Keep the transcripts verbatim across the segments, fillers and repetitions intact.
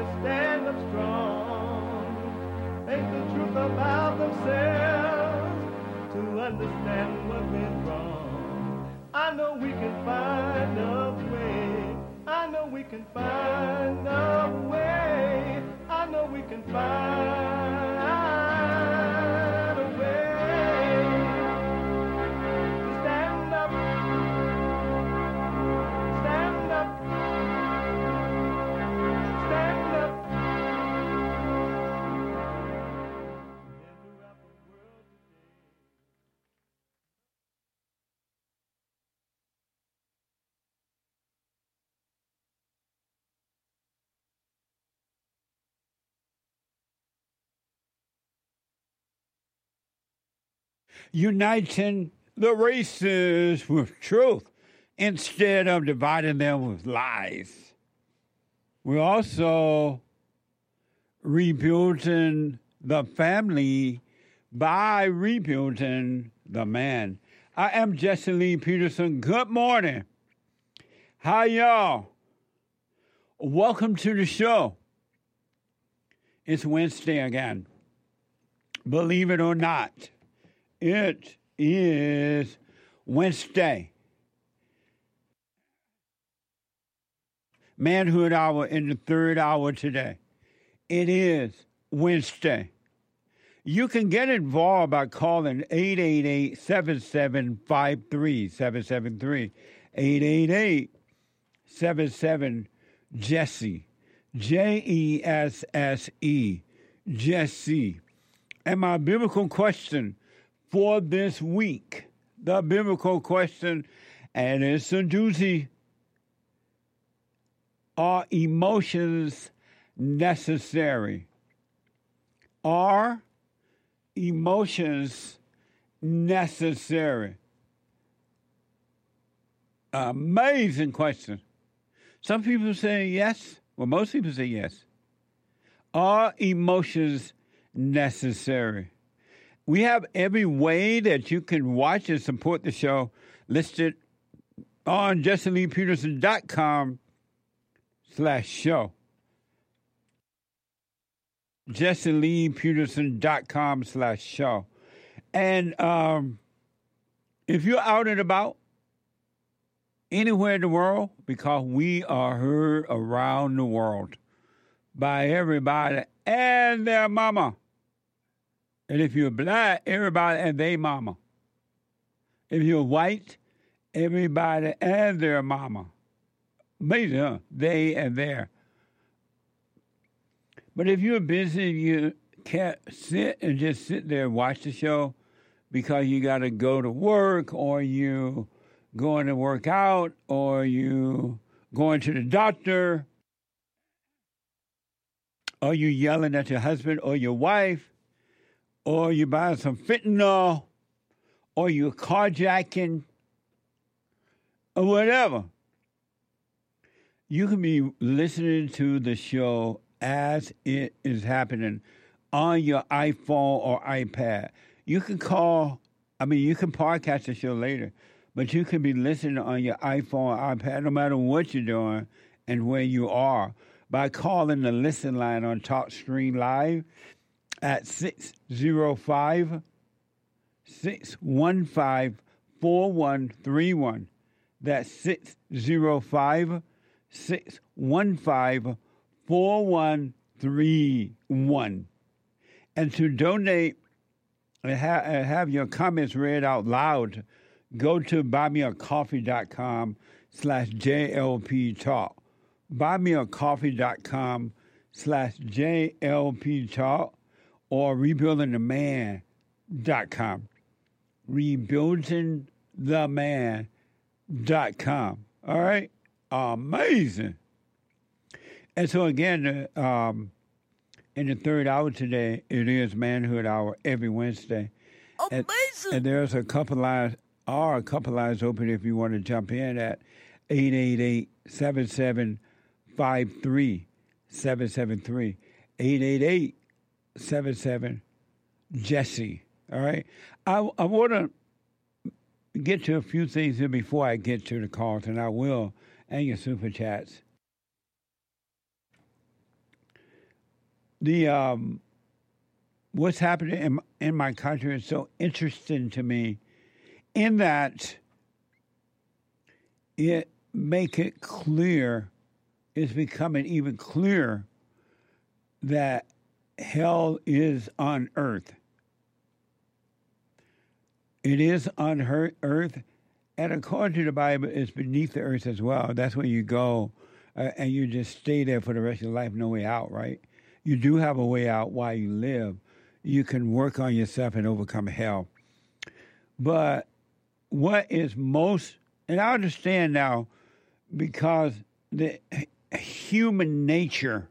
to stand up strong, think the truth about themselves, to understand what went wrong. I know we can find a way. I know we can find a way. I know we can find a way to stand up, stand up, stand up. Uniting the races with truth instead of dividing them with lies. We're also rebuilding the family by rebuilding the man. I am Jesse Lee Peterson. Good morning. How y'all? Welcome to the show. It's Wednesday again. Believe it or not, it is Wednesday. Manhood Hour in the third hour today. It is Wednesday. You can get involved by calling eight eight eight, seven seven five three, seven seven three, eight eight eight, seven seven, Jesse, J E S S E, Jesse. And my biblical question for this week, the biblical question, and it's a doozy. Are emotions necessary? Are emotions necessary? Amazing question. Some people say yes. Well, most people say yes. Are emotions necessary? We have every way that you can watch and support the show listed on jesse lee peterson dot com slash show. jesse lee peterson dot com slash show. And um, if you're out and about anywhere in the world, because we are heard around the world by everybody and their mama. And if you're black, everybody and their mama. If you're white, everybody and their mama. Amazing, huh? They and their. But if you're busy, you can't sit and just sit there and watch the show because you got to go to work, or you going to work out, or you going to the doctor, or you yelling at your husband or your wife, or you buying some fentanyl, or you carjacking, or whatever. You can be listening to the show as it is happening on your iPhone or iPad. You can call, I mean, you can podcast the show later, but you can be listening on your iPhone or iPad, no matter what you're doing and where you are, by calling the listen line on TalkStream Live at six oh five, six one five, four one three one. That's six oh five, six one five, four one three one. And to donate and ha- have your comments read out loud, go to buymeacoffee.com slash JLP Talk. Buymeacoffee.com slash JLP Talk. Or rebuilding the man dot com. rebuilding the man dot com. All right? Amazing. And so, again, uh, um, in the third hour today, it is Manhood Hour every Wednesday. Amazing. And, and there's a couple lines, are a couple lines open if you want to jump in at eight eight eight, seven seven five three, seven seven three. eight eight eight, seven seven, Jesse. All right? I, I want to get to a few things here before I get to the calls, and I will, and your super chats. the um, what's happening in, in my country is so interesting to me, in that it make it clear, it's becoming even clearer that hell is on earth. It is on her earth, and according to the Bible, it's beneath the earth as well. That's where you go, uh, and you just stay there for the rest of your life, no way out, right? You do have a way out while you live. You can work on yourself and overcome hell. But what is most, and I understand now, because the human nature,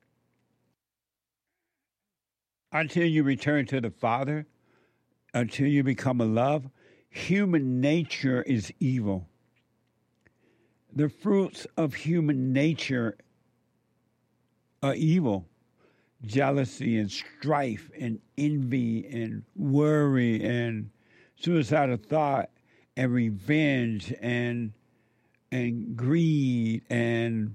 until you return to the Father, until you become a love, human nature is evil. The fruits of human nature are evil. Jealousy and strife and envy and worry and suicidal thought and revenge and and greed and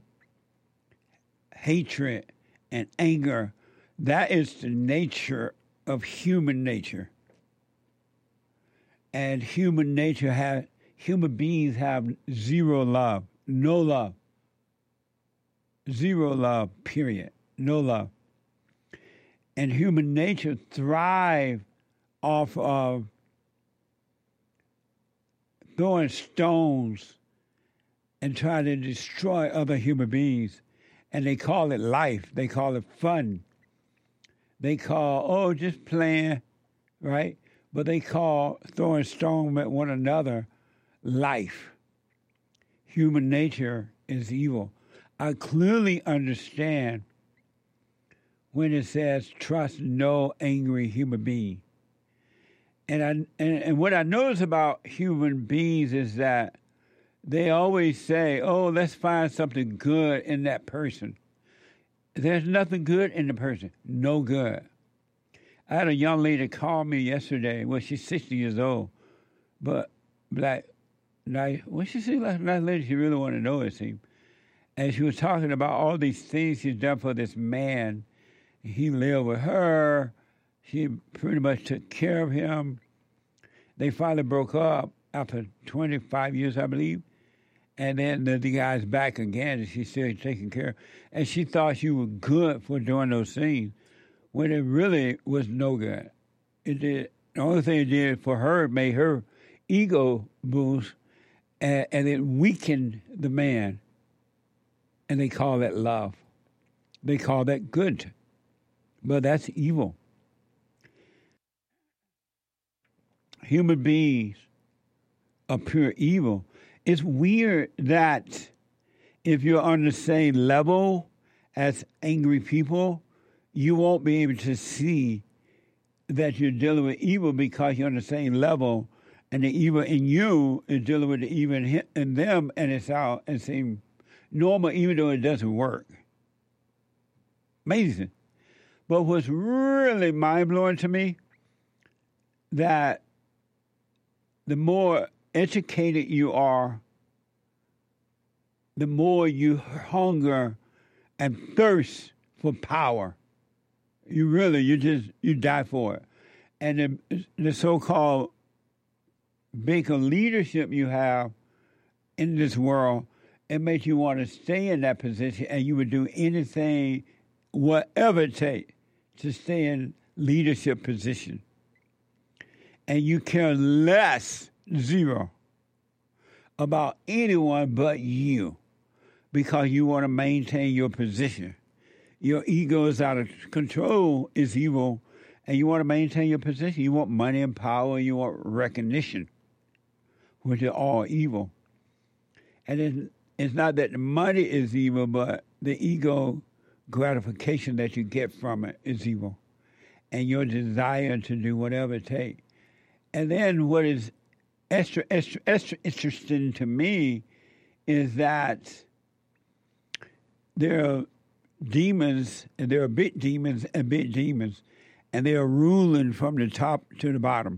hatred and anger. That is the nature of human nature. And human nature has, human beings have zero love, no love. Zero love, period. No love. And human nature thrives off of throwing stones and trying to destroy other human beings. And they call it life. They call it fun. They call, oh, just playing, right? But they call throwing stones at one another life. Human nature is evil. I clearly understand when it says trust no angry human being. And I and, and what I notice about human beings is that they always say, oh, let's find something good in that person. There's nothing good in the person. No good. I had a young lady call me yesterday. Well, she's sixty years old. But, like, like when she seemed like a nice lady, she really wanted to know, it seemed. And she was talking about all these things she's done for this man. He lived with her. She pretty much took care of him. They finally broke up after twenty-five years, I believe. And then the, the guy's back again, and she's still taking care of. And she thought she was good for doing those things, when it really was no good. It did. The only thing it did for her, it made her ego boost, and, and it weakened the man. And they call that love. They call that good. But that's evil. Human beings are pure evil. It's weird that if you're on the same level as angry people, you won't be able to see that you're dealing with evil because you're on the same level, and the evil in you is dealing with the evil in, him, in them, and it's out and seems normal even though it doesn't work. Amazing. But what's really mind-blowing to me, that the more educated you are, the more you hunger and thirst for power. You really, you just, you die for it. And the, the so-called bigger leadership you have in this world, it makes you want to stay in that position, and you would do anything, whatever it takes, to stay in leadership position. And you care less, zero, about anyone but you, because you want to maintain your position. Your ego is out of control, is evil, and you want to maintain your position. You want money and power, you want recognition, which are all evil. And it's, it's not that the money is evil, but the ego gratification that you get from it is evil. And your desire to do whatever it takes. And then what is extra, extra, extra interesting to me is that there are demons, and there are big demons and big demons, and they are ruling from the top to the bottom.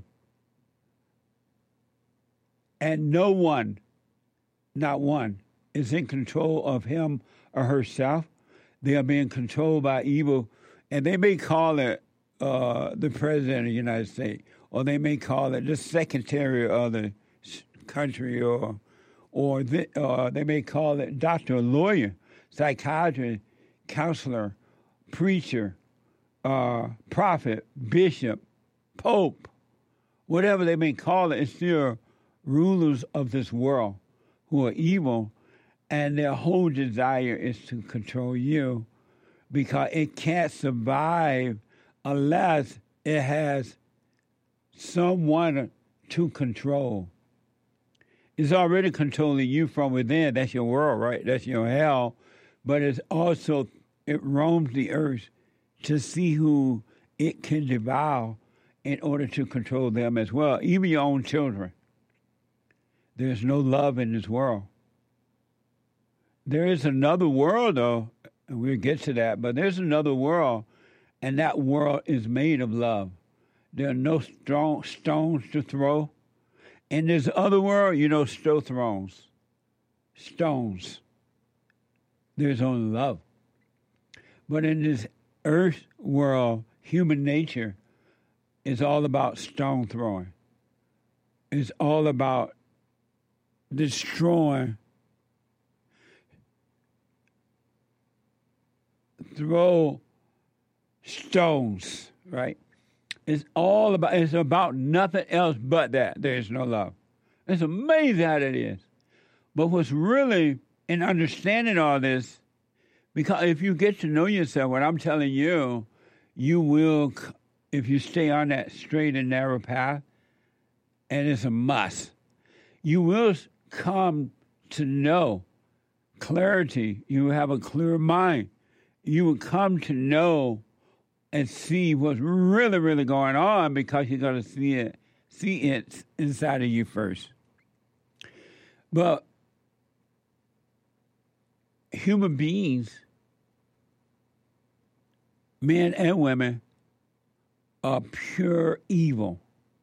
And no one, not one, is in control of him or herself. They are being controlled by evil, And they may call it uh, the President of the United States, or they may call it the Secretary of the country, or or the, uh, they may call it doctor, lawyer, psychiatrist, counselor, preacher, uh, prophet, bishop, pope, whatever they may call it. It's still rulers of this world who are evil, and their whole desire is to control you, because it can't survive unless it has someone to control. It's already controlling you from within. That's your world, right? That's your hell. But it's also, it roams the earth to see who it can devour in order to control them as well, even your own children. There's no love in this world. There is another world, though, and we'll get to that, but there's another world, and that world is made of love. There are no strong stones to throw. In this other world, you know, still thrones, stones. There's only love. But in this earth world, human nature is all about stone throwing. It's all about destroying. Throw stones, right? It's all about, it's about nothing else but that. There is no love. It's amazing how that is. But what's really in understanding all this, because if you get to know yourself, what I'm telling you, you will, if you stay on that straight and narrow path, and it's a must, you will come to know clarity. You will have a clear mind. You will come to know and see what's really, really going on, because you're going to see it, see it inside of you first. But human beings, men and women, are pure evil.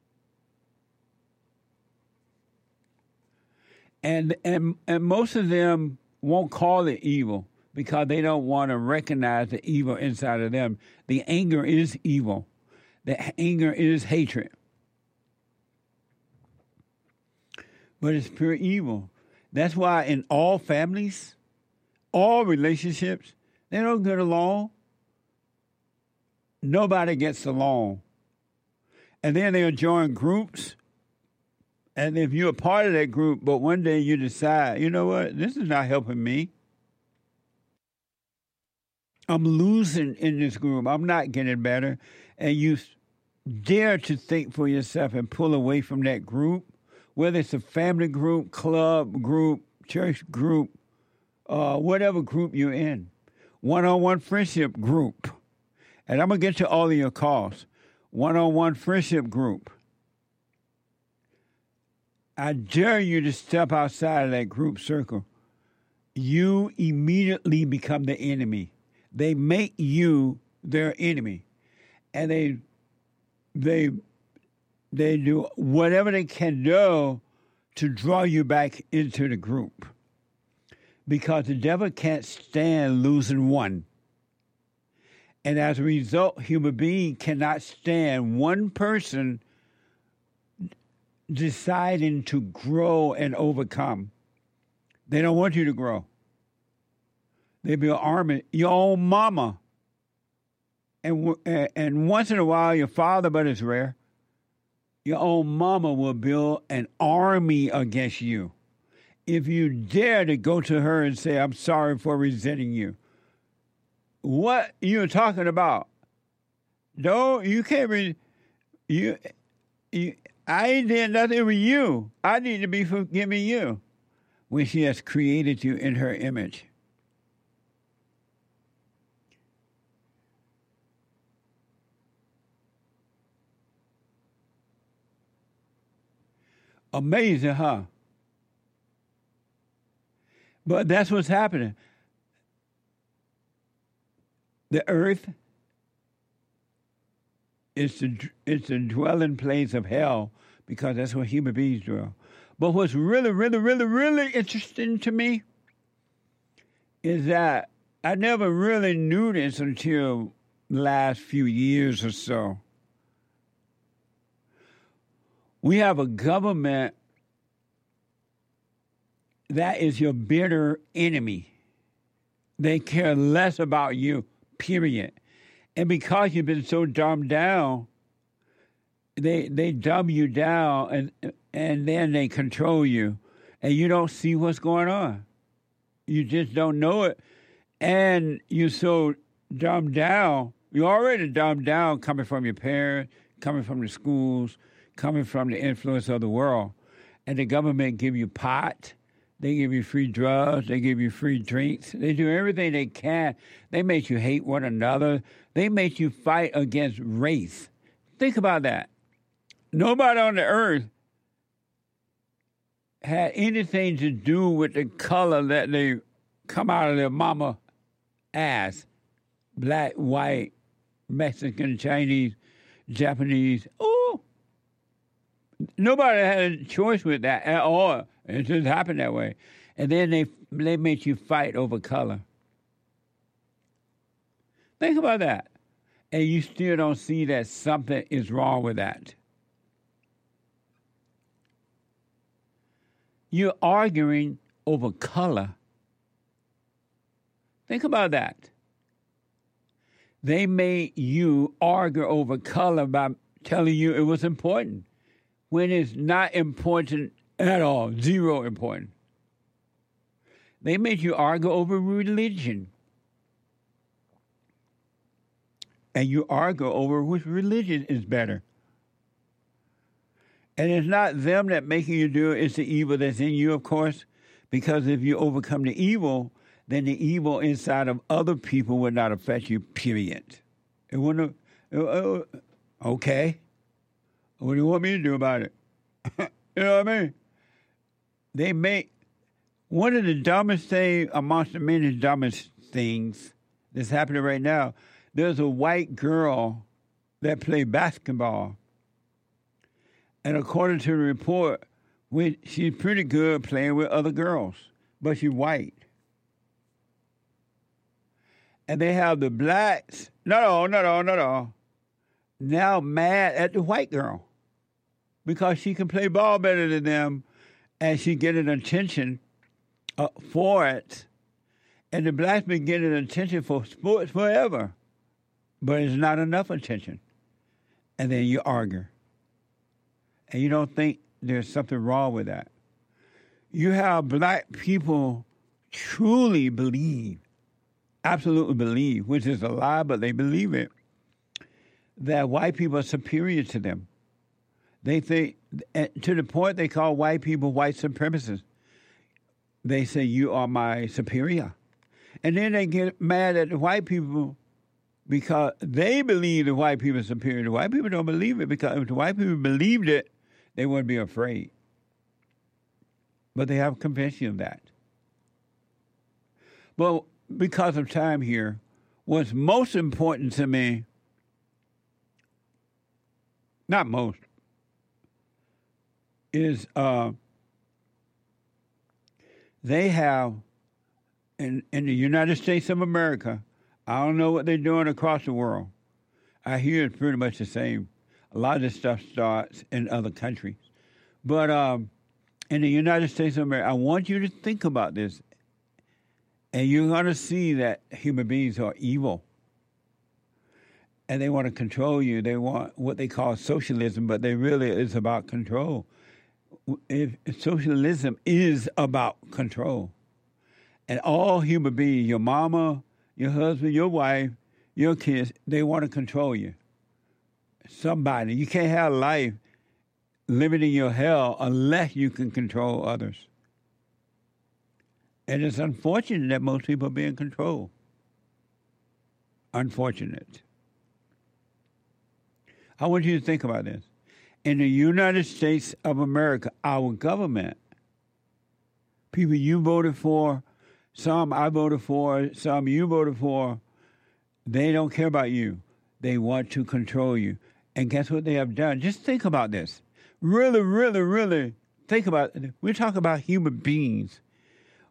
And and and most of them won't call it evil, because they don't want to recognize the evil inside of them. The anger is evil. The anger is hatred. But it's pure evil. That's why in all families, all relationships, they don't get along. Nobody gets along. And then they'll join groups. And if you're a part of that group, but one day you decide, you know what, this is not helping me. I'm losing in this group. I'm not getting better. And you dare to think for yourself and pull away from that group, whether it's a family group, club group, church group, uh, whatever group you're in, one-on-one friendship group. And I'm going to get to all of your calls. One-on-one friendship group. I dare you to step outside of that group circle. You immediately become the enemy. They make you their enemy, and they they they do whatever they can do to draw you back into the group, because the devil can't stand losing one. And as a result, human being cannot stand one person deciding to grow and overcome. They don't want you to grow. They build army, your own mama. And, and once in a while, your father, but it's rare, your own mama will build an army against you. If you dare to go to her and say, I'm sorry for resenting you. What you're talking about? No, you can't re- you, you, I ain't did nothing with you. I need to be forgiving you when she has created you in her image. Amazing, huh? But that's what's happening. The earth is the, it's the dwelling place of hell, because that's where human beings dwell. But what's really, really, really, really interesting to me is that I never really knew this until last few years or so. We have a government that is your bitter enemy. They care less about you, period. And because you've been so dumbed down, they they dumb you down and and then they control you. And you don't see what's going on. You just don't know it. And you're so dumbed down. You're already dumbed down coming from your parents, coming from the schools, coming from the influence of the world. And the government give you pot. They give you free drugs. They give you free drinks. They do everything they can. They make you hate one another. They make you fight against race. Think about that. Nobody on the earth had anything to do with the color that they come out of their mama ass. Black, white, Mexican, Chinese, Japanese. Oh, nobody had a choice with that at all. It just happened that way. And then they they make you fight over color. Think about that. And you still don't see that something is wrong with that. You're arguing over color. Think about that. They made you argue over color by telling you it was important when it's not important at all, zero important. They made you argue over religion. And you argue over which religion is better. And it's not them that making you do it, it's the evil that's in you, of course, because if you overcome the evil, then the evil inside of other people will not affect you, period. It wouldn't, uh, okay. What do you want me to do about it? You know what I mean? They make, one of the dumbest things, amongst the many dumbest things that's happening right now, there's a white girl that played basketball. And according to the report, we, she's pretty good playing with other girls, but she's white. And they have the blacks, no, no, no, no, no, now mad at the white girl because she can play ball better than them and she getting attention uh, for it. And the blacks been getting attention for sports forever, but it's not enough attention. And then you argue. And you don't think there's something wrong with that. You have black people truly believe, absolutely believe, which is a lie, but they believe it, that white people are superior to them. They think, to the point they call white people white supremacists. They say, you are my superior. And then they get mad at the white people because they believe the white people are superior. The white people don't believe it because if the white people believed it, they wouldn't be afraid. But they have a conviction of that. But because of time here, what's most important to me, not most, is uh, they have, in, in the United States of America, I don't know what they're doing across the world. I hear it's pretty much the same. A lot of this stuff starts in other countries. But um, in the United States of America, I want you to think about this. And you're going to see that human beings are evil. And they want to control you. They want what they call socialism, but they really is about control. If socialism is about control. And all human beings, your mama, your husband, your wife, your kids, they want to control you. Somebody. You can't have life living in your hell unless you can control others. And it's unfortunate that most people are being controlled. Unfortunate. I want you to think about this. In the United States of America, our government, people you voted for, some I voted for, some you voted for, they don't care about you. They want to control you. And guess what they have done? Just think about this. Really, really, really think about it. We're talking about human beings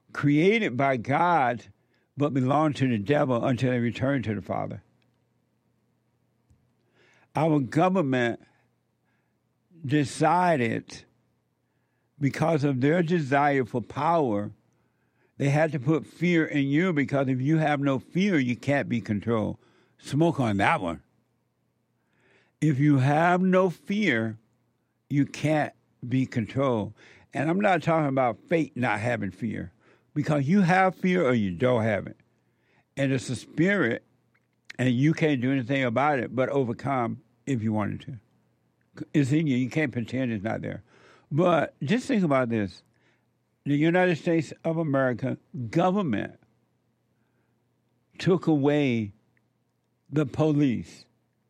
created by God but belong to the devil until they return to the Father. Our government decided, because of their desire for power, they had to put fear in you, because if you have no fear, you can't be controlled. Smoke on that one. If you have no fear, you can't be controlled. And I'm not talking about fate not having fear, because you have fear or you don't have it. And it's a spirit, and you can't do anything about it but overcome if you wanted to. It's in you. You can't pretend it's not there. But just think about this. The United States of America government took away the police.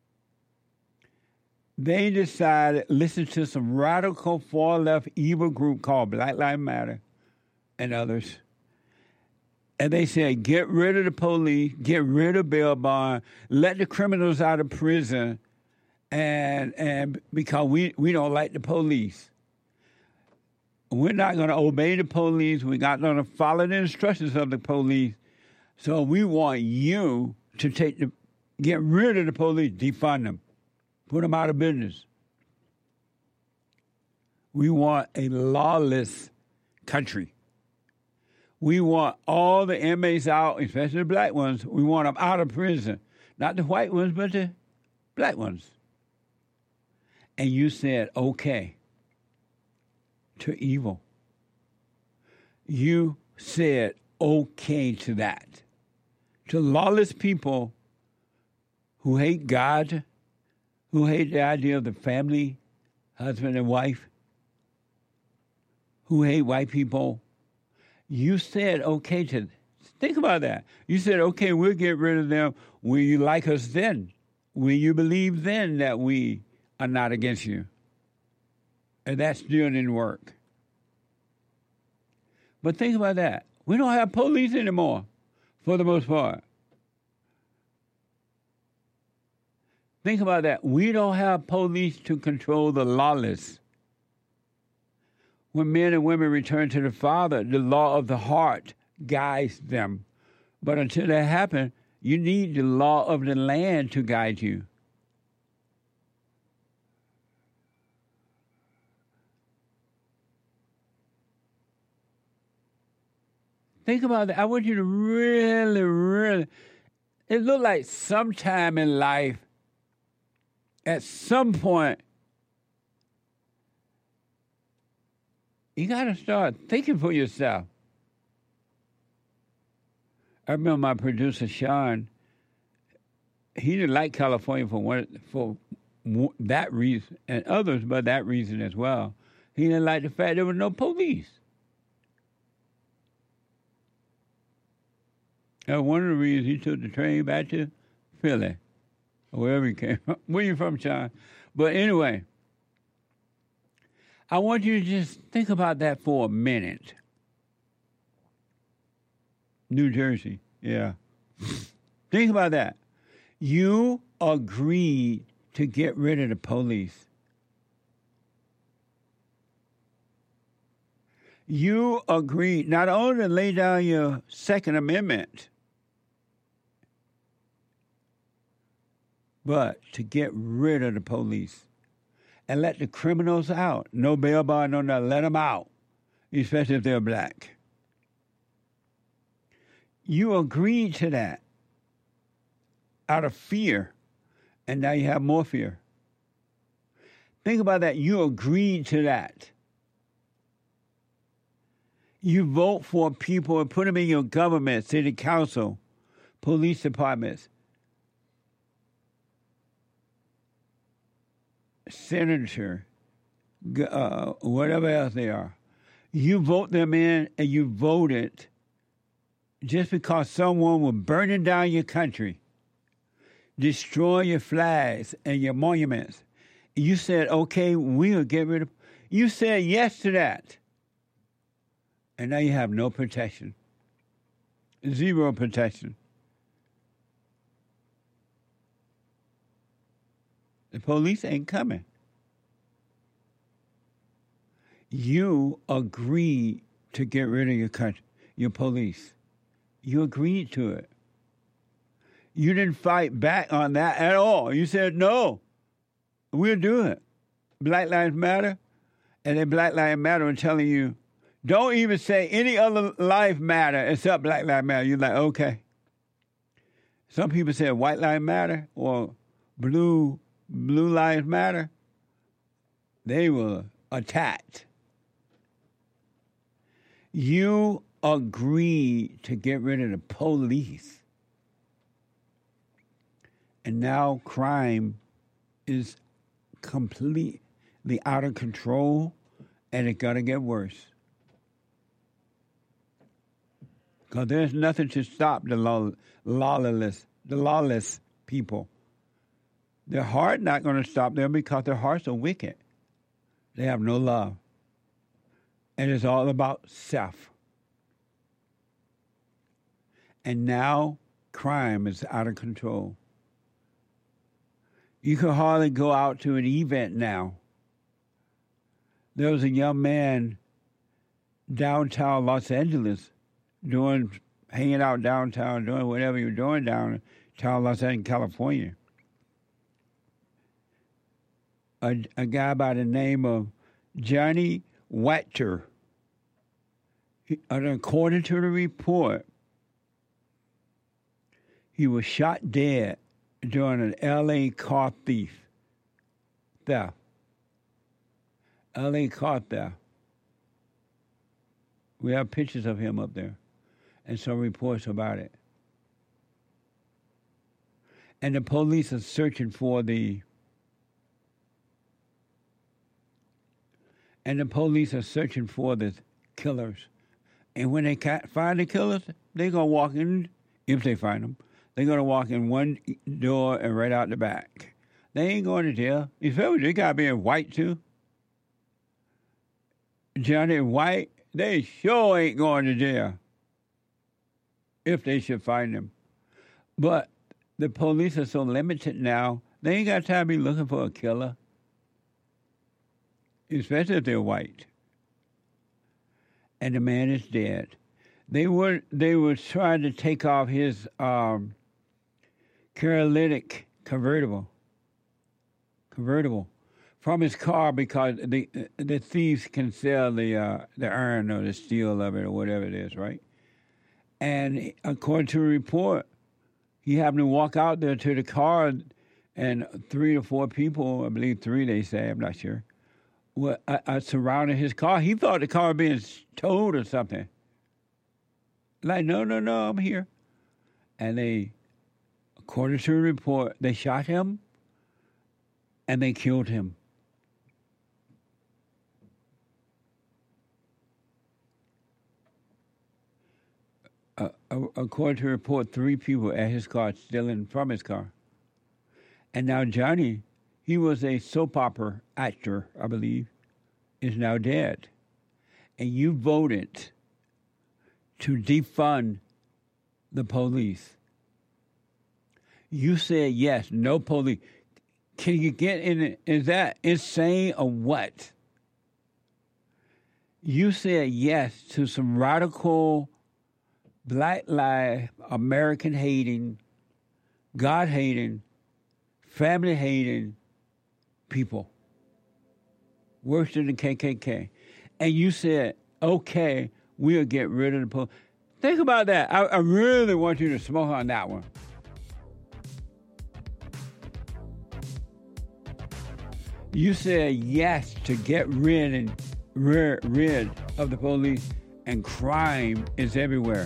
They decided, listen to some radical far-left evil group called Black Lives Matter and others. And they said, get rid of the police, get rid of bail bond, let the criminals out of prison, and and because we, we don't like the police. We're not going to obey the police. We're not going to follow the instructions of the police. So we want you to take the, get rid of the police, defund them, put them out of business. We want a lawless country. We want all the inmates out, especially the black ones. We want them out of prison. Not the white ones, but the black ones. And you said, okay, to evil. You said, okay to that. To lawless people who hate God, who hate the idea of the family, husband and wife, who hate white people. You said okay to, think about that. You said, okay, we'll get rid of them. Will you like us then? Will you believe then that we are not against you? And that still didn't work. But think about that. We don't have police anymore, for the most part. Think about that. We don't have police to control the lawless. When men and women return to the Father, the law of the heart guides them. But until that happens, you need the law of the land to guide you. Think about that. I want you to really, really... It looked like sometime in life, at some point, you got to start thinking for yourself. I remember my producer, Sean, he didn't like California for one, for that reason, and others, but that reason as well. He didn't like the fact there was no police. That's one of the reasons he took the train back to Philly, or wherever he came from. Where you from, Sean? But anyway, I want you to just think about that for a minute. New Jersey, yeah. Think about that. You agreed to get rid of the police. You agreed not only to lay down your Second Amendment, but to get rid of the police and let the criminals out. No bail bond, no nothing. Let them out, especially if they're black. You agreed to that out of fear, and now you have more fear. Think about that. You agreed to that. You vote for people and put them in your government, city council, police departments, senator, uh, whatever else they are. You vote them in, and you voted just because someone was burning down your country, destroy your flags and your monuments. You said, okay, we'll get rid of... You said yes to that. And now you have no protection. Zero protection. The police ain't coming. You agreed to get rid of your country, your police. You agreed to it. You didn't fight back on that at all. You said, no, we'll do it. Black Lives Matter, and then Black Lives Matter are telling you, don't even say any other life matter except Black Lives Matter. You're like, okay. Some people say White Lives Matter or Blue Blue Lives Matter. They were attacked. You agreed to get rid of the police. And now crime is completely out of control, and it's going to get worse. Because there's nothing to stop the law, lawless, the lawless people. Their heart not going to stop them because their hearts are wicked. They have no love. And it's all about self. And now crime is out of control. You can hardly go out to an event now. There was a young man downtown Los Angeles doing, hanging out downtown, doing whatever you're doing downtown Los Angeles, California. A, a guy by the name of Johnny Wachter. He, according to the report, he was shot dead during an L A car thief theft. L A car theft. We have pictures of him up there and some reports about it. And the police are searching for the and the police are searching for the killers. And when they can't find the killers, they're going to walk in, if they find them, they're going to walk in one door and right out the back. They ain't going to jail. Especially they got to be in white, too. Johnny White, they sure ain't going to jail if they should find them. But the police are so limited now, they ain't got time to be looking for a killer, especially if they're white. And the man is dead. They were they were trying to take off his um, catalytic convertible convertible from his car because the the thieves can sell the uh, the iron or the steel of it or whatever it is, right? And according to a report, he happened to walk out there to the car, and three or four people, I believe three, they say, I'm not sure, were uh, uh, surrounding his car. He thought the car was being towed or something. Like, no, no, no, I'm here. And they, according to the report, they shot him and they killed him. Uh, according to the report, three people at his car stealing from his car. And now Johnny, he was a soap opera actor, I believe, is now dead. And you voted to defund the police. You said yes, no police. Can you get in it? Is that insane or what? You said yes to some radical, black life, American hating, God hating, family hating people. Worse than the K K K. And you said, okay, we'll get rid of the police. Think about that. I, I really want you to smoke on that one. You said yes to get rid and rid, rid of the police, and crime is everywhere.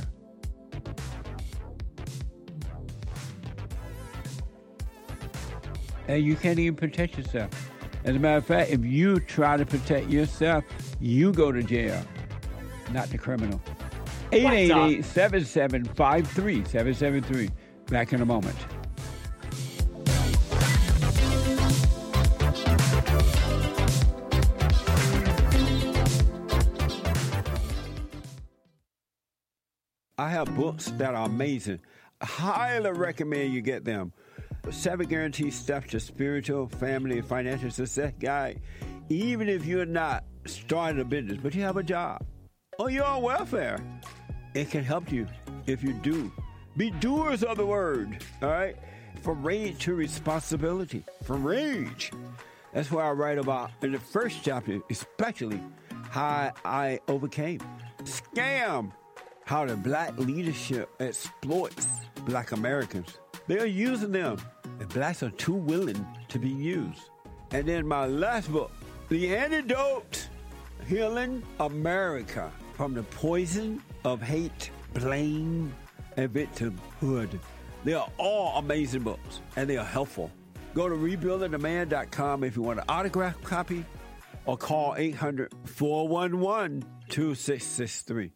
And you can't even protect yourself. As a matter of fact, if you try to protect yourself, you go to jail, not the criminal. eight eight eight, seven seven five, three seven seven three. Back in a moment. I have books that are amazing. I highly recommend you get them. Seven Guaranteed Steps to Spiritual, Family, and Financial Success Guide. Even if you're not starting a business, but you have a job, or you're on welfare, it can help you if you do. Be doers of the word, all right? From rage to responsibility. From rage That's where I write about, in the first chapter, especially, how I overcame. Scam. How the black leadership exploits black Americans. They're using them, and blacks are too willing to be used. And then my last book, The Antidote, Healing America from the Poison of Hate, Blame, and Victimhood. They are all amazing books, and they are helpful. Go to rebuilding the man dot com if you want an autographed copy, or call eight hundred, four one one, two six six three.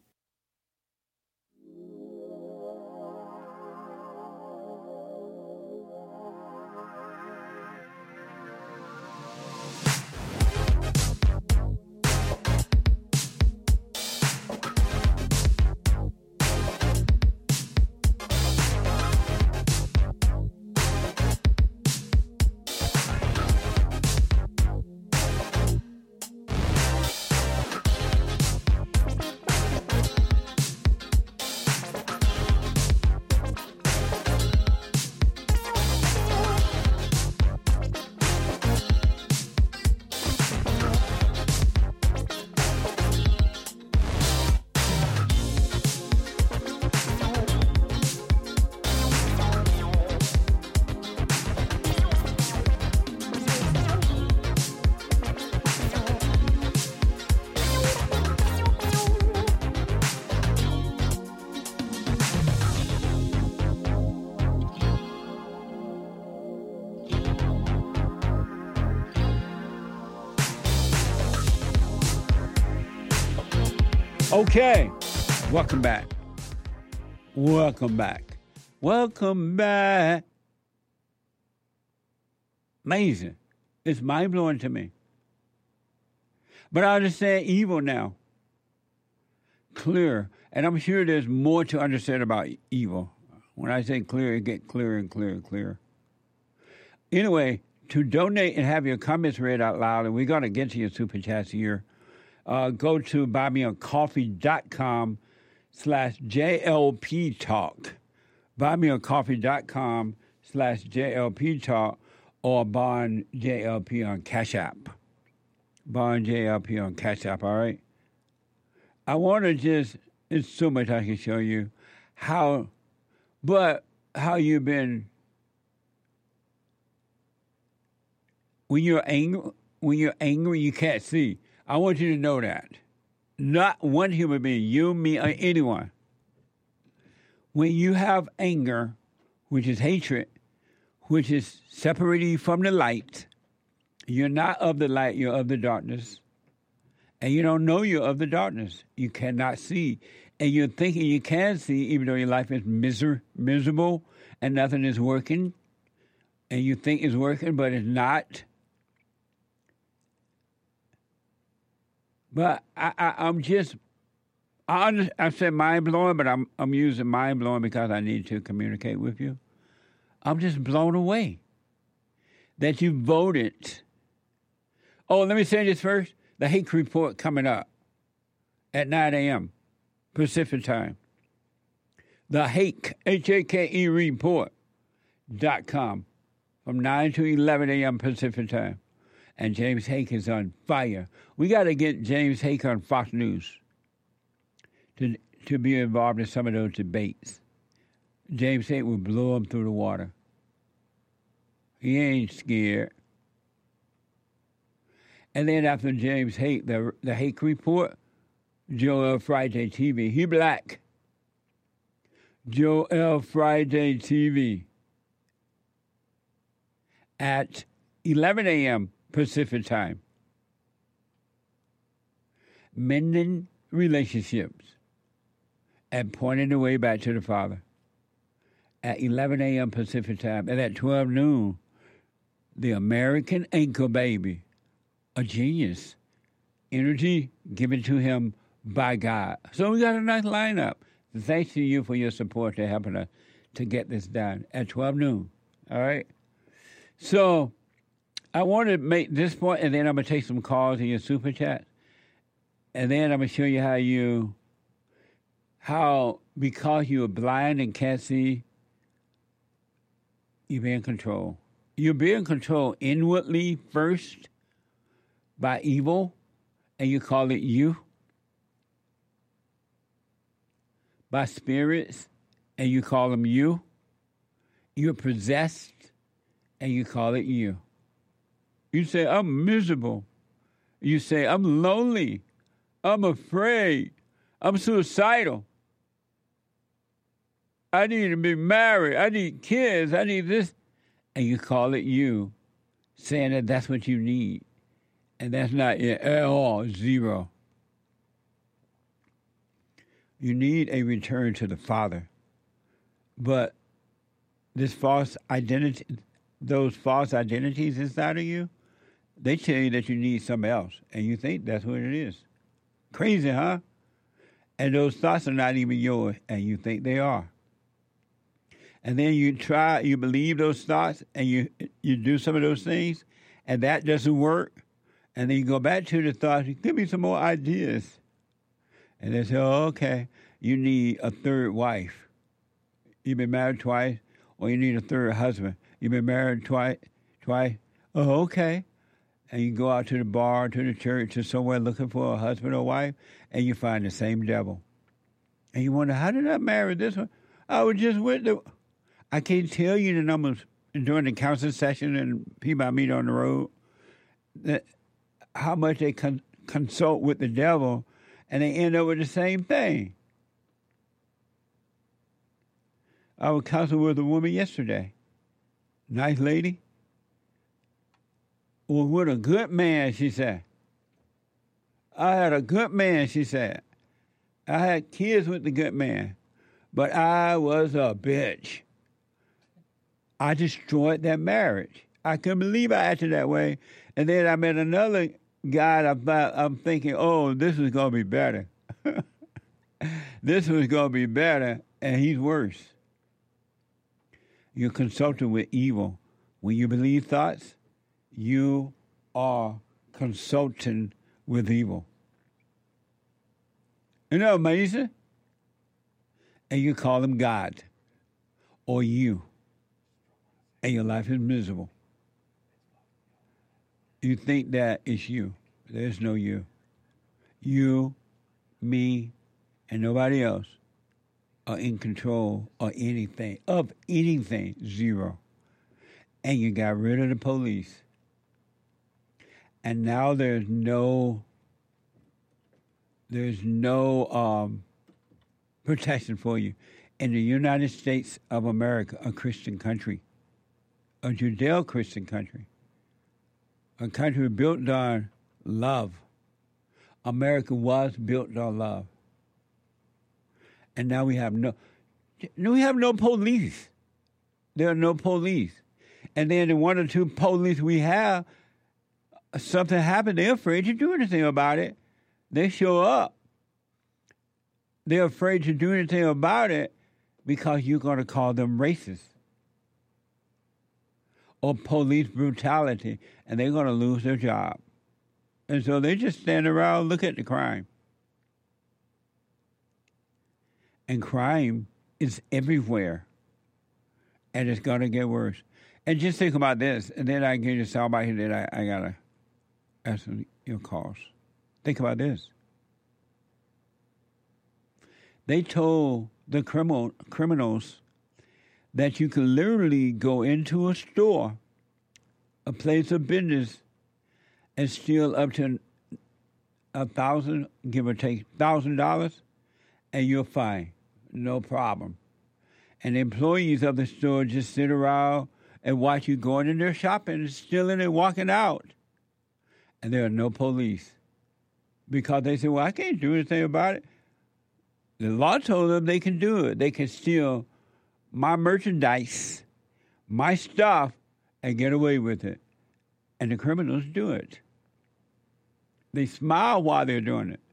Okay, welcome back. Welcome back. Welcome back. Amazing. It's mind-blowing to me. But I understand evil now. Clear. And I'm sure there's more to understand about evil. When I say clear, it gets clearer and clearer and clearer. Anyway, to donate and have your comments read out loud, and we're going to get to your super chats here, Uh, go to buymeacoffee.com slash JLP Talk. Buymeacoffee.com slash JLP Talk or Bond J L P on Cash App. Bond J L P on Cash App, all right? I want to just, it's so much I can show you how, but how you've been, when you're angry, when you're angry, you can't see. I want you to know that. Not one human being, you, me, or anyone. When you have anger, which is hatred, which is separating you from the light, you're not of the light, you're of the darkness. And you don't know you're of the darkness. You cannot see. And you're thinking you can see, even though your life is miser- miserable and nothing is working. And you think it's working, but it's not. But I, I, I'm just, I, under, I said mind-blowing, but I'm, I'm using mind-blowing because I need to communicate with you. I'm just blown away that you voted. Oh, let me say this first. The Hake Report coming up at nine a.m. Pacific time. The Hake, H A K E report dot com from nine to eleven a.m. Pacific time. And James Hake is on fire. We got to get James Hake on Fox News to to be involved in some of those debates. James Hake will blow him through the water. He ain't scared. And then after James Hake, the the Hake Report, Joel Friday T V. He black. Joel Friday T V at eleven a.m. Pacific time. Mending relationships and pointing the way back to the Father at eleven a.m. Pacific time. And at twelve noon, the American Anchor Baby, a genius, energy given to him by God. So we got a nice lineup. Thanks to you for your support to helping us to get this done at twelve noon. All right? So I want to make this point, and then I'm going to take some calls in your super chat. And then I'm going to show you how you, how because you are blind and can't see, you be in control. You be in control inwardly first, by evil, and you call it you? By spirits, and you call them you? You're possessed, and you call it you. You say, I'm miserable. You say, I'm lonely. I'm afraid. I'm suicidal. I need to be married. I need kids. I need this. And you call it you, saying that that's what you need. And that's not it at all, zero. You need a return to the Father. But this false identity, those false identities inside of you, they tell you that you need something else, and you think that's what it is. Crazy, huh? And those thoughts are not even yours, and you think they are. And then you try, you believe those thoughts, and you you do some of those things, and that doesn't work. And then you go back to the thoughts, give me some more ideas. And they say, oh, okay, you need a third wife. You've been married twice, or you need a third husband. You've been married twice, twice. Oh, okay. And you go out to the bar, to the church, to somewhere looking for a husband or wife, and you find the same devil. And you wonder, how did I marry this one? I was just with the... I can't tell you the numbers during the counseling session and people I meet on the road, that how much they con- consult with the devil, and they end up with the same thing. I was counseling with a woman yesterday. Nice lady. Was with a good man, she said. I had a good man, she said. I had kids with the good man, but I was a bitch. I destroyed that marriage. I couldn't believe I acted that way. And then I met another guy, and I'm, I'm thinking, oh, this is going to be better. This was going to be better, and he's worse. You're consulting with evil. When you believe thoughts, you are consulting with evil. Isn't that amazing? And you call him God or you. And your life is miserable. You think that it's you. There's no you. You, me, and nobody else are in control of anything, of anything, zero. And you got rid of the police. And now there's no, there's no um, protection for you. In the United States of America, a Christian country, a Judeo-Christian country, a country built on love. America was built on love. And now we have no, we have no police. There are no police. And then the one or two police we have, something happened, they're afraid to do anything about it. They show up. They're afraid to do anything about it because you're going to call them racist or police brutality, and they're going to lose their job. And so they just stand around, look at the crime. And crime is everywhere, and it's going to get worse. And just think about this, and then I give you somebody that I, I got to ask your calls. Think about this. They told the criminal, criminals that you could literally go into a store, a place of business, and steal up to a thousand, give or take, thousand dollars, and you're fine, no problem. And the employees of the store just sit around and watch you going in there shopping and stealing and walking out. And there are no police. Because they say, well, I can't do anything about it. The law told them they can do it. They can steal my merchandise, my stuff, and get away with it. And the criminals do it. They smile while they're doing it.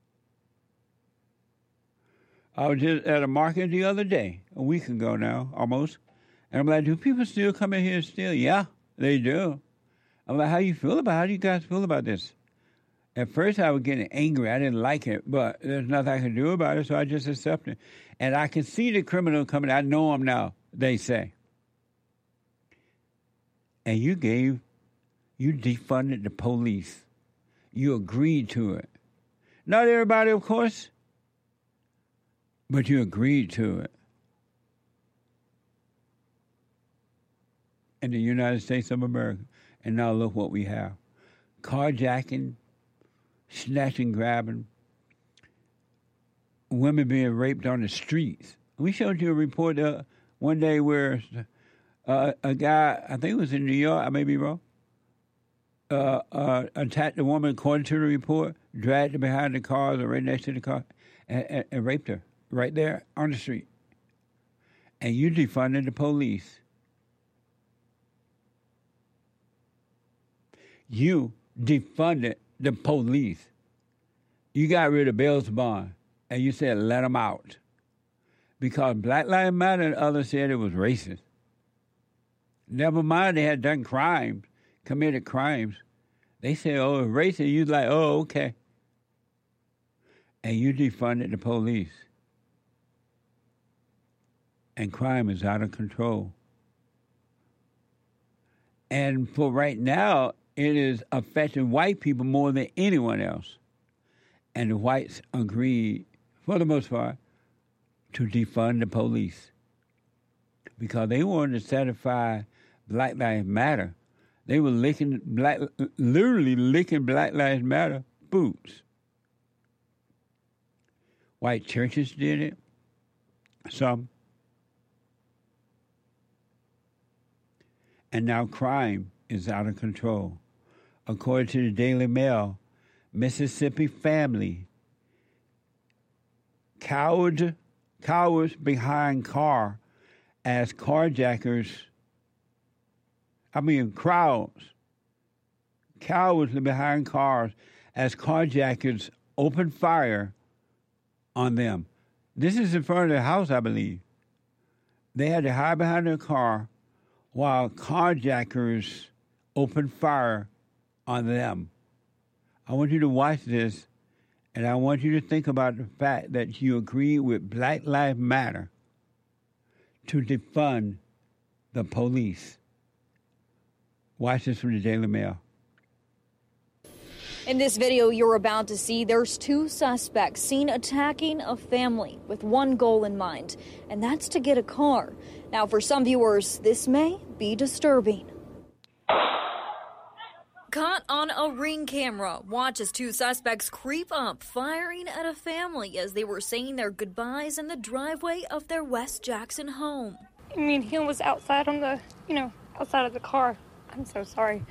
I was just at a market the other day, a week ago now, almost, and I'm like, do people still come in here and steal? Yeah, they do. I'm like, how you feel about it? How do you guys feel about this? At first, I was getting angry. I didn't like it, but there's nothing I can do about it, so I just accept it. And I can see the criminal coming. I know him now, they say. And you gave, you defunded the police. You agreed to it. Not everybody, of course, but you agreed to it. In the United States of America. And now look what we have. Carjacking, snatching, grabbing, women being raped on the streets. We showed you a report uh, one day where uh, a guy, I think it was in New York, I may be wrong, uh, uh, attacked a woman, according to the report, dragged her behind the car, or right next to the car, and, and, and raped her right there on the street. And you defunded the police. You defunded the police. You got rid of Bill's bond, and you said let them out. Because Black Lives Matter and others said it was racist. Never mind they had done crimes, committed crimes. They said, oh, it's racist. You like, oh, okay. And you defunded the police. And crime is out of control. And for right now, it is affecting white people more than anyone else. And the whites agreed, for the most part, to defund the police because they wanted to satisfy Black Lives Matter. They were licking black, literally licking Black Lives Matter boots. White churches did it, some. And now crime is out of control. According to the Daily Mail, Mississippi family cowed Cowards behind car as carjackers, I mean crowds, cowards behind cars as carjackers opened fire on them. This is in front of the house, I believe. They had to hide behind their car while carjackers opened fire on them. I want you to watch this. And I want you to think about the fact that you agree with Black Lives Matter to defund the police. Watch this from the Daily Mail. In this video you're about to see, there's two suspects seen attacking a family with one goal in mind, and that's to get a car. Now, for some viewers, this may be disturbing. Caught on a Ring camera. Watch as two suspects creep up, firing at a family as they were saying their goodbyes in the driveway of their West Jackson home. I mean, he was outside on the, you know, outside of the car. I'm so sorry.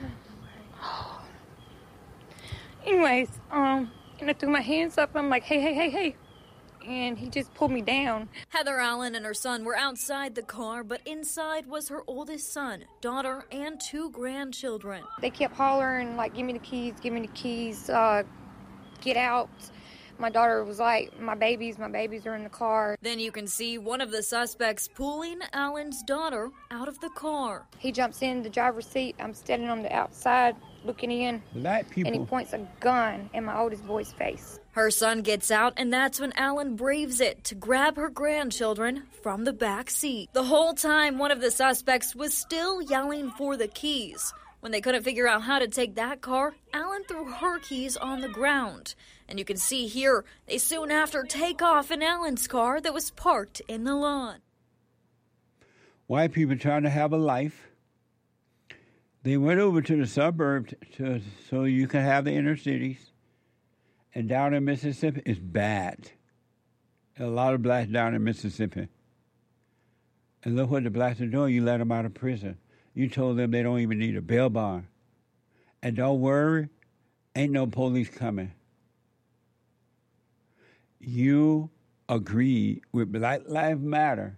Anyways, um, and I threw my hands up. I'm like, hey, hey, hey, hey. And he just pulled me down. Heather Allen and her son were outside the car, but inside was her oldest son, daughter, and two grandchildren. They kept hollering, like, give me the keys, give me the keys, uh, get out. My daughter was like, my babies, my babies are in the car. Then you can see one of the suspects pulling Allen's daughter out of the car. He jumps in the driver's seat. I'm standing on the outside looking in. Black people. And he points a gun in my oldest boy's face. Her son gets out, and that's when Allen braves it to grab her grandchildren from the back seat. The whole time, one of the suspects was still yelling for the keys. When they couldn't figure out how to take that car, Allen threw her keys on the ground. And you can see here, they soon after take off in Allen's car that was parked in the lawn. White people trying to have a life. They went over to the suburbs to, so you can have the inner cities. And down in Mississippi, it's bad. A lot of blacks down in Mississippi. And look what the blacks are doing. You let them out of prison. You told them they don't even need a bail bond. And don't worry, ain't no police coming. You agreed with Black Lives Matter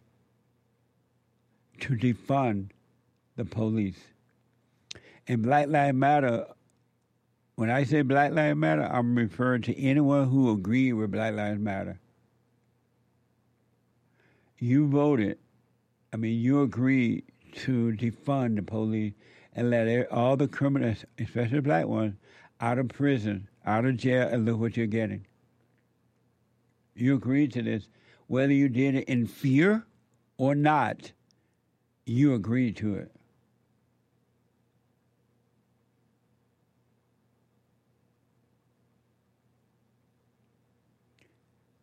to defund the police. And Black Lives Matter, when I say Black Lives Matter, I'm referring to anyone who agreed with Black Lives Matter. You voted, I mean, you agreed to defund the police and let all the criminals, especially black ones, out of prison, out of jail, and look what you're getting. You agreed to this. Whether you did it in fear or not, you agreed to it.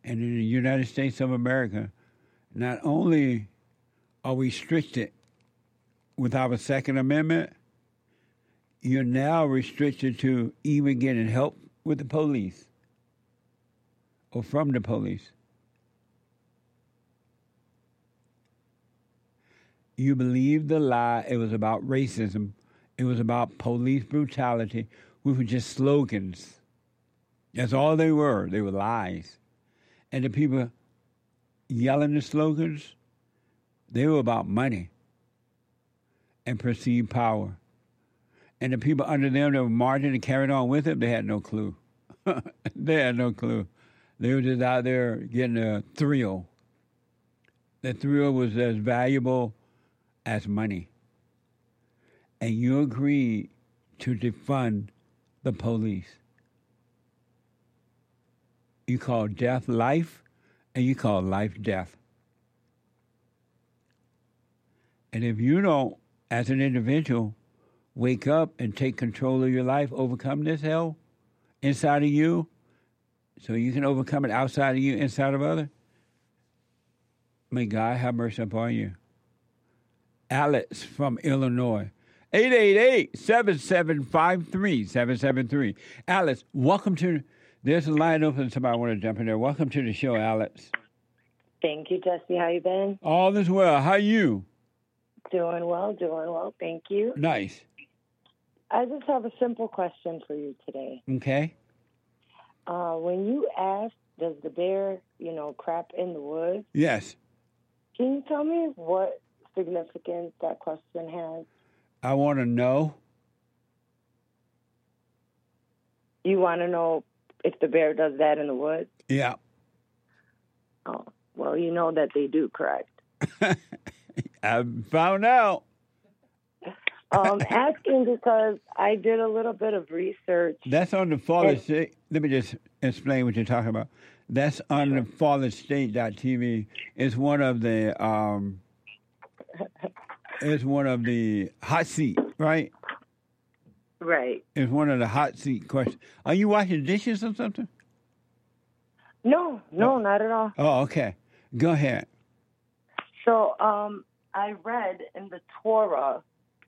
And in the United States of America, not only are we restricted with our Second Amendment, you're now restricted to even getting help with the police or from the police. You believed the lie. It was about racism. It was about police brutality, which were just slogans. That's all they were. They were lies. And the people yelling the slogans, they were about money and perceived power. And the people under them that were marching and carried on with it, they had no clue. They had no clue. They were just out there getting a thrill. The thrill was as valuable as money. And you agreed to defund the police. You call death life, and you call life death. And if you don't, as an individual, wake up and take control of your life, overcome this hell inside of you, so you can overcome it outside of you, inside of others, may God have mercy upon you. Alex from Illinois. eight eight eight, seven seven five, three seven seven three. Alex, welcome to... There's a line open. Somebody want to jump in there. Welcome to the show, Alex. Thank you, Jesse. How you been? All is well. How you? Doing well, doing well. Thank you. Nice. I just have a simple question for you today. Okay. Uh, when you asked, does the bear, you know, crap in the woods? Yes. Can you tell me what significance that question has? I want to know. You want to know if the bear does that in the woods? Yeah. Oh, well, you know that they do, correct? I found out. Um, asking because I did a little bit of research. That's on the fallen state. Let me just explain what you're talking about. That's on the fallen state dot t v. It's one of the um, it's one of the hot seat, right? Right. It's one of the hot seat questions. Are you washing dishes or something? No, no, Oh. not at all. Oh, okay. Go ahead. So um, I read in the Torah,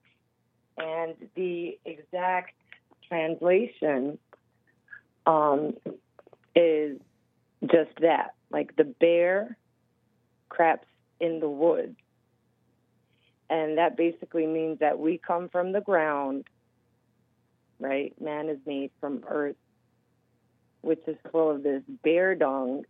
and the exact translation um, is just that, like the bear craps in the woods. And that basically means that we come from the ground, right? Man is made from earth, which is full of this bear dung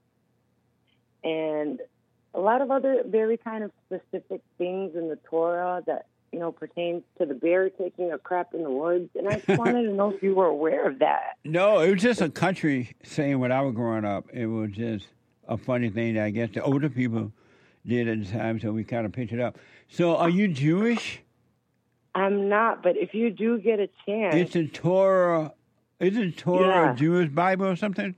and a lot of other very kind of specific things in the Torah that, you know, pertains to the bear taking a crap in the woods. And I just wanted to know if you were aware of that. No, it was just a country saying when I was growing up. It was just a funny thing that I guess the older people did at the time, so we kind of picked it up. So are you Jewish? I'm not, but if you do get a chance... It's a Torah... Isn't Torah Yeah. a Jewish Bible or something?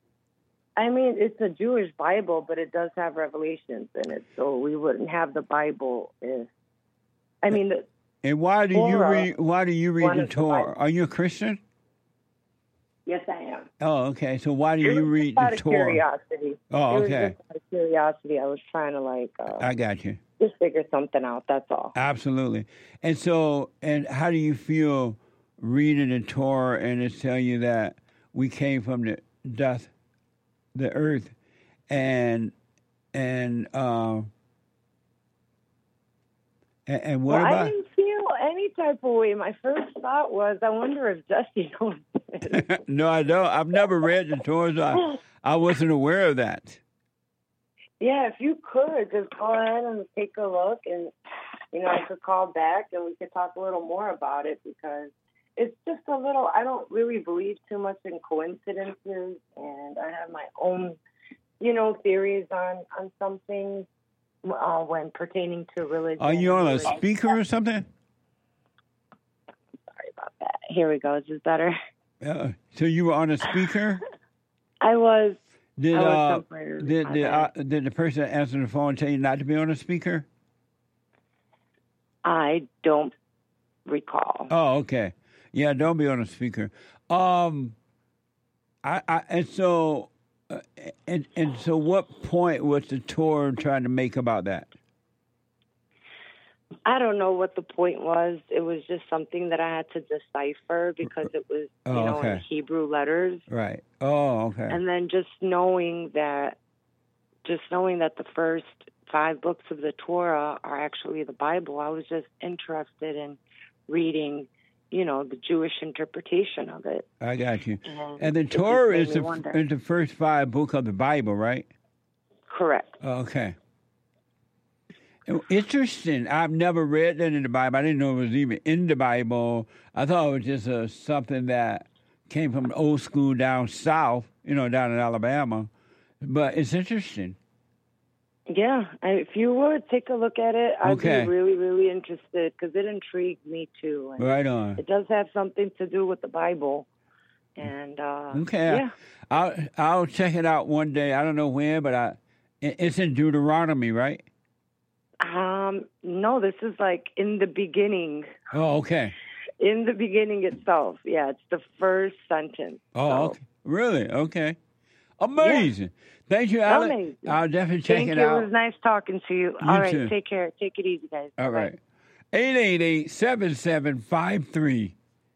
I mean, it's a Jewish Bible, but it does have revelations in it, so we wouldn't have the Bible if... I mean... The, And why do you Torah, read? Why do you read one the is the Torah? Bible. Are you a Christian? yes, I am. Oh, okay. So why do It you was read just out the of Torah? curiosity. Oh, It was okay. just out of curiosity. I was trying to, like, uh, I got you. just figure something out, that's all. Absolutely. And so, and how do you feel reading the Torah and it's telling you that we came from the dust, the earth, and and uh, and, and what well, I about? didn't feel any type of way. My first thought was, I wonder if Jesse knows this. No, I don't. I've never read the Torah. So I, I wasn't aware of that. Yeah, if you could, just go ahead and take a look, and, you know, I could call back and we could talk a little more about it, because it's just a little, I don't really believe too much in coincidences, and I have my own, you know, theories on, on some things uh, when pertaining to religion. Are you on a Religion. speaker or something? Sorry about that. Here we go. Is this better? Uh, so you were on a speaker? I was. Did I was uh, temporarily did on did, that. uh, did the person that answered the phone tell you not to be on a speaker? I don't recall. Oh, okay. Yeah, don't be on a speaker. Um, I, I and so Uh, and and so, what point was the Torah trying to make about that? I don't know what the point was. It was just something that I had to decipher because it was, you Oh, know, okay. in Hebrew letters. Right. Oh, okay. And then just knowing that, just knowing that the first five books of the Torah are actually the Bible, I was just interested in reading, you know, the Jewish interpretation of it. I got you. And, And the it just Torah made is me the, wonder. is the first five book of the Bible, right? Correct. Okay. Interesting. I've never read that in the Bible. I didn't know it was even in the Bible. I thought it was just uh, something that came from old school down south, you know, down in Alabama. But it's interesting. Yeah, I- if you would take a look at it, I'd Okay. be really, really interested because it intrigued me too. And Right on. it does have something to do with the Bible. And, uh, Okay. yeah. I'll I'll check it out one day. I don't know when, but I it- it's in Deuteronomy, right? Um, no, this is like in the beginning, Oh, okay. in the beginning itself. Yeah, it's the first sentence. Oh, So, okay. Really? Okay. Amazing. Thank you, Alan. Amazing. I'll definitely check Thank it you. out. It was nice talking to you. You All right, too. take care. Take it easy, guys. All Bye-bye. right. eight eight eight, seven seven five three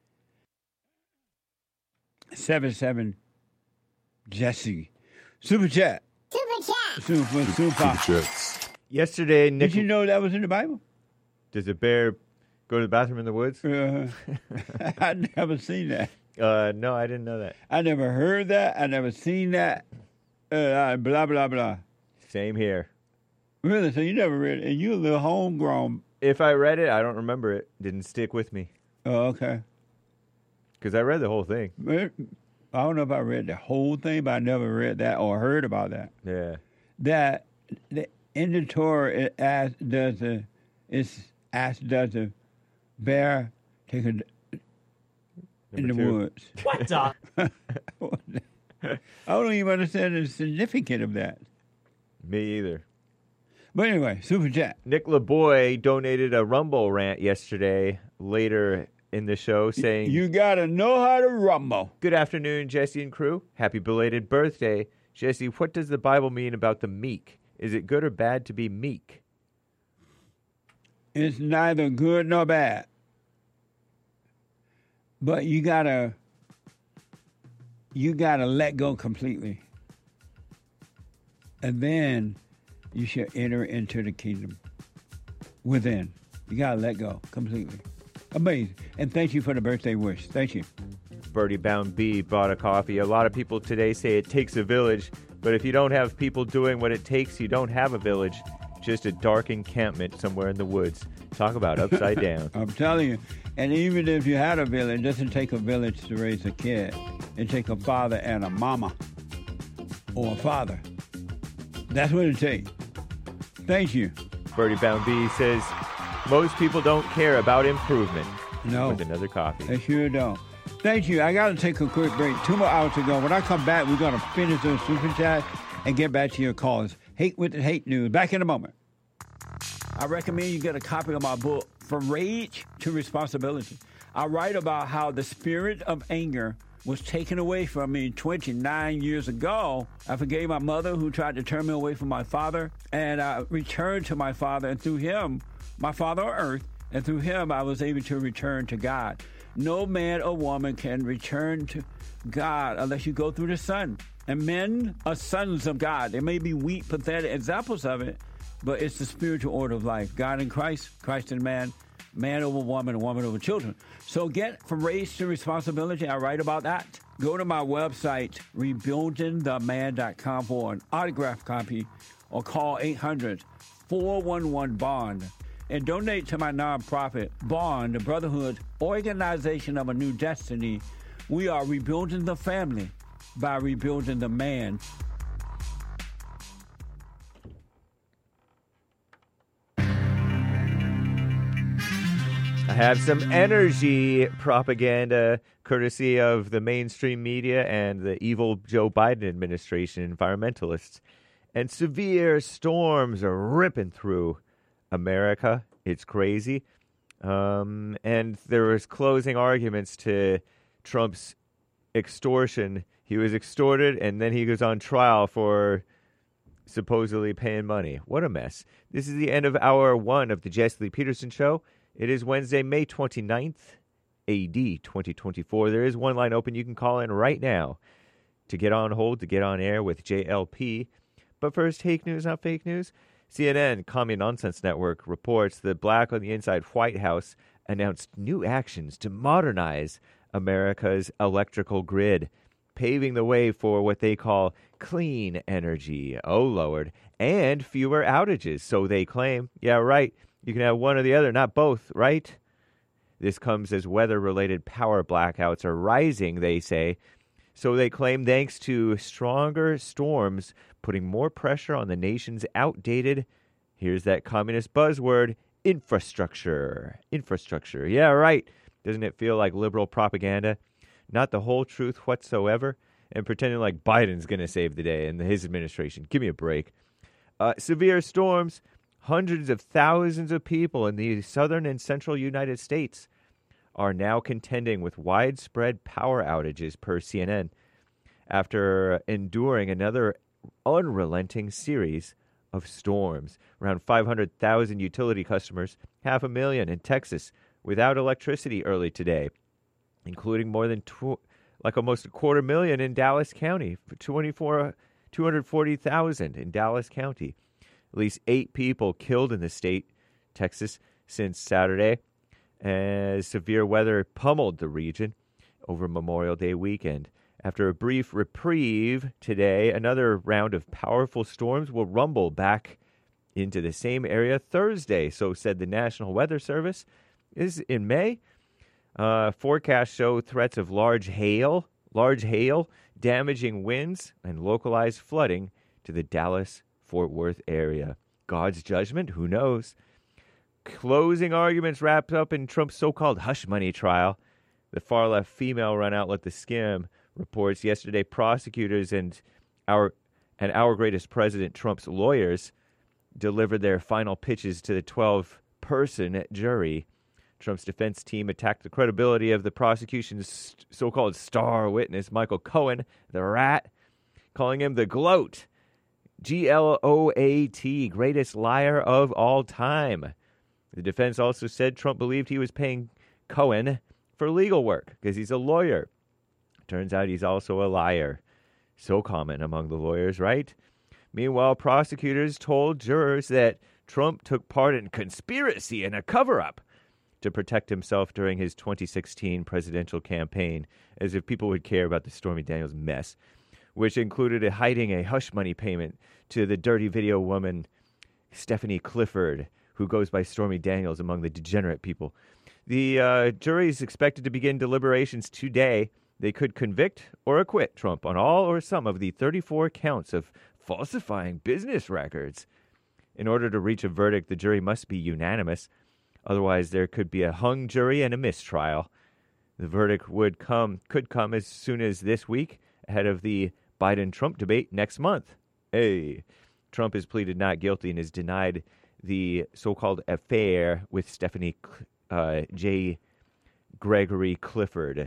seven seven Jesse. Super chat. Super chat. Super, super. Jets. Yesterday, Nick. Did you know that was in the Bible? Does a bear go to the bathroom in the woods? Uh, I never seen that. Uh, no, I didn't know that. I never heard that. I never seen that. Uh, blah, blah, blah. Same here. Really? So you never read it? And you a little homegrown. If I read it, I don't remember it. Didn't stick with me Oh, okay. because I read the whole thing. But I don't know if I read the whole thing, but I never read that or heard about that. Yeah. That the, in the Torah it asks, does the it's asked does the bear take a in the Number two. woods? What the? I don't even understand the significance of that. Me either. But anyway, super chat. Nick LaBoy donated a Rumble rant yesterday later in the show saying, You gotta know how to rumble. Good afternoon, Jesse and crew. Happy belated birthday. Jesse, what does the Bible mean about the meek? Is it good or bad to be meek? It's neither good nor bad. But you gotta you gotta let go completely. And then you should enter into the kingdom within. You gotta let go completely. Amazing. And thank you for the birthday wish. Thank you. Birdie Bound B bought a coffee. A lot of people today say it takes a village, but if you don't have people doing what it takes, you don't have a village. Just a dark encampment somewhere in the woods. Talk about upside down. I'm telling you. And even if you had a village, it doesn't take a village to raise a kid. It takes a father and a mama or a father. That's what it takes. Thank you. Birdie Bound B says, most people don't care about improvement. No. With another coffee. They sure don't. Thank you. I got to take a quick break. Two more hours to go. When I come back, we're going to finish those super chats and get back to your calls. Hate with the hate news. Back in a moment. I recommend you get a copy of my book, From Rage to Responsibility. I write about how the spirit of anger was taken away from me twenty-nine years ago. I forgave my mother who tried to turn me away from my father, and I returned to my father, and through him, my father on earth, and through him I was able to return to God. No man or woman can return to God unless you go through the Son. And men are sons of God. There may be weak, pathetic examples of it, but it's the spiritual order of life. God in Christ, Christ in man, man over woman, and woman over children. So get From Rage to Responsibility. I write about that. Go to my website, rebuilding the man dot com for an autographed copy, or call eight hundred, four one one, BOND. And donate to my nonprofit, BOND, the Brotherhood Organization of a New Destiny. We are rebuilding the family by rebuilding the man. I have some energy propaganda courtesy of the mainstream media and the evil Joe Biden administration, environmentalists. And severe storms are ripping through America. It's crazy. Um, and there was closing arguments to Trump's extortion He was extorted, and then he goes on trial for supposedly paying money. What a mess. This is the end of hour one of the Jesse Lee Peterson Show. It is Wednesday, May twenty-ninth, A D twenty twenty-four. There is one line open. You can call in right now to get on hold, to get on air with J L P. But first, fake news, not fake news. C N N, Commie Nonsense Network, reports the black on the inside White House announced new actions to modernize America's electrical grid, paving the way for what they call clean energy, oh Lord, and fewer outages, so they claim. Yeah, right, you can have one or the other, not both, right? This comes as weather-related power blackouts are rising, they say, so they claim thanks to stronger storms putting more pressure on the nation's outdated, here's that communist buzzword, infrastructure. Infrastructure, yeah, right. Doesn't it feel like liberal propaganda? Not the whole truth whatsoever, and pretending like Biden's going to save the day and his administration. Give me a break. Uh, severe storms, hundreds of thousands of people in the southern and central United States are now contending with widespread power outages, per C N N, after enduring another unrelenting series of storms. Around five hundred thousand utility customers, half a million in Texas, without electricity early today, including more than tw- like almost a quarter million in Dallas County, twenty-four, two hundred forty thousand in Dallas County. At least eight people killed in the state, Texas, since Saturday, as severe weather pummeled the region over Memorial Day weekend. After a brief reprieve today, another round of powerful storms will rumble back into the same area Thursday, so said the National Weather Service. Is in May. Uh, forecasts show threats of large hail, large hail, damaging winds, and localized flooding to the Dallas-Fort Worth area. God's judgment? Who knows? Closing arguments wrapped up in Trump's so-called hush money trial. The far-left female-run outlet The Skim reports yesterday prosecutors and our and our greatest president, Trump's lawyers, delivered their final pitches to the twelve-person jury. Trump's defense team attacked the credibility of the prosecution's so-called star witness, Michael Cohen, the rat, calling him the gloat, G L O A T, greatest liar of all time. The defense also said Trump believed he was paying Cohen for legal work because he's a lawyer. Turns out he's also a liar. So common among the lawyers, right? Meanwhile, prosecutors told jurors that Trump took part in conspiracy and a cover-up to protect himself during his twenty sixteen presidential campaign, as if people would care about the Stormy Daniels mess, which included a hiding a hush money payment to the dirty video woman Stephanie Clifford, who goes by Stormy Daniels among the degenerate people. The uh, jury is expected to begin deliberations today. They could convict or acquit Trump on all or some of the thirty-four counts of falsifying business records. In order to reach a verdict, the jury must be unanimous. Otherwise, there could be a hung jury and a mistrial. The verdict would come, could come as soon as this week, ahead of the Biden-Trump debate next month. Hey, Trump has pleaded not guilty and has denied the so-called affair with Stephanie uh, J. Gregory Clifford,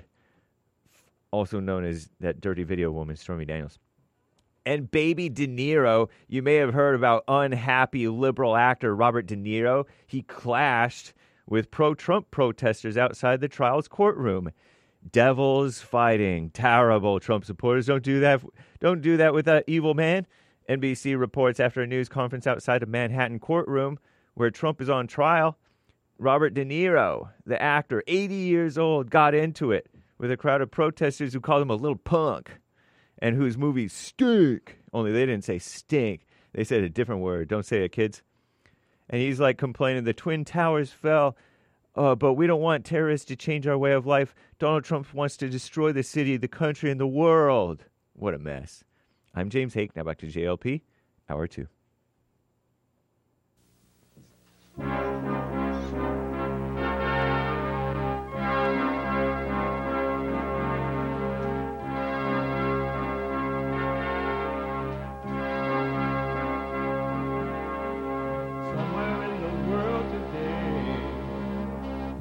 also known as that dirty video woman, Stormy Daniels. And baby De Niro, you may have heard about unhappy liberal actor Robert De Niro. He clashed with pro-Trump protesters outside the trial's courtroom. Devils fighting. Terrible Trump supporters. Don't do that. Don't do that with that evil man. N B C reports after a news conference outside a Manhattan courtroom where Trump is on trial, Robert De Niro, the actor, eighty years old, got into it with a crowd of protesters who called him a little punk, and whose movies stink. Only they didn't say stink. They said a different word. Don't say it, kids. And he's like complaining, the Twin Towers fell, uh, but we don't want terrorists to change our way of life. Donald Trump wants to destroy the city, the country, and the world. What a mess. I'm James Hake. Now back to J L P, Hour two.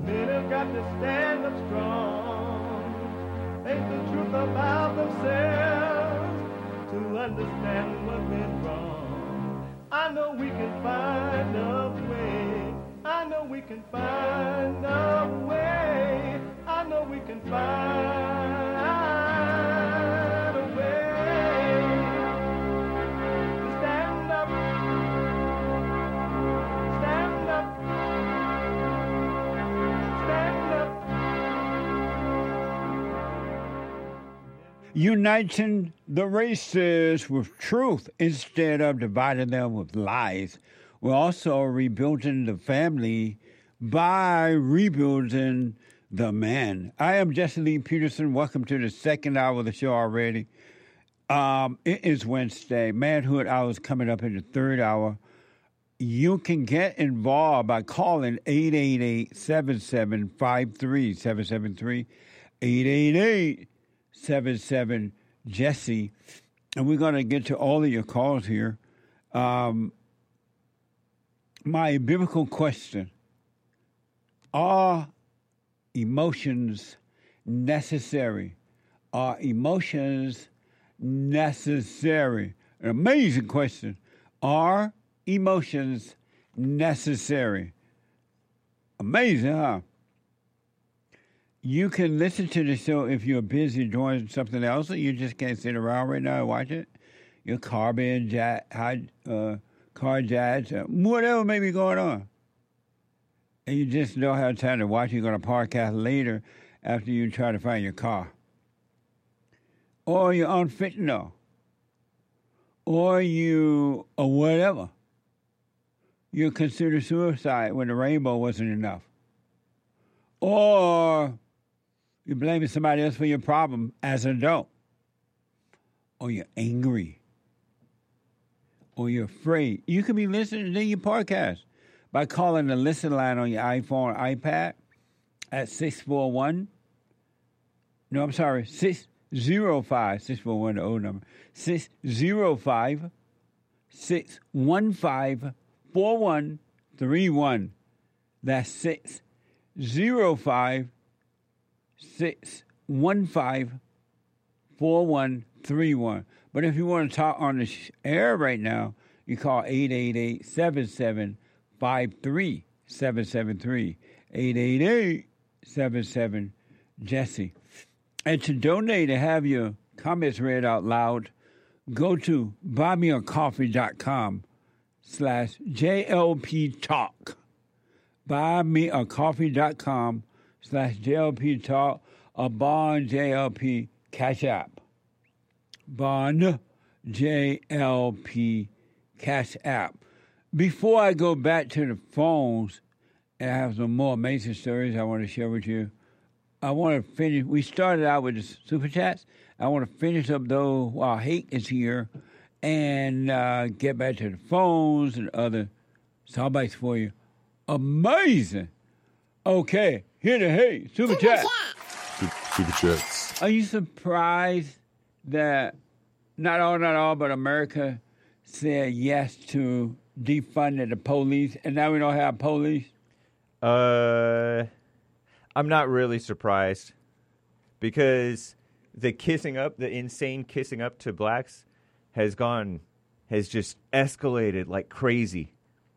To stand up strong, face the truth about themselves. understand what went wrong. I know we can find a way. I know we can find a way. I know we can find a way to stand up, stand up, stand up. Uniting the races with truth instead of dividing them with lies. We're also rebuilding the family by rebuilding the man. I am Jesse Lee Peterson. Welcome to the second hour of the show already. Um, it is Wednesday. Manhood Hour is coming up in the third hour. You can get involved by calling eight eight eight, seven seven five three, seven seven three, eight eight eight, seven seven, Jesse. And we're going to get to all of your calls here. Um, my biblical question, are emotions necessary? Are emotions necessary? An amazing question. Are emotions necessary? Amazing, huh? You can listen to the show if you're busy doing something else, or you just can't sit around right now and watch it. Your car being jacked, uh, car jacked, uh, whatever may be going on. And you just don't have time to watch. You're going to podcast later after you try to find your car. Or you're on fentanyl. Or you, or whatever. You consider suicide when the rainbow wasn't enough. Or you're blaming somebody else for your problem as an adult. Or you're angry. Or you're afraid. You could be listening to your podcast by calling the listen line on your iPhone or iPad at six four one. No, I'm sorry, six zero five, six four one, the old number, six zero five, six one five, four one three one. That's six zero five, six one five, four one three one. But if you want to talk on the air right now, you call eight eight eight, seven seven five three, seven seven three, eight eight eight, seven seven, Jesse. And to donate and have your comments read out loud, go to buymeacoffee.com slash JLP Talk. Buymeacoffee.com slash JLP Talk or Bond J L P Cash App. Bond J L P Cash App. Before I go back to the phones and I have some more amazing stories I want to share with you, I want to finish. We started out with the Super Chats. I want to finish up, though, while Hate is here and uh, get back to the phones and other soundbites for you. Amazing. Okay, here to Hate. Super, Super Chat. Super Chats. Are you surprised that not all, not all, but America said yes to defunding the police, and now we don't have police? Uh, I'm not really surprised because the kissing up, the insane kissing up to blacks has gone, has just escalated like crazy.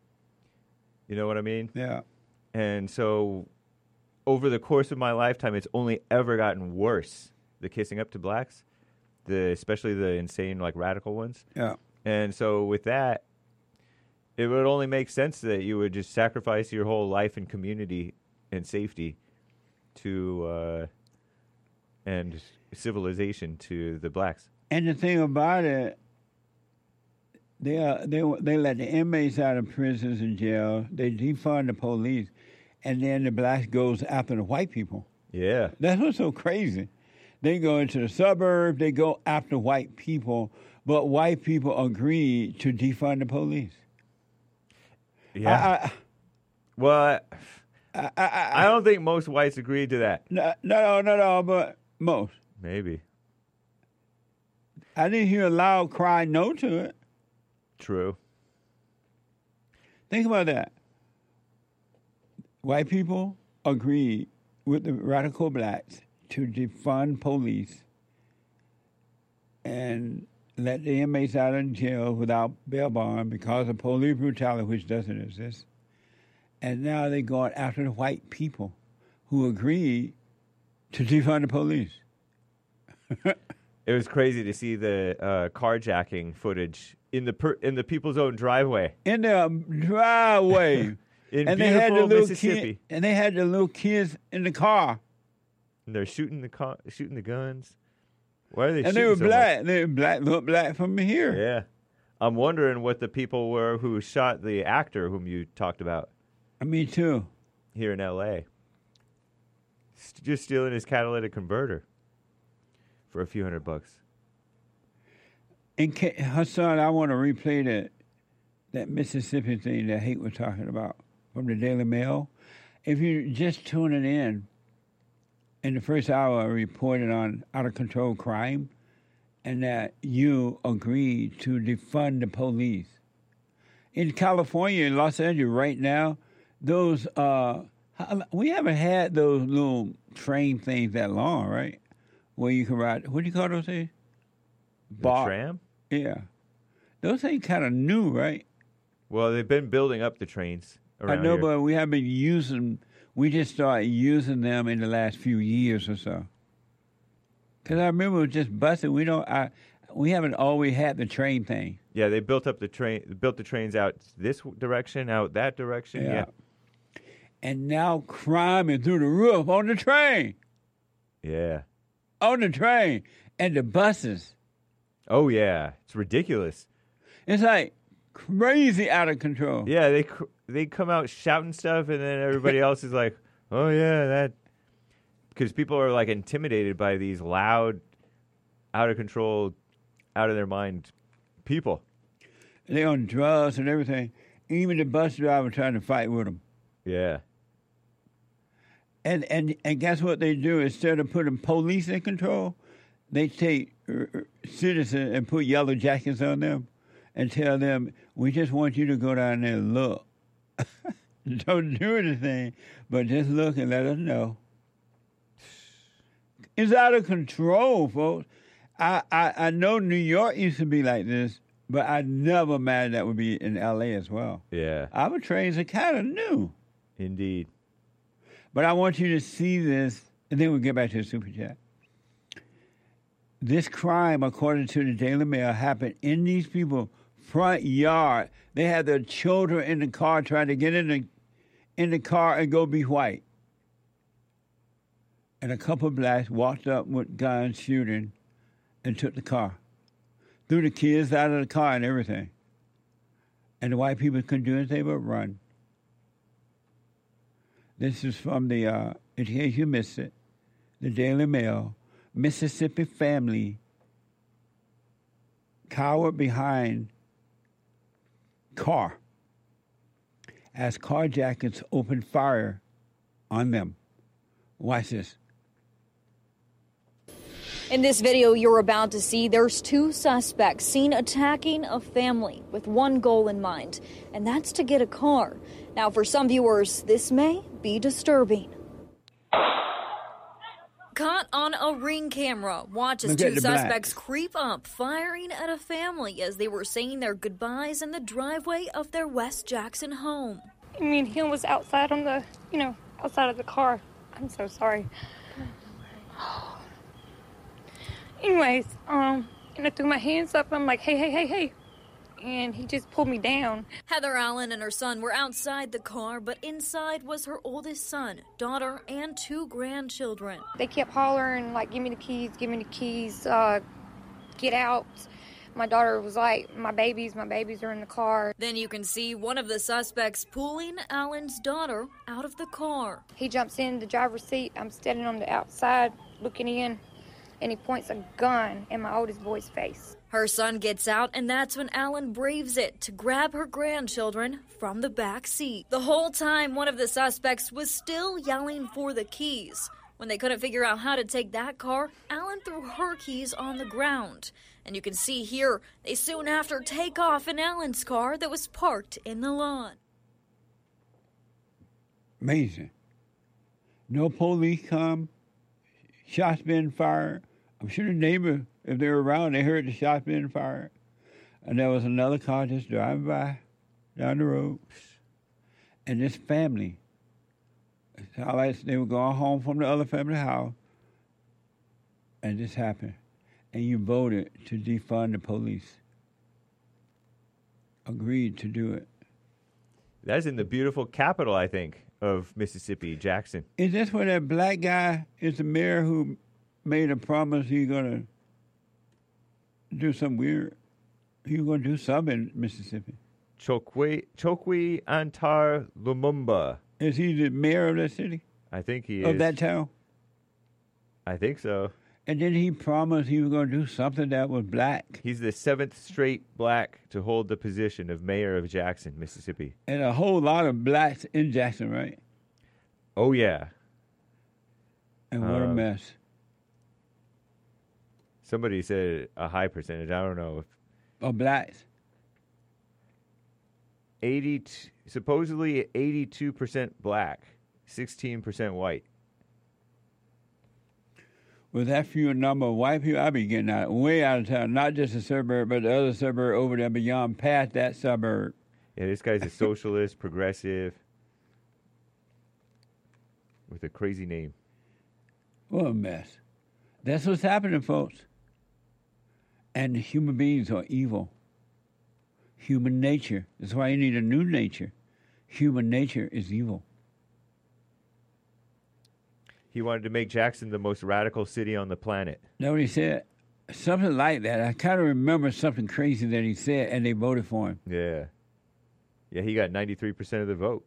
You know what I mean? Yeah. And so over the course of my lifetime, it's only ever gotten worse, the kissing up to blacks, the especially the insane, like, radical ones. Yeah. And so with that, it would only make sense that you would just sacrifice your whole life and community and safety to uh, and civilization to the blacks. And the thing about it, they uh, they they let the inmates out of prisons and jail. They defund the police, and then the blacks goes after the white people. Yeah, that's what's so crazy. They go into the suburbs. They go after white people, but white people agree to defund the police. Yeah. I, I, well, I, I, I, I don't think most whites agreed to that. No, no, no, no, but most. Maybe. I didn't hear a loud cry no to it. True. Think about that. White people agreed with the radical blacks to defund police, and let the inmates out of jail without bail bond because of police brutality, which doesn't exist. And now they're going after the white people who agreed to defund the police. It was crazy to see the uh, carjacking footage in the per- in the people's own driveway. In their driveway. in and beautiful they had the little Mississippi. Kid, and they had the little kids in the car. And they're shooting the car, shooting the guns. Why are they? And shooting they were so black. much? They were black, look black from here. Yeah, I'm wondering what the people were who shot the actor whom you talked about. Me too. Here in L A St- just stealing his catalytic converter for a few hundred bucks. In ca- Hassan, I want to replay that that Mississippi thing that Hate was talking about from the Daily Mail. If you're just tuning in, in the first hour, I reported on out of control crime, and that you agreed to defund the police. In California, in Los Angeles, right now, those uh, we haven't had those little train things that long, right? Where you can ride. What do you call those things? The Bar- tram? Yeah, those things kind of new, right? Well, they've been building up the trains around I know, here. but we haven't been using. We just started using them in the last few years or so. Because I remember it was just busting. We don't. I, we haven't always had the train thing. Yeah, they built up the train, built the trains out this direction, out that direction. Yeah, Yeah. And now crime is through the roof on the train. yeah. On the train and the buses. Oh yeah, it's ridiculous. It's like crazy out of control. Yeah, they cr- they come out shouting stuff, and then everybody else is like, "Oh yeah, that," because people are like intimidated by these loud, out of control, out of their mind people. They're on drugs and everything. Even the bus driver trying to fight with them. Yeah, And and and guess what they do? Instead of putting police in control, they take uh, citizens and put yellow jackets on them and tell them, "We just want you to go down there and look. Don't do anything, but just look and let us know." It's out of control, folks. I, I, I know New York used to be like this, but I never imagined that would be in L A as well. yeah, Our trains are kind of new. indeed. But I want you to see this, and then we'll get back to the super chat. This crime, according to the Daily Mail, happened in these people's front yard. They had their children in the car trying to get in the in the car and go be white. And a couple of blacks walked up with guns shooting and took the car. Threw the kids out of the car and everything. And the white people couldn't do anything but run. This is from the, uh, in case you missed it, the Daily Mail. Mississippi family cowered behind car as carjackers opened fire on them. Watch this. In this video you're about to see, there's two suspects seen attacking a family with one goal in mind, and that's to get a car. Now, for some viewers, this may be disturbing. Caught on a Ring camera, watch as Look at two the suspects blacks. creep up, firing at a family as they were saying their goodbyes in the driveway of their West Jackson home. I mean, he was outside on the, you know, outside of the car. I'm so sorry. Anyways, um, and I threw my hands up. I'm like, hey, hey, hey, hey. And he just pulled me down. Heather Allen and her son were outside the car, but inside was her oldest son, daughter, and two grandchildren. They kept hollering, like, give me the keys, give me the keys, uh, get out. My daughter was like, my babies, my babies are in the car. Then you can see one of the suspects pulling Allen's daughter out of the car. He jumps in the driver's seat. I'm standing on the outside looking in, and he points a gun in my oldest boy's face. Her son gets out, and that's when Allen braves it to grab her grandchildren from the back seat. The whole time, one of the suspects was still yelling for the keys. When they couldn't figure out how to take that car, Allen threw her keys on the ground. And you can see here, they soon after take off in Allen's car that was parked in the lawn. Amazing. No police come. Shots been fired. I'm sure the neighbor If they were around, they heard the shots being fired. And there was another car just driving by down the road. And this family, like they were going home from the other family house, and this happened. And you voted to defund the police. Agreed to do it. That's in the beautiful capital, I think, of Mississippi, Jackson. Is this where that black guy is the mayor who made a promise he's going to do something weird? He's going to do something in Mississippi. Chokwe, Chokwe Antar Lumumba. Is he the mayor of that city? I think he of is. that town? I think so. And then he promised he was going to do something that was black. He's the seventh straight black to hold the position of mayor of Jackson, Mississippi. And a whole lot of blacks in Jackson, right? Oh, yeah. And what a Um, mess. Somebody said a high percentage. I don't know if Of blacks. eighty, supposedly eighty-two percent black, sixteen percent white. With that few number of white people, I'd be getting out, way out of town. Not just the suburb, but the other suburb over there beyond, past that suburb. Yeah, this guy's a socialist, progressive, with a crazy name. What a mess. That's what's happening, folks. And human beings are evil. Human nature. That's why you need a new nature. Human nature is evil. He wanted to make Jackson the most radical city on the planet. Know what he said? Something like that. I kind of remember something crazy that he said, and they voted for him. Yeah. Yeah, he got ninety-three percent of the vote.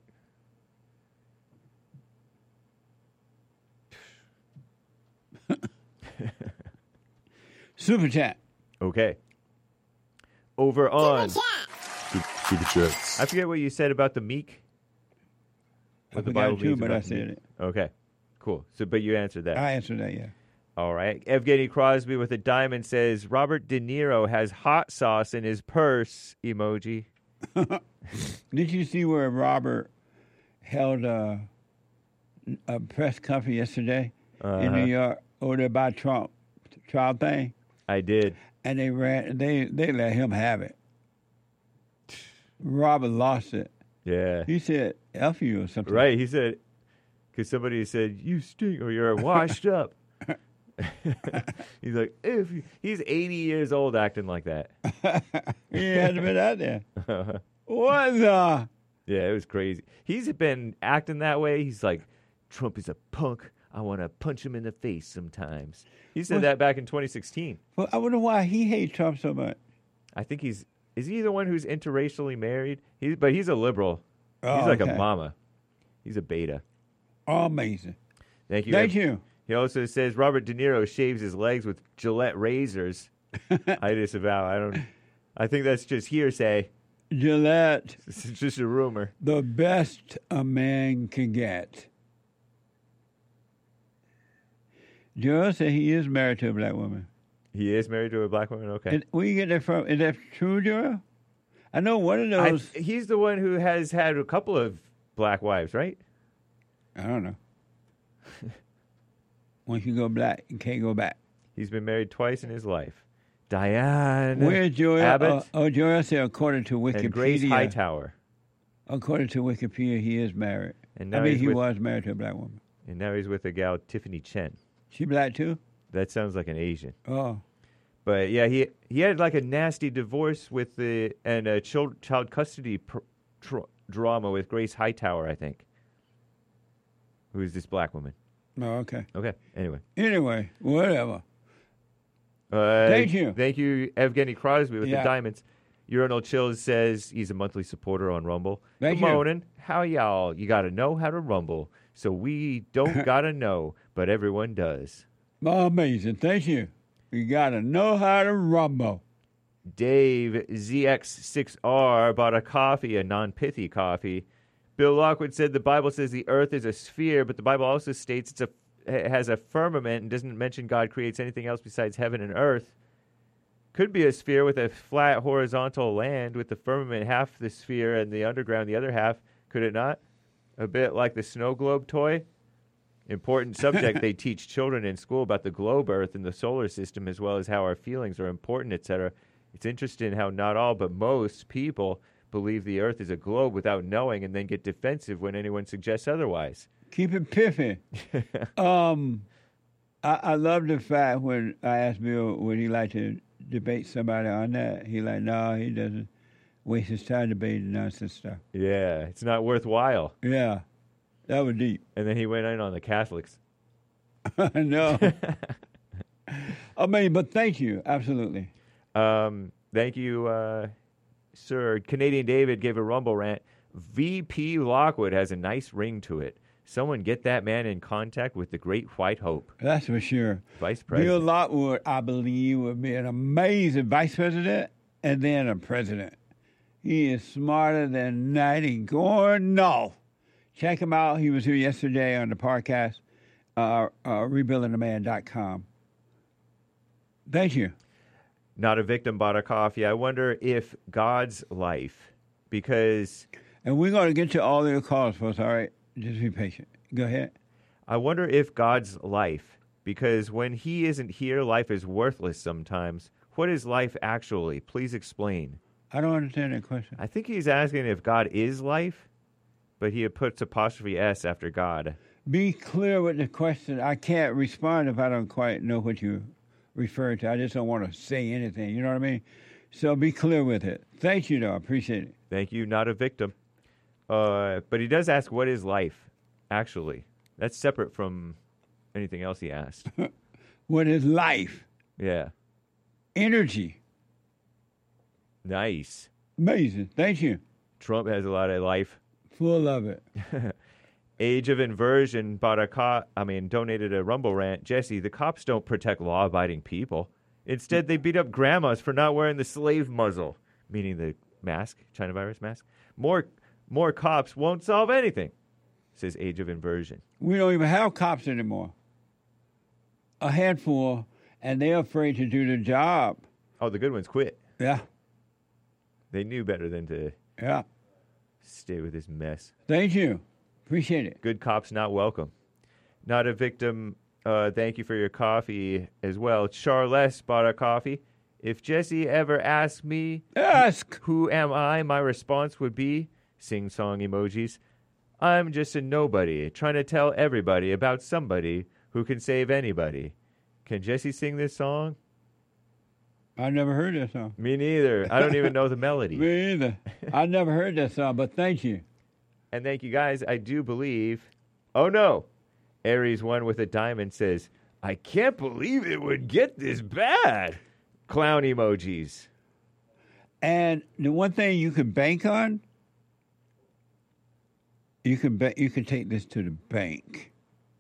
Super chat. Okay. Over on. Super, super chats. I forget what you said about the meek. I What the forgot Bible too, means but about I the said meek. it. Okay. Cool. So, but you answered that. I answered that, yeah. All right. Evgeny Crosby with a diamond says Robert De Niro has hot sauce in his purse emoji. Did you see where Robert held a, a press conference yesterday Uh-huh. in New York over there by Trump trial thing? I did. And they ran. They they let him have it. Robert lost it. Yeah. He said "F you" or something. Right. He said, because somebody said, you stink or you're washed up. He's like, if you, he's eighty years old acting like that. He hadn't been out there. What the? Yeah, it was crazy. He's been acting that way. He's like, Trump is a punk. I want to punch him in the face sometimes. He said What? that back in twenty sixteen. Well, I wonder why he hates Trump so much. I think he's, is he the one who's interracially married? He's, but he's a liberal. Oh, he's like okay. a mama. He's a beta. Amazing. Thank you. Thank you. He also says Robert De Niro shaves his legs with Gillette razors. I disavow. I don't. I think that's just hearsay. Gillette, It's just a rumor. the best a man can get. Joe said he is married to a black woman. He is married to a black woman. Okay. And where you get that from? Is that true, Joe? I know one of I, those. he's the one who has had a couple of black wives, right? I don't know. Once you go black, you can't go back. He's been married twice in his life. Diane Where's Joel? Abbott Uh, oh, Joel said according to Wikipedia. and Grace Hightower. According to Wikipedia, he is married. And I now mean, he's he with, was married to a black woman. and now he's with a gal, Tiffany Chen. She black too? That sounds like an Asian. Oh. But yeah, he he had like a nasty divorce with the and a child child custody pr- tr- drama with Grace Hightower, I think. Who is this black woman? Oh, okay. Okay. Anyway. Anyway, whatever. Uh, Thank you. Thank you, Evgeny Crosby with Yeah. the diamonds. Urinal Chills says he's a monthly supporter on Rumble. Thank Good you. morning. How y'all? You got to know how to rumble. So we don't got to know, but everyone does. Amazing. Thank you. You got to know how to rumble. Dave Z X six R bought a coffee, a non-pithy coffee. Bill Lockwood said the Bible says the earth is a sphere, but the Bible also states it's a it has a firmament and doesn't mention God creates anything else besides heaven and earth. Could be a sphere with a flat horizontal land with the firmament half the sphere and the underground the other half. Could it not? A bit like the snow globe toy Important subject they teach children in school about the globe Earth and the solar system, as well as how our feelings are important, et cetera. It's interesting how not all, but most people believe the Earth is a globe without knowing and then get defensive when anyone suggests otherwise. Keep it piffy. um, I, I love the fact when I asked Bill would he like to debate somebody on that. He like, no, he doesn't waste his time debating nonsense stuff. Yeah, it's not worthwhile. Yeah, that was deep. And then he went in on the Catholics. I know. I mean, but thank you, absolutely. Um, thank you, uh, sir. Canadian David gave a Rumble rant. V P Lockwood has a nice ring to it. Someone get that man in contact with the Great White Hope. That's for sure. Vice Bill President. Lockwood, I believe, would be an amazing vice president and then a president. He is smarter than Nighty Gordon. No. Check him out. He was here yesterday on the podcast, uh, uh, rebuilding the man dot com. Thank you. Not a victim bought a coffee. I wonder if God's life, because And we're going to get to all your calls for us, all right? Just be patient. Go ahead. I wonder if God's life, because when he isn't here, life is worthless sometimes. What is life actually? Please explain. I don't understand that question. I think he's asking if God is life, but he puts apostrophe S after God. Be clear with the question. I can't respond if I don't quite know what you refer to. I just don't want to say anything. You know what I mean? So be clear with it. Thank you, though. I appreciate it. Thank you, not a victim. Uh, but he does ask, what is life, actually? That's separate from anything else he asked. What is life? Yeah. Energy. Nice. Amazing. Thank you. Trump has a lot of life. Full of it. Age of Inversion bought a cop, I mean, donated a Rumble rant. Jesse, the cops don't protect law-abiding people. Instead, they beat up grandmas for not wearing the slave muzzle, meaning the mask, China virus mask. More more cops won't solve anything, says Age of Inversion. We don't even have cops anymore. A handful, and they're afraid to do the job. Oh, the good ones quit. Yeah. They knew better than to Yeah. stay with this mess. Thank you. Appreciate it. Good cops not welcome. Not a victim. Uh, thank you for your coffee as well. Charles bought a coffee. If Jesse ever asked me, Ask. who am I? My response would be, sing-song emojis, I'm just a nobody trying to tell everybody about somebody who can save anybody. Can Jesse sing this song? I never heard that song. Me neither. I don't even know the melody. Me either. I never heard that song, but thank you. And thank you, guys. I do believe... Oh, no. Aries one with a diamond says, I can't believe it would get this bad. Clown emojis. And the one thing you can bank on, you can ba- you can take this to the bank.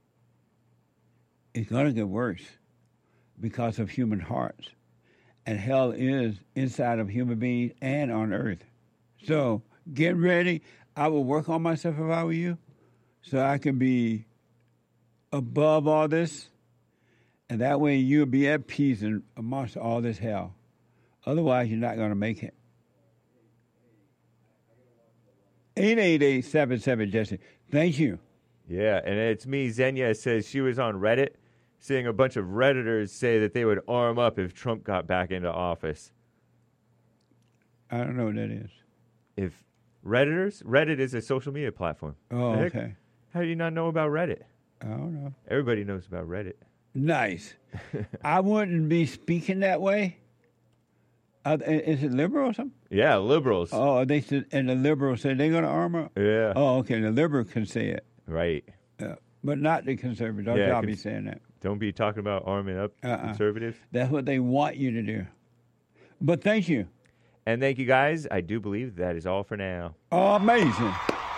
It's going to get worse because of human hearts. And hell is inside of human beings and on earth. So get ready. I will work on myself if I were you, so I can be above all this. And that way you'll be at peace and amongst all this hell. Otherwise, you're not going to make it. eight eight eight, seven seven, Jesse. Thank you. Yeah, and it's me. Xenia says she was on Reddit seeing a bunch of Redditors say that they would arm up if Trump got back into office. I don't know what that is. If Redditors? Reddit is a social media platform. Oh, Heck, okay. How do you not know about Reddit? I don't know. Everybody knows about Reddit. Nice. I wouldn't be speaking that way. Uh, is it liberal or something? Yeah, liberals. Oh, they said, and the liberals said they're going to arm up? Yeah. Oh, okay. The liberal can say it. Right. Uh, but not the conservative. Don't Yeah, y'all be cons- saying that. Don't be talking about arming up Uh-uh. conservatives. That's what they want you to do. But thank you. And thank you, guys. I do believe that is all for now. Oh, amazing.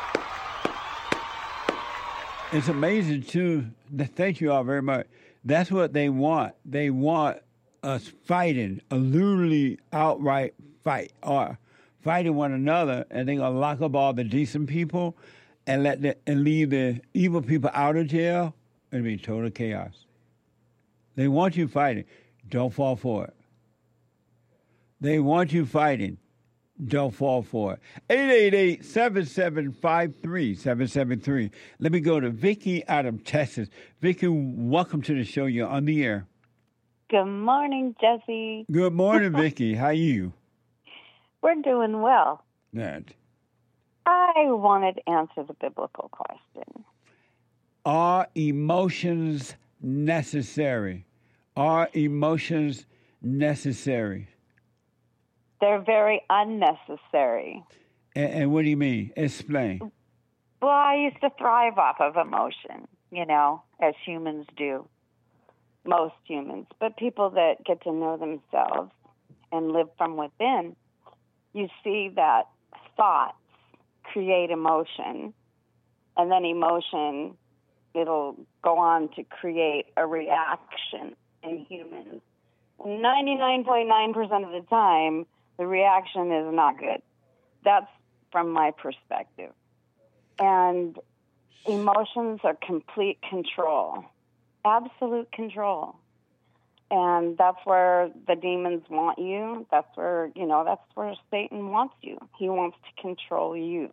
It's amazing, too. Th- Thank you all very much. That's what they want. They want us fighting, a literally outright fight, or fighting one another, and they're going to lock up all the decent people and let the, and leave the evil people out of jail. It'll be total chaos. They want you fighting. Don't fall for it. They want you fighting. Don't fall for it. eight eight eight, seven seven five, three seven seven three. Let me go to Vicky out of Texas. Vicky, welcome to the show. You're on the air. Good morning, Jesse. Good morning, Vicky. How are you? We're doing well. Good. I wanted to answer the biblical question. Are emotions necessary? Are emotions necessary? They're very unnecessary. And, and what do you mean? Explain. Well, I used to thrive off of emotion, you know, as humans do. Most humans. But people that get to know themselves and live from within, you see that thoughts create emotion, and then emotion, it'll go on to create a reaction in humans. ninety-nine point nine percent of the time, the reaction is not good. That's from my perspective. And emotions are complete control, absolute control. And that's where the demons want you. That's where, you know, that's where Satan wants you. He wants to control you.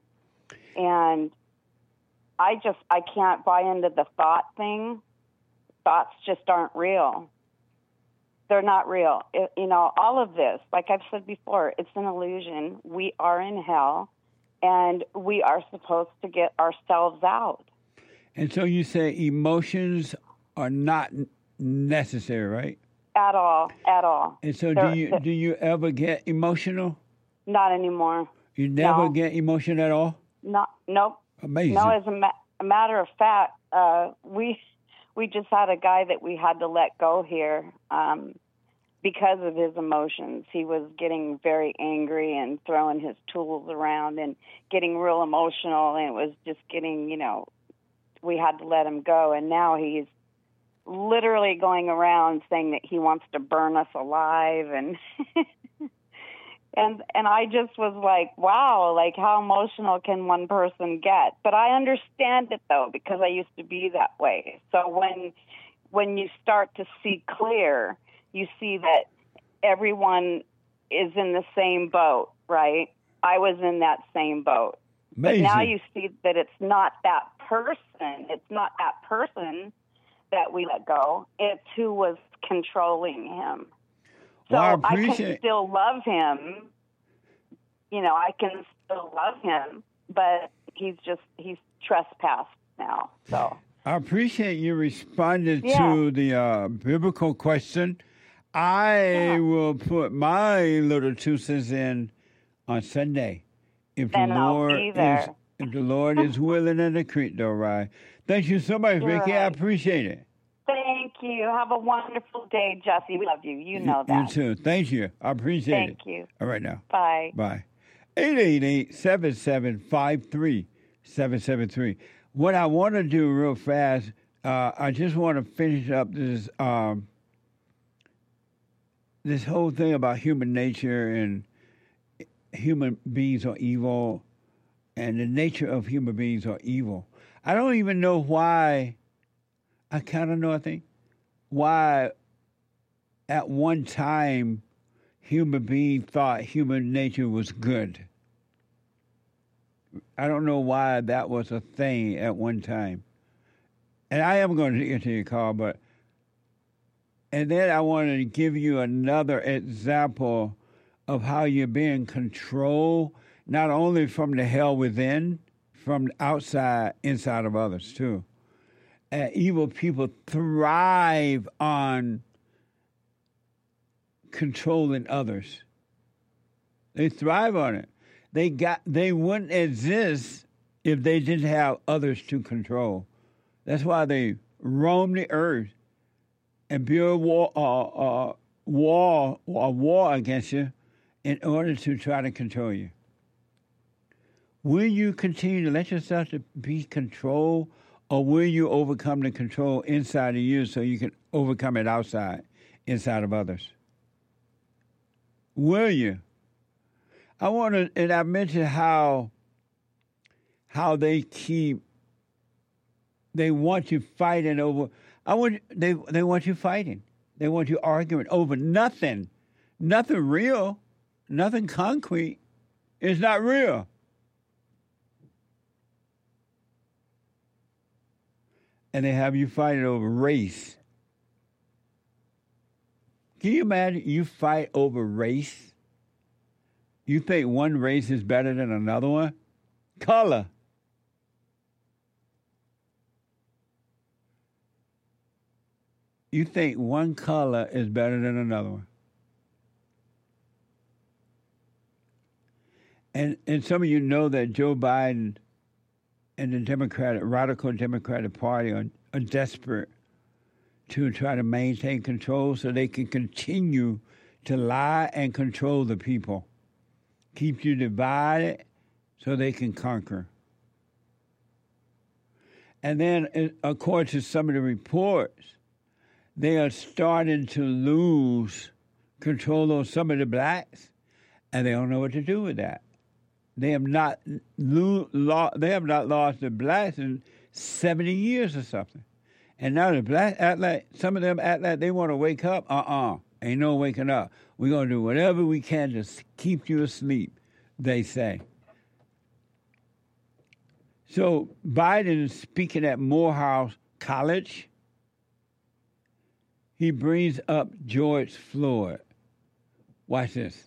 And I just, I can't buy into the thought thing. Thoughts just aren't real. They're not real. It, you know, all of this, like I've said before, it's an illusion. We are in hell, and we are supposed to get ourselves out. And so you say emotions are not necessary, right? At all, at all. And so They're, do you do you ever get emotional? Not anymore. You never No. get emotion at all? No, nope. Amazing. No, as a, ma- a matter of fact, uh, we we just had a guy that we had to let go here um, because of his emotions. He was getting very angry and throwing his tools around and getting real emotional, and it was just getting, you know, we had to let him go. And now he's literally going around saying that he wants to burn us alive, and and and I just was like, wow, like how emotional can one person get? But I understand it though, because I used to be that way. So when when you start to see clear, you see that everyone is in the same boat, right? I was in that same boat. Amazing. But now you see that it's not that person. It's not that person that we let go. It's who was controlling him. So Well, I I can appreciate- still love him. You know, I can still love him, but he's just, he's trespassed now. So I appreciate you responding Yeah. to the uh, biblical question. I Yeah. will put my little two cents in on Sunday. If Then the I'll Lord be is there. if the Lord is willing and the creek don't rise. Thank you so much, You're Vicky. I right. appreciate it. thank you. Have a wonderful day, Jesse. We love you. You know that. You too. Thank you. I appreciate it. Thank you. All right now. Bye. Bye. eight eight eight, seven seven five, three seven seven three. What I want to do real fast, uh, I just want to finish up this um, this whole thing about human nature and human beings are evil and the nature of human beings are evil. I don't even know why, I kind of know, I think, why at one time human beings thought human nature was good. I don't know why that was a thing at one time. And I am going to get to your call, but and then I wanted to give you another example of how you're being controlled, not only from the hell within, from the outside, inside of others too. Uh, evil people thrive on controlling others. They thrive on it. They got. They wouldn't exist if they didn't have others to control. That's why they roam the earth and build war, uh, uh, war, a war against you in order to try to control you. Will you continue to let yourself to be controlled, or will you overcome the control inside of you so you can overcome it outside, inside of others? Will you? I want to, and I mentioned how how they keep, they want you fighting over. I want they they want you fighting. They want you arguing over nothing, nothing real. nothing concrete is not real. And they have you fighting over race. Can you imagine you fight over race? You think one race is better than another one? Color. You think one color is better than another one. And and some of you know that Joe Biden and the Democratic, radical Democratic Party are, are desperate to try to maintain control so they can continue to lie and control the people. Keep you divided so they can conquer. And then, according to some of the reports, they are starting to lose control of some of the blacks, and they don't know what to do with that. They have not lo- lo- they have not lost the blacks in seventy years or something. And now the blacks act like, some of them act like they want to wake up. Uh-uh. Ain't no waking up. We're going to do whatever we can to keep you asleep, they say. So Biden is speaking at Morehouse College. He brings up George Floyd. Watch this.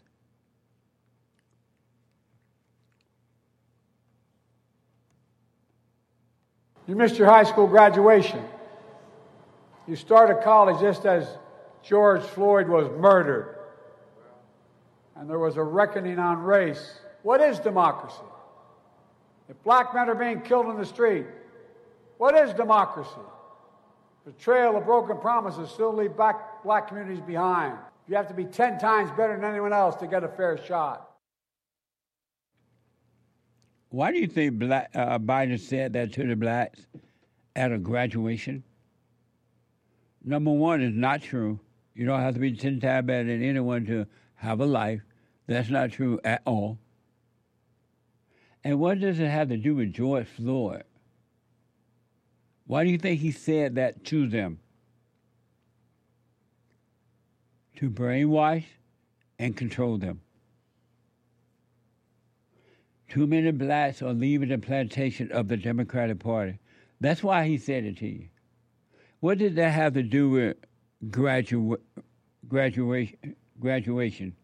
You missed your high school graduation. You started college just as George Floyd was murdered. And there was a reckoning on race. What is democracy? If black men are being killed in the street, what is democracy? The trail of broken promises still leave back black communities behind. You have to be ten times better than anyone else to get a fair shot. Why do you think black, uh, Biden said that to the blacks at a graduation? Number one, it's not true. You don't have to be ten times better than anyone to have a life. That's not true at all. And what does it have to do with George Floyd? Why do you think he said that to them? To brainwash and control them. Too many blacks are leaving the plantation of the Democratic Party. That's why he said it to you. What did that have to do with gradua- graduation? graduation?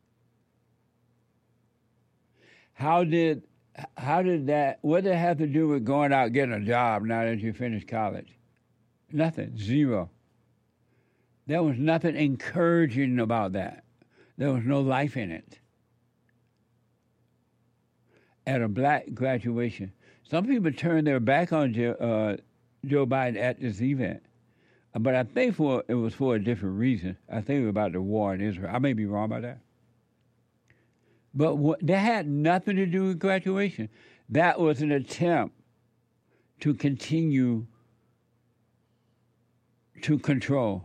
How did how did that? What did it have to do with going out and getting a job now that you finished college? Nothing. Zero. There was nothing encouraging about that. There was no life in it. At a black graduation, some people turned their back on Joe, uh, Joe Biden at this event, but I think for it was for a different reason. I think it was about the war in Israel. I may be wrong about that. But what, that had nothing to do with graduation. That was an attempt to continue to control.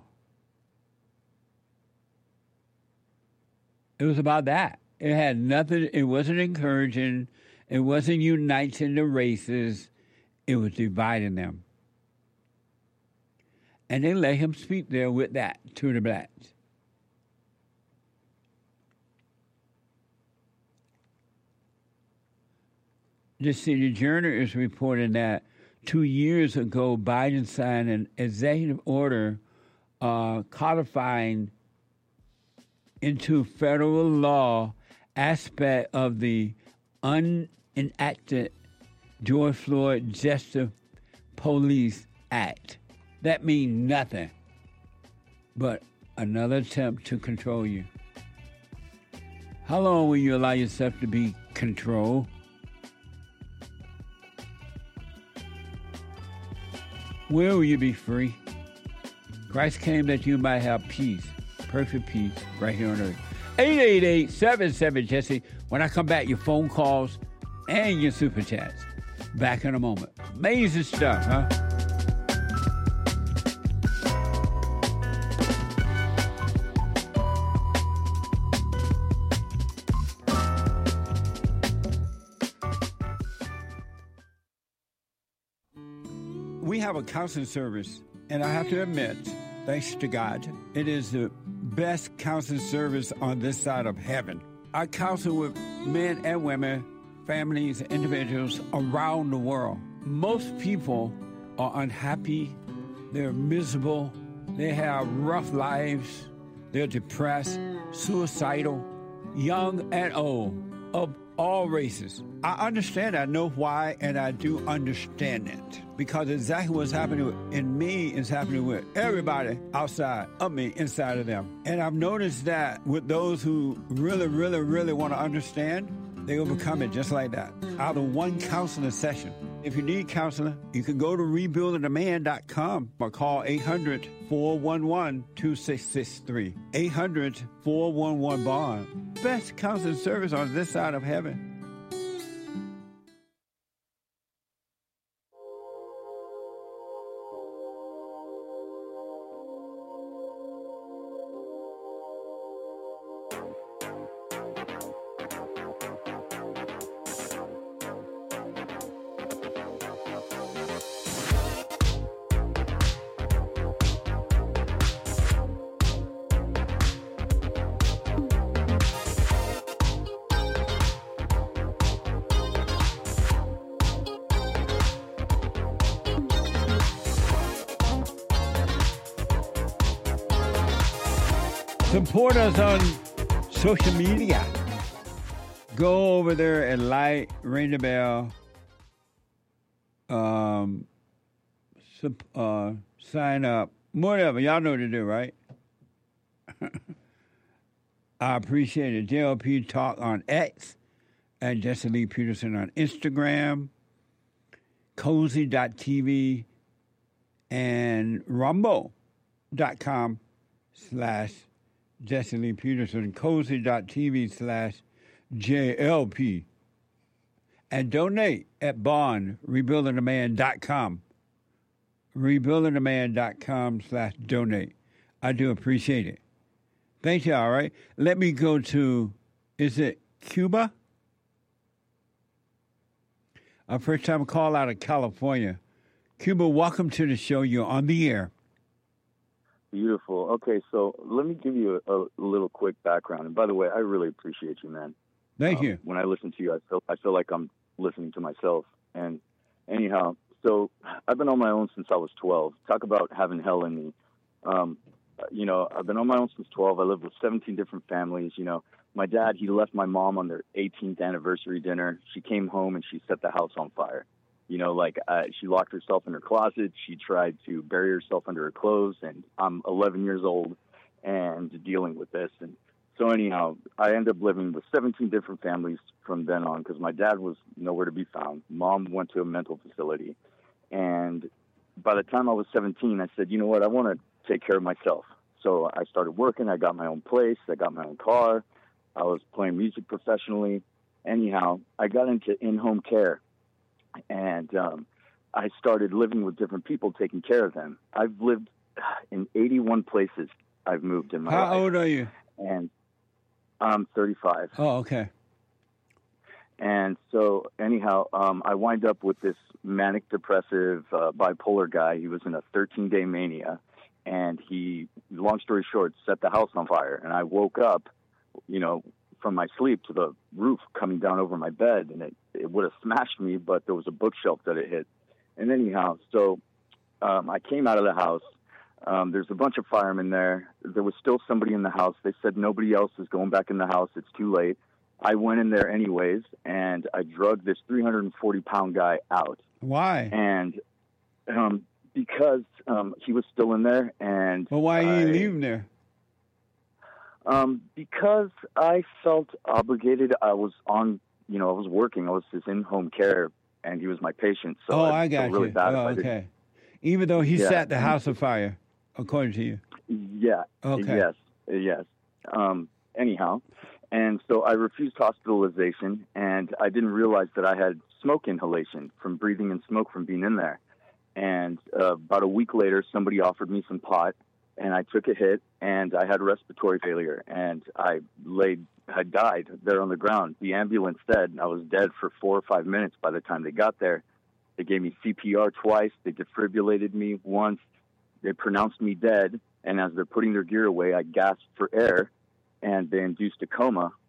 It was about that. It had nothing, it wasn't encouraging, it wasn't uniting the races, it was dividing them. And they let him speak there with that to the blacks. The City Journal is reporting that two years ago, Biden signed an executive order uh, codifying into federal law aspect of the unenacted George Floyd Justice Police Act. That means nothing but another attempt to control you. How long will you allow yourself to be controlled? When will you be free? Christ came that you might have peace, perfect peace, right here on earth. eight eight eight, seven seven, Jesse. When I come back, your phone calls and your super chats. Back in a moment. Amazing stuff, huh? We have a counseling service, and I have to admit, thanks to God, it is the best counseling service on this side of heaven. I counsel with men and women, families, individuals around the world. Most people are unhappy, they're miserable, they have rough lives, they're depressed, suicidal, young and old, of all races. I understand, I know why, and I do understand it. Because exactly what's happening in me is happening with everybody outside of me, inside of them. And I've noticed that with those who really, really, really want to understand, they will become it just like that, out of one counseling session. If you need counseling, you can go to rebuilding a man dot com or call eight hundred, four one one, two six six three. eight hundred, four one one, bond. Best counseling service on this side of heaven. Support us on social media. Go over there and like, ring the bell, um, sup- uh, sign up, whatever. Y'all know what to do, right? I appreciate it. J L P Talk on X and Jesse Lee Peterson on Instagram, cozy dot t v, and rumble dot com slash Jesse Lee Peterson, cozy dot t v slash J L P. And donate at bond rebuilding a man dot com. rebuilding a man dot com slash donate. I do appreciate it. Thank you, all right. Let me go to, is it Cuba? Our first time call out of California. Cuba, welcome to the show. You're on the air. Beautiful. Okay, so let me give you a, a little quick background. And by the way, I really appreciate you, man. Thank um, you. When I listen to you, I feel I feel like I'm listening to myself. And anyhow, so I've been on my own since I was twelve. Talk about having hell in me. Um, you know, I've been on my own since twelve. I lived with seventeen different families. You know, my dad, he left my mom on their eighteenth anniversary dinner. She came home and she set the house on fire. You know, like uh, she locked herself in her closet. She tried to bury herself under her clothes. And I'm eleven years old and dealing with this. And so anyhow, I ended up living with seventeen different families from then on because my dad was nowhere to be found. Mom went to a mental facility. And by the time I was seventeen, I said, you know what, I want to take care of myself. So I started working. I got my own place. I got my own car. I was playing music professionally. Anyhow, I got into in-home care. And um, I started living with different people, taking care of them. I've lived in eighty-one places I've moved in my How life. How old are you? And I'm thirty-five. Oh, okay. And so, anyhow, um, I wind up with this manic depressive uh, bipolar guy. He was in a thirteen-day mania. And he, long story short, set the house on fire. And I woke up, you know, from my sleep to the roof coming down over my bed, and it, it would have smashed me, but there was a bookshelf that it hit. And anyhow, so um, I came out of the house. Um, there's a bunch of firemen there. There was still somebody in the house. They said nobody else is going back in the house. It's too late. I went in there anyways, and I drugged this three hundred forty pound guy out. Why? And um, because um, he was still in there. And well, why are you I, leaving there? Um, because I felt obligated. I was on, you know, I was working. I was his in-home care, and he was my patient. So oh, I, I got felt really you. bad Oh, if I okay. Even though he Yeah. set the house afire, according to you. Yeah. Okay. Yes. Yes. Um, anyhow, and so I refused hospitalization, and I didn't realize that I had smoke inhalation from breathing in smoke from being in there. And uh, about a week later, somebody offered me some pot, and I took a hit, and I had respiratory failure, and I laid, I died there on the ground. The ambulance said I was dead for four or five minutes by the time they got there. They gave me C P R twice. They defibrillated me once. They pronounced me dead, and as they're putting their gear away, I gasped for air, and they induced a coma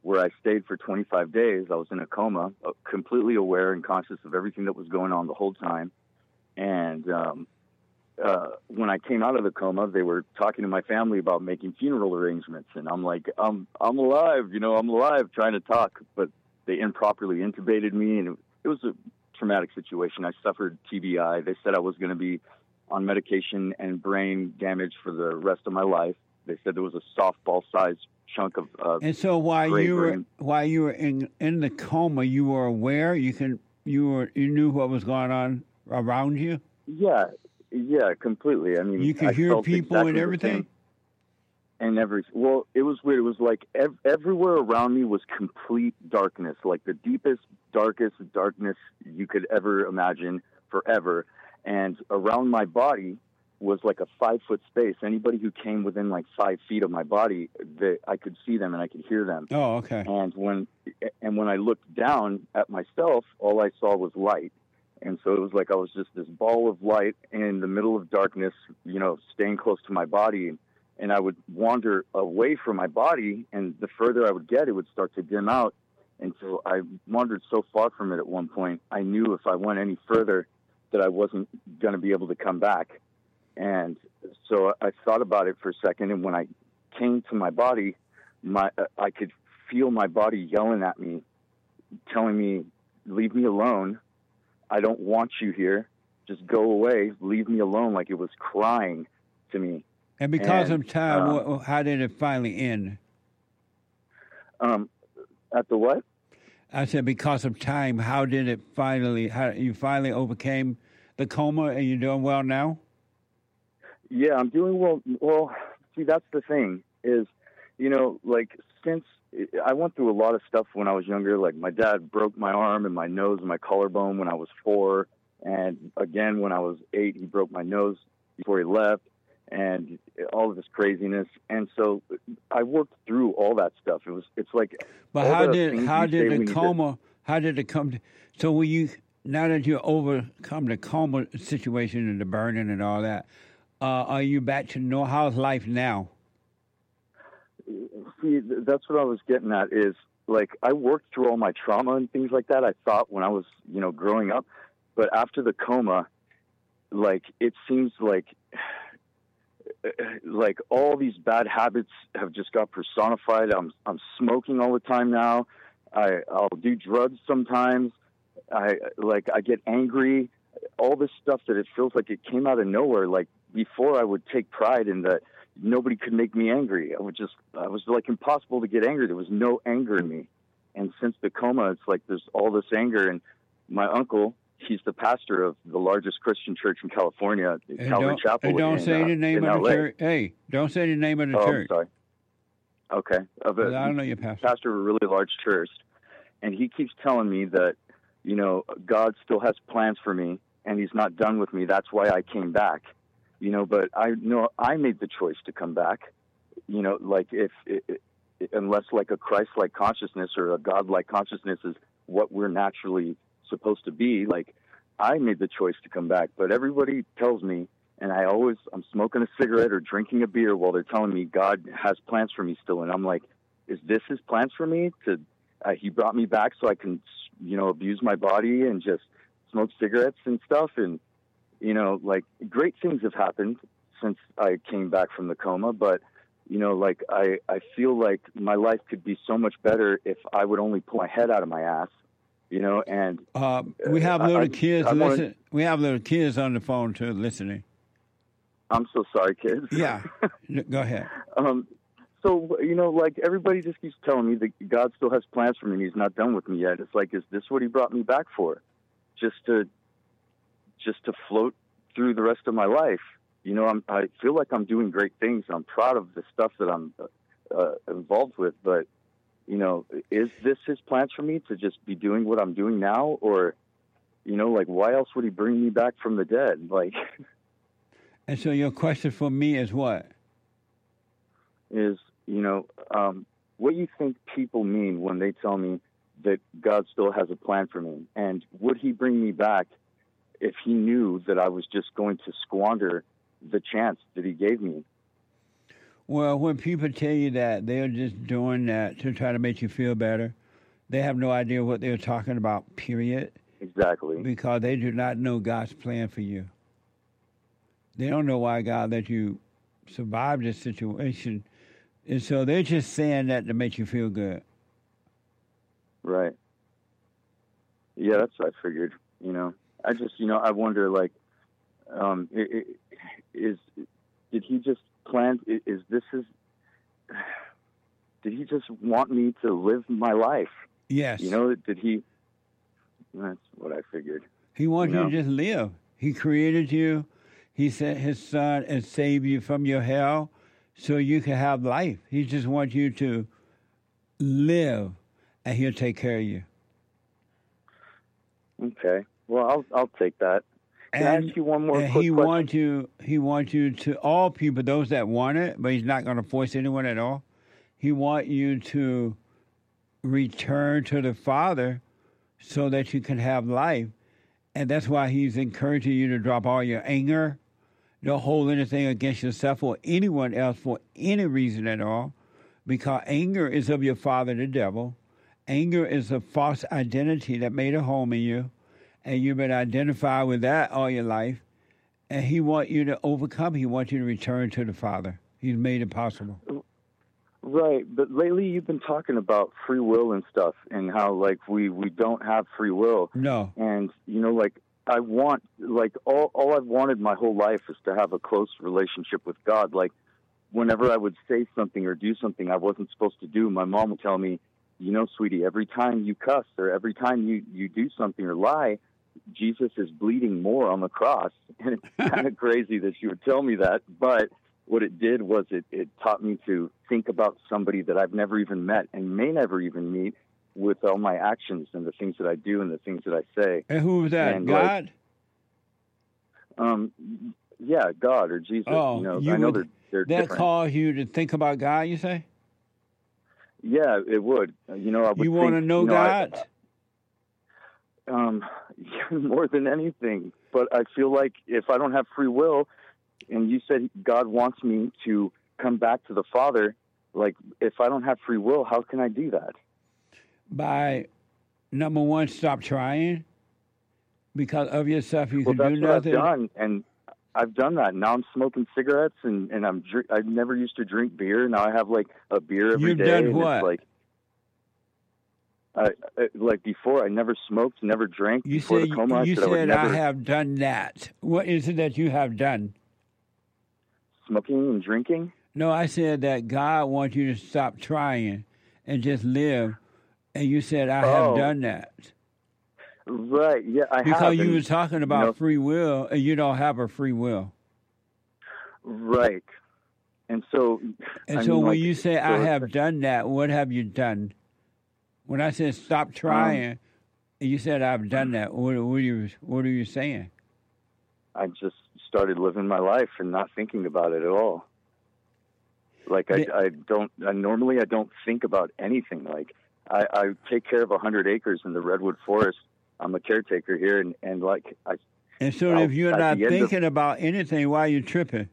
where I stayed for twenty-five days. I was in a coma, uh, completely aware and conscious of everything that was going on the whole time. And um, uh, when I came out of the coma, they were talking to my family about making funeral arrangements. And I'm like, I'm, I'm alive, you know, I'm alive, trying to talk. But they improperly intubated me, and it, it was a traumatic situation. I suffered T B I. They said I was going to be on medication and brain damage for the rest of my life. They said there was a softball-sized chunk of uh, And so while gray you were brain. while you were in in the coma, you were aware. You can you were you knew what was going on around you. Yeah, yeah, completely. I mean, You could I hear felt people exactly and the everything? same. And every well, it was weird. It was like ev- everywhere around me was complete darkness, like the deepest, darkest darkness you could ever imagine, forever. And around my body was like a five foot space. Anybody who came within like five feet of my body, they, I could see them and I could hear them. Oh, okay. And when and when I looked down at myself, all I saw was light. And so it was like I was just this ball of light in the middle of darkness, you know, staying close to my body. And I would wander away from my body, and the further I would get, it would start to dim out. And so I wandered so far from it at one point, I knew if I went any further that I wasn't going to be able to come back. And so I thought about it for a second, and when I came to my body, my I could feel my body yelling at me, telling me, leave me alone. I don't want you here. Just go away. Leave me alone, like it was crying to me. And because And, of time, um, what, how did it finally end? Um, at the what? I said because of time. How did it finally? How you finally overcame the coma, and you're doing well now? Yeah, I'm doing well. Well, see, that's the thing is, you know, like since I went through a lot of stuff when I was younger. Like my dad broke my arm and my nose and my collarbone when I was four, and again when I was eight, he broke my nose before he left, and all of this craziness. And so I worked through all that stuff. It was, it's like. But all how the did things how you say did when the you did- coma? How did it come? To, so when you now that you overcome the coma situation and the burning and all that, uh, are you back to know how's life now? See, th- that's what I was getting at is, like, I worked through all my trauma and things like that, I thought, when I was, you know, growing up. But after the coma, like, it seems like, like, all these bad habits have just got personified. I'm I'm smoking all the time now. I, I'll do drugs sometimes. I, like, I get angry. All this stuff that it feels like it came out of nowhere. Like, before I would take pride in that nobody could make me angry. I would just, I was like impossible to get angry. There was no anger in me. And since the coma, it's like there's all this anger. And my uncle, he's the pastor of the largest Christian church in California, And Calvary don't, Chapel. and don't in, say uh, the name in of the L A. church. Hey, don't say the name of the Oh, church. I'm sorry. Okay. Of a, I don't know your pastor. pastor of a really large church. And he keeps telling me that, you know, God still has plans for me and he's not done with me. That's why I came back. You know, but I know I made the choice to come back. You know, like if, it, it, unless like a Christ-like consciousness or a God-like consciousness is what we're naturally supposed to be, like I made the choice to come back. But everybody tells me, and I always, I'm smoking a cigarette or drinking a beer while they're telling me God has plans for me still. And I'm like, is this his plans for me? To uh, he brought me back so I can, you know, abuse my body and just smoke cigarettes and stuff. And you know, like great things have happened since I came back from the coma, but you know, like I, I feel like my life could be so much better if I would only pull my head out of my ass, you know, and Uh, we have I- little I- kids I wanna- listen. We have little kids on the phone too listening. I'm so sorry, kids. Yeah, go ahead. Um, so, you know, like everybody just keeps telling me that God still has plans for me and he's not done with me yet. It's like, is this what he brought me back for? Just to, just to float through the rest of my life. You know, I'm, I feel like I'm doing great things. I'm proud of the stuff that I'm uh, involved with, but you know, is this his plans for me to just be doing what I'm doing now? Or, you know, like why else would he bring me back from the dead? Like, And so your question for me is what? is, you know, um, what you think people mean when they tell me that God still has a plan for me? And would he bring me back if he knew that I was just going to squander the chance that he gave me? Well, when people tell you that, they're just doing that to try to make you feel better. They have no idea what they're talking about, period. Exactly. Because they do not know God's plan for you. They don't know why God let you survive this situation. And so they're just saying that to make you feel good. Right. Yeah, that's what I figured, you know. I just, you know, I wonder, like, um, it, it, is, did he just plan, is this his, did he just want me to live my life? Yes. You know, did he, that's what I figured. He wants you, you know? to just live. He created you. He sent his son and saved you from your hell so you can have life. He just wants you to live, and he'll take care of you. Okay. Well, I'll I'll take that. Can and, I ask you one more and quick he question? wants you. He wants you to all people, those that want it, but he's not going to force anyone at all. He wants you to return to the Father so that you can have life, and that's why he's encouraging you to drop all your anger. Don't hold anything against yourself or anyone else for any reason at all, because anger is of your father, the devil. Anger is a false identity that made a home in you, and you've been identified with that all your life. And he wants you to overcome. He wants you to return to the Father. He's made it possible. Right, but lately you've been talking about free will and stuff, and how like we, we don't have free will. No. And you know, like I want, like all all I've wanted my whole life is to have a close relationship with God. Like whenever I would say something or do something I wasn't supposed to do, my mom would tell me, you know, sweetie, every time you cuss or every time you, you do something or lie, Jesus is bleeding more on the cross. And it's kind of crazy that she would tell me that, but what it did was it, it taught me to think about somebody that I've never even met and may never even meet with all my actions and the things that I do and the things that I say. And who was that? And, God? Like, um, yeah, God or Jesus. Oh, you know, you I know would, they're, they're that different. caused you to think about God, you say? Yeah, it would. You know, I would You want to think, know you know, God? I, um, more than anything. But I feel like if I don't have free will, and you said God wants me to come back to the Father, like if I don't have free will, how can I do that? By, number one, stop trying. Because of yourself, you well, can that's do what nothing. I've done, and I've done that. Now I'm smoking cigarettes, and, and I'm drink, I never used to drink beer. Now I have like a beer every You've day. done and what? It's like, I, I, like before, I never smoked, never drank. You before said, the coma, you I said, I, would said never... I have done that. What is it that you have done? Smoking and drinking? No, I said that God wants you to stop trying and just live. And you said, I have Oh. done that. Right, yeah, I because have. you and, were talking about you know, free will, and you don't have a free will. Right. And so... And I so mean, when like, you say, I so- have done that, what have you done? When I said stop trying, Um, and you said, I've done that, what, what, are you, what are you saying? I just started living my life and not thinking about it at all. Like I, The- I don't. I, normally, I don't think about anything. Like I, I take care of a hundred acres in the redwood forest. I'm a caretaker here, and, and like I. And so I'll- if you're at not the end of- thinking about anything, why are you tripping?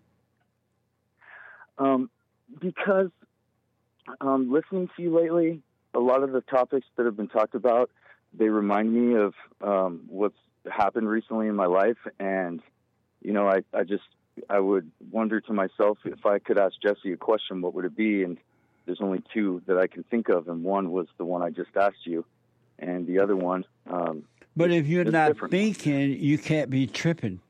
Um, because um, listening to you lately, a lot of the topics that have been talked about, they remind me of um, what's happened recently in my life, and you know, I, I just I would wonder to myself, if I could ask Jesse a question, what would it be? And there's only two that I can think of, and one was the one I just asked you, and the other one. Um, But if you're is not different. thinking, you can't be tripping.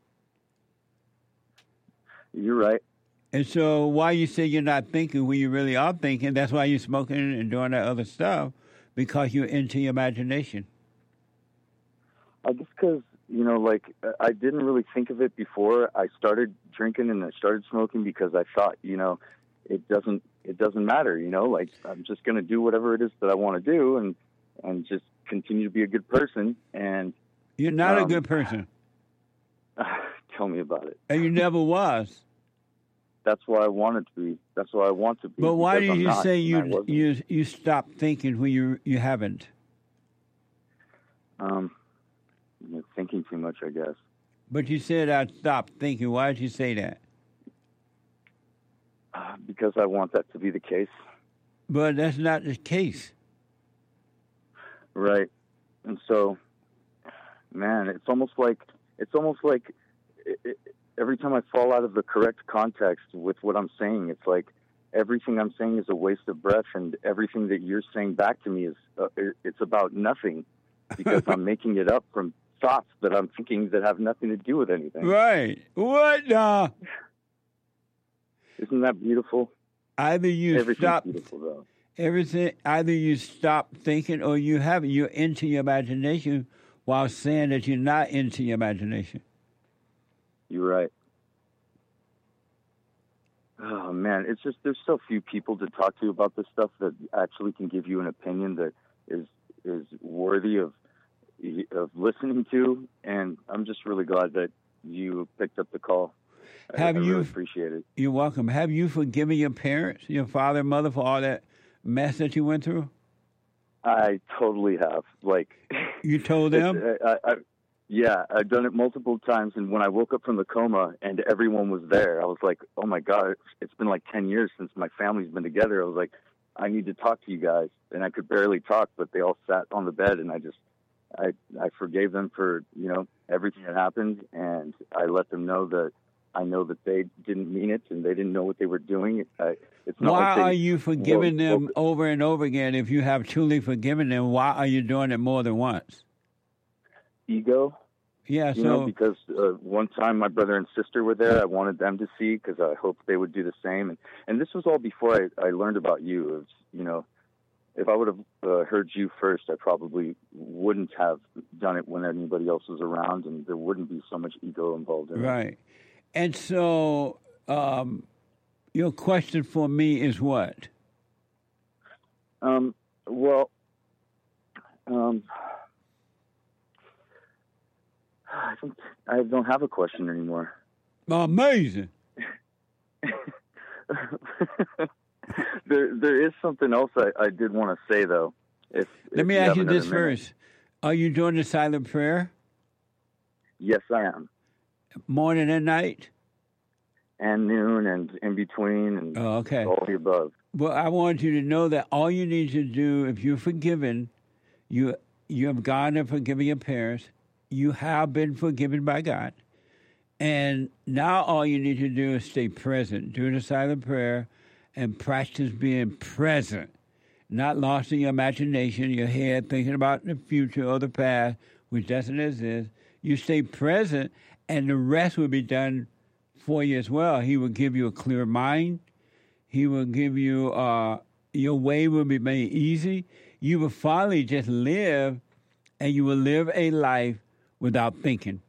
You're right. And so why you say you're not thinking when you really are thinking, that's why you're smoking and doing that other stuff, because you're into your imagination. I guess because, you know, like, I didn't really think of it before I started drinking and I started smoking, because I thought, you know, it doesn't it doesn't matter, you know, like, I'm just going to do whatever it is that I want to do and and just continue to be a good person. And You're not a Um, good person, tell me about it. and you never was. That's why I wanted to be. That's why I want to be. But why because did I'm you not, say and I you wasn't. you you stopped thinking when you you haven't? Um, you're thinking too much, I guess. But you said I stopped thinking. Why did you say that? because I want that to be the case. But that's not the case. Right. And so, man, it's almost like, it's almost like it, it, every time I fall out of the correct context with what I'm saying, it's like everything I'm saying is a waste of breath, and everything that you're saying back to me is, uh, it's about nothing, because I'm making it up from thoughts that I'm thinking that have nothing to do with anything. Right. What the? Isn't that beautiful? Either you Everything's stop beautiful, though. everything. Either you stop thinking, or you have you're into your imagination while saying that you're not into your imagination. You're right. Oh man, it's just there's so few people to talk to about this stuff that actually can give you an opinion that is is worthy of of listening to, and I'm just really glad that you picked up the call. Have I, I you? really appreciate it. You're welcome. Have you forgiven your parents, your father and mother, for all that mess that you went through? I totally have. Like, you told them? I, I, yeah, I've done it multiple times, and when I woke up from the coma and everyone was there, I was like, oh my God, it's been like ten years since my family's been together. I was like, I need to talk to you guys. And I could barely talk, but they all sat on the bed, and I just, I, I forgave them for, you know, everything that happened, and I let them know that I know that they didn't mean it, and they didn't know what they were doing. I, it's not why like they, are you forgiving well, them well, over and over again? If you have truly forgiven them, why are you doing it more than once? Ego. Yeah, you so know, because uh, one time my brother and sister were there. I wanted them to see because I hoped they would do the same. And and this was all before I, I learned about you. It was, you know, if I would have uh, heard you first, I probably wouldn't have done it when anybody else was around, and there wouldn't be so much ego involved in it. right. And so, um, your question for me is what? Um. Well. Um. I think I don't have a question anymore. Amazing. there, there is something else I, I did want to say, though. If, Let if me you ask have you another this minute. first. Are you doing the silent prayer? Yes, I am. Morning and night? And noon and in between and Oh, okay. all the above. Well, I want you to know that all you need to do, if you're forgiven, you you have gone and forgiven your parents. You have been forgiven by God. And now all you need to do is stay present. Do the silent prayer and practice being present. Not lost in your imagination, your head, thinking about the future or the past, which doesn't exist. You stay present, and the rest will be done for you as well. He will give you a clear mind. He will give you, uh, your way will be made easy. You will finally just live, and you will live a life without thinking.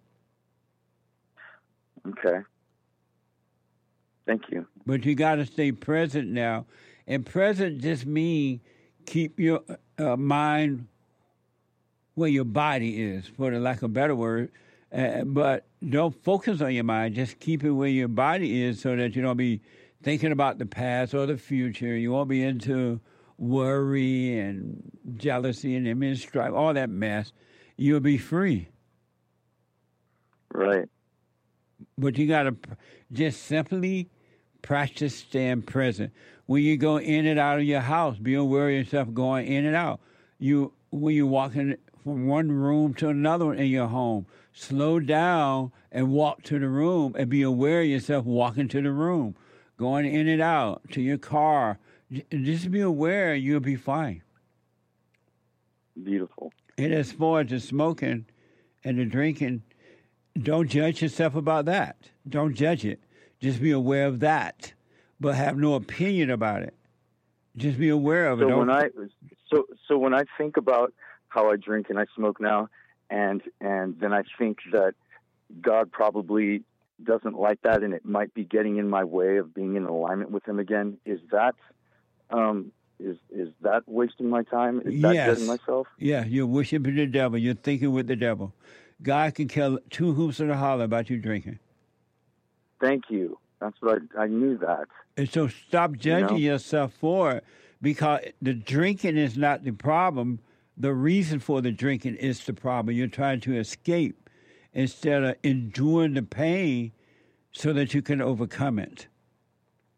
Okay. Thank you. But you got to stay present now. And present just means keep your uh, mind where your body is, for the lack of a better word. Uh, but don't focus on your mind. Just keep it where your body is so that you don't be thinking about the past or the future. You won't be into worry and jealousy and envy and strife, all that mess. You'll be free. Right. But you got to just simply practice staying present. When you go in and out of your house, be aware of yourself going in and out. You when you're walking from one room to another one in your home, slow down and walk to the room and be aware of yourself walking to the room, going in and out to your car. Just be aware, you'll be fine. Beautiful. And as far as the smoking and the drinking, don't judge yourself about that. Don't judge it. Just be aware of that, but have no opinion about it. Just be aware of so it. Don't... when I so so when I think about how I drink and I smoke now, and and then I think that God probably doesn't like that, and it might be getting in my way of being in alignment with Him again. Is that um, is is that wasting my time? Is that yes. judging myself? Yeah, you're worshiping the devil. You're thinking with the devil. God can kill two hoops in a holler about you drinking. Thank you. That's what I, I knew that. And so stop judging You know? yourself for it, because the drinking is not the problem. The reason for the drinking is the problem. You're trying to escape instead of enduring the pain so that you can overcome it.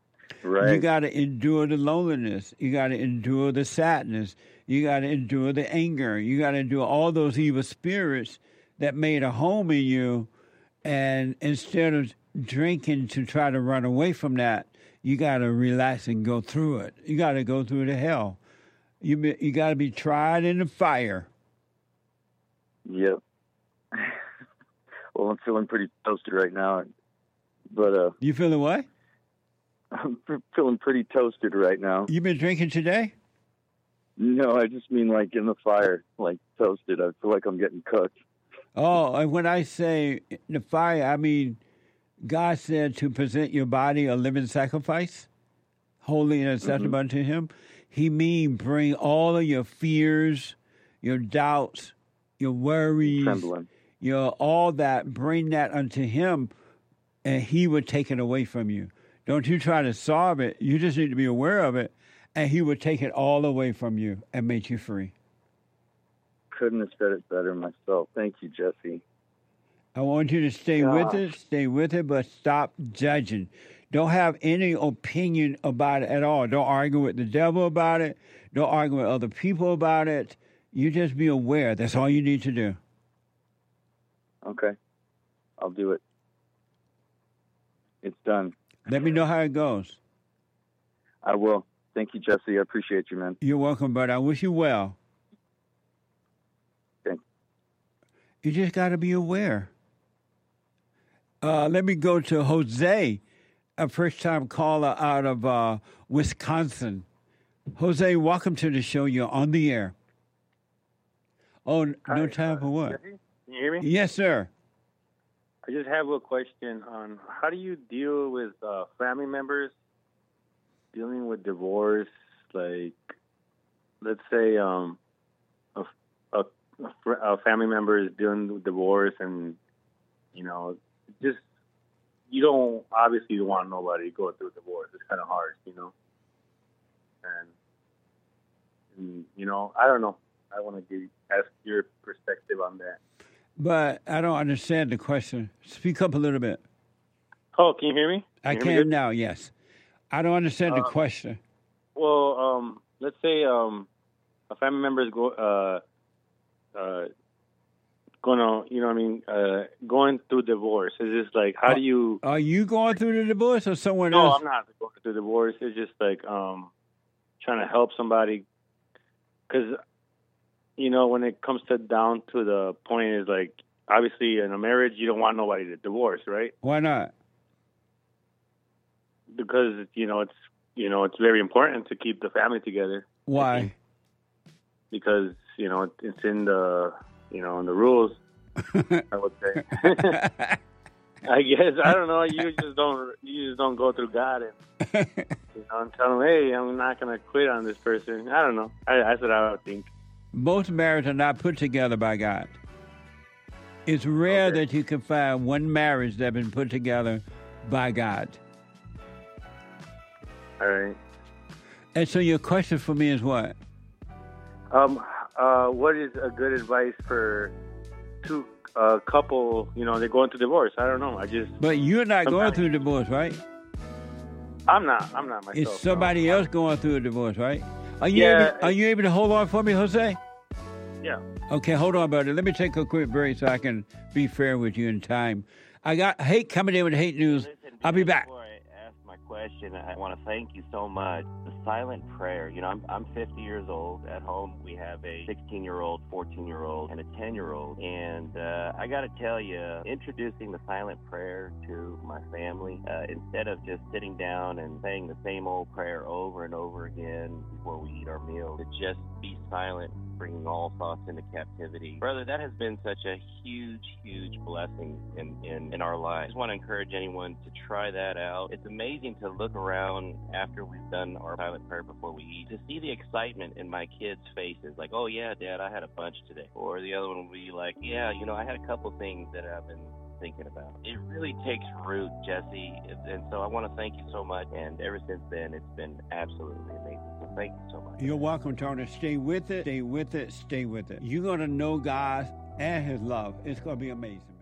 Right. You got to endure the loneliness. You got to endure the sadness. You got to endure the anger. You got to endure all those evil spirits that made a home in you. And instead of drinking to try to run away from that, you got to relax and go through it. You got to go through the hell. You be, you got to be tried in the fire. Yep. Well, I'm feeling pretty toasted right now, but uh, you feeling what? I'm feeling pretty toasted right now. You been drinking today? No, I just mean like in the fire, like toasted. I feel like I'm getting cooked. Oh, and when I say the fire, I mean God said to present your body a living sacrifice, holy and acceptable mm-hmm. unto Him. He mean bring all of your fears, your doubts, your worries, Trembling. your all that, bring that unto Him, and He would take it away from you. Don't you try to solve it. You just need to be aware of it, and He would take it all away from you and make you free. Couldn't have said it better myself. Thank you, Jesse. I want you to stay Gosh. with it, stay with it, but stop judging. Don't have any opinion about it at all. Don't argue with the devil about it. Don't argue with other people about it. You just be aware. That's all you need to do. Okay. I'll do it. It's done. Let me know how it goes. I will. Thank you, Jesse. I appreciate you, man. You're welcome, but I wish you well. Thanks. You just got to be aware. Uh, let me go to Jose, a first-time caller out of uh, Wisconsin. Jose, welcome to the show. You're on the air. Oh, no Hi, time uh, for what? Jesse? Can you hear me? Yes, sir. I just have a question on how do you deal with uh, family members dealing with divorce? Like, let's say um, a, a, a family member is dealing with divorce, and you know, just you don't obviously you don't want nobody to go through a divorce. It's kind of hard, you know. And, and you know, I don't know. I want to give ask your perspective on that. But I don't understand the question. Speak up a little bit. Oh, can you hear me? Can I you hear me can good? now, yes. I don't understand the Uh, question. Well, um, let's say um, a family member is go, uh, uh, going on, you know what I mean, uh, going through divorce. It's just like, how Uh, do you... Are you going through the divorce or someone No, else? I'm not going through divorce. It's just like um, trying to help somebody. Because, you know, when it comes to down to the point is like, obviously in a marriage, you don't want nobody to divorce, right? Why not? Because, you know, it's, you know, it's very important to keep the family together. Why? Because, you know, it's in the, you know, in the rules, I would say. I guess, I don't know, you just don't, you just don't go through God and, you know, and tell them, hey, I'm not going to quit on this person. I don't know. I, that's what I would think. Most marriages are not put together by God. It's rare Okay. that you can find one marriage that's been put together by God. All right. And so your question for me is what? Um, uh, what is a good advice for two uh, couple, you know, they're going through divorce? I don't know. I just... But you're not going Sometimes- through divorce, right? I'm not. I'm not myself. It's somebody no. else going through a divorce, right? Are you Yeah, able, are you able to hold on for me, Jose? Yeah. Okay, hold on, buddy. Let me take a quick break so I can be fair with you in time. I got hate coming in with hate news. I'll be back. Before I ask my question, I want to thank you so much. The silent prayer. You know, I'm I'm fifty years old. At home, we have a sixteen-year-old, fourteen-year-old, and a ten-year-old. And uh, I got to tell you, introducing the silent prayer to my family, uh, instead of just sitting down and saying the same old prayer over and over again before we eat our meal, to just be silent, bringing all thoughts into captivity. Brother, that has been such a huge, huge blessing in, in, in our lives. I just want to encourage anyone to try that out. It's amazing to look around after we've done our silent prayer before we eat, to see the excitement in my kids' faces, like, oh yeah, Dad, I had a bunch today. Or the other one will be like, yeah, you know, I had a couple things that I've been thinking about. It really takes root, Jesse, and so I want to thank you so much. And ever since then, it's been absolutely amazing. So thank you so much. You're welcome, Tony. Stay with it, stay with it, stay with it. You're going to know God and His love. It's going to be amazing, man.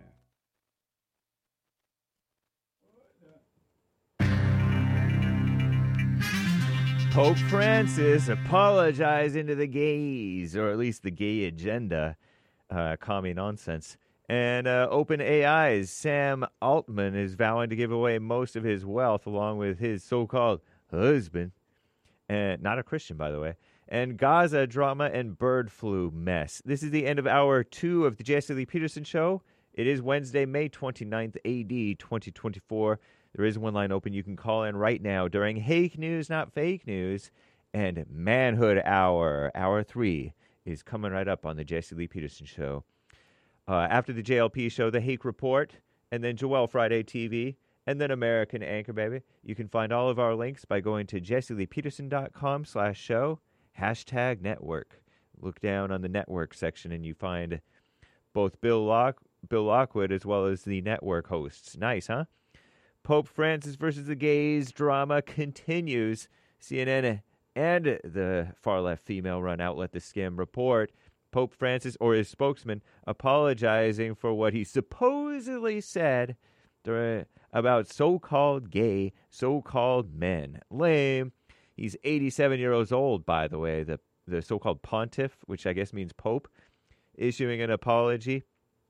Pope Francis apologizing to the gays, or at least the gay agenda, uh, commie nonsense. And uh, OpenAI's Sam Altman is vowing to give away most of his wealth along with his so-called husband, and not a Christian, by the way, and Gaza drama and bird flu mess. This is the end of hour two of the Jesse Lee Peterson Show. It is Wednesday, May twenty-ninth, A D twenty twenty-four. There is one line open. You can call in right now during Hake News, Not Fake News, and Manhood Hour. Hour three is coming right up on the Jesse Lee Peterson Show. Uh, after the J L P show, the Hake Report, and then Joel Friday T V, and then American Anchor Baby. You can find all of our links by going to jesse-lee-peterson.com slash show, hashtag network. Look down on the network section, and you find both Bill Lock, Bill Lockwood as well as the network hosts. Nice, huh? Pope Francis versus the gays drama continues. C N N and the far-left female-run outlet The Skim report Pope Francis or his spokesman apologizing for what he supposedly said during, about so-called gay, so-called men. Lame. He's eighty-seven years old, by the way, the, the so-called pontiff, which I guess means pope, issuing an apology.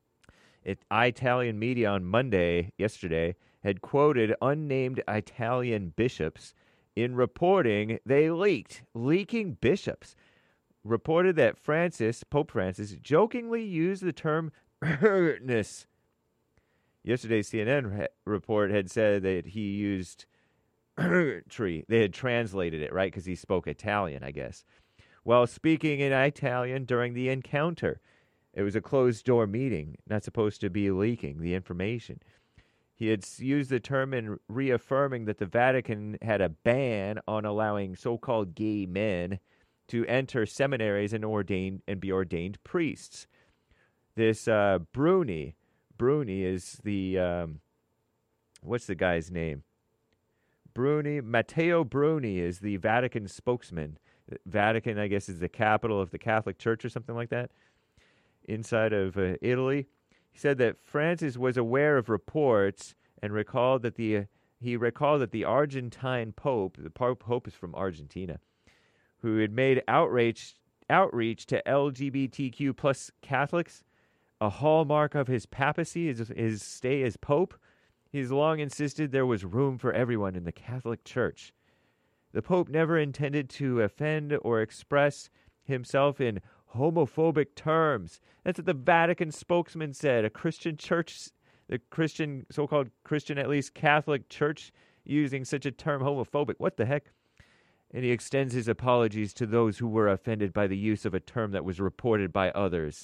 It, Italian media on Monday, yesterday, had quoted unnamed Italian bishops in reporting they leaked, leaking bishops, reported that Francis, Pope Francis, jokingly used the term hurtness. Yesterday's C N N report had said that he used tree. They had translated it, right, because he spoke Italian, I guess. While speaking in Italian during the encounter, it was a closed-door meeting, not supposed to be leaking the information. He had used the term in reaffirming that the Vatican had a ban on allowing so-called gay men to enter seminaries and ordain and be ordained priests. This uh, Bruni, Bruni is the um, what's the guy's name? Bruni, Matteo Bruni is the Vatican spokesman. Vatican, I guess, is the capital of the Catholic Church or something like that, inside of uh, Italy. He said that Francis was aware of reports and recalled that the uh, he recalled that the Argentine Pope, the Pope is from Argentina, who had made outreach outreach to L G B T Q plus Catholics a hallmark of his papacy, his, his stay as Pope. He's long insisted there was room for everyone in the Catholic Church. The Pope never intended to offend or express himself in homophobic terms. That's what the Vatican spokesman said. A Christian church, the Christian, so-called Christian, at least Catholic Church, using such a term, homophobic. What the heck? And he extends his apologies to those who were offended by the use of a term that was reported by others.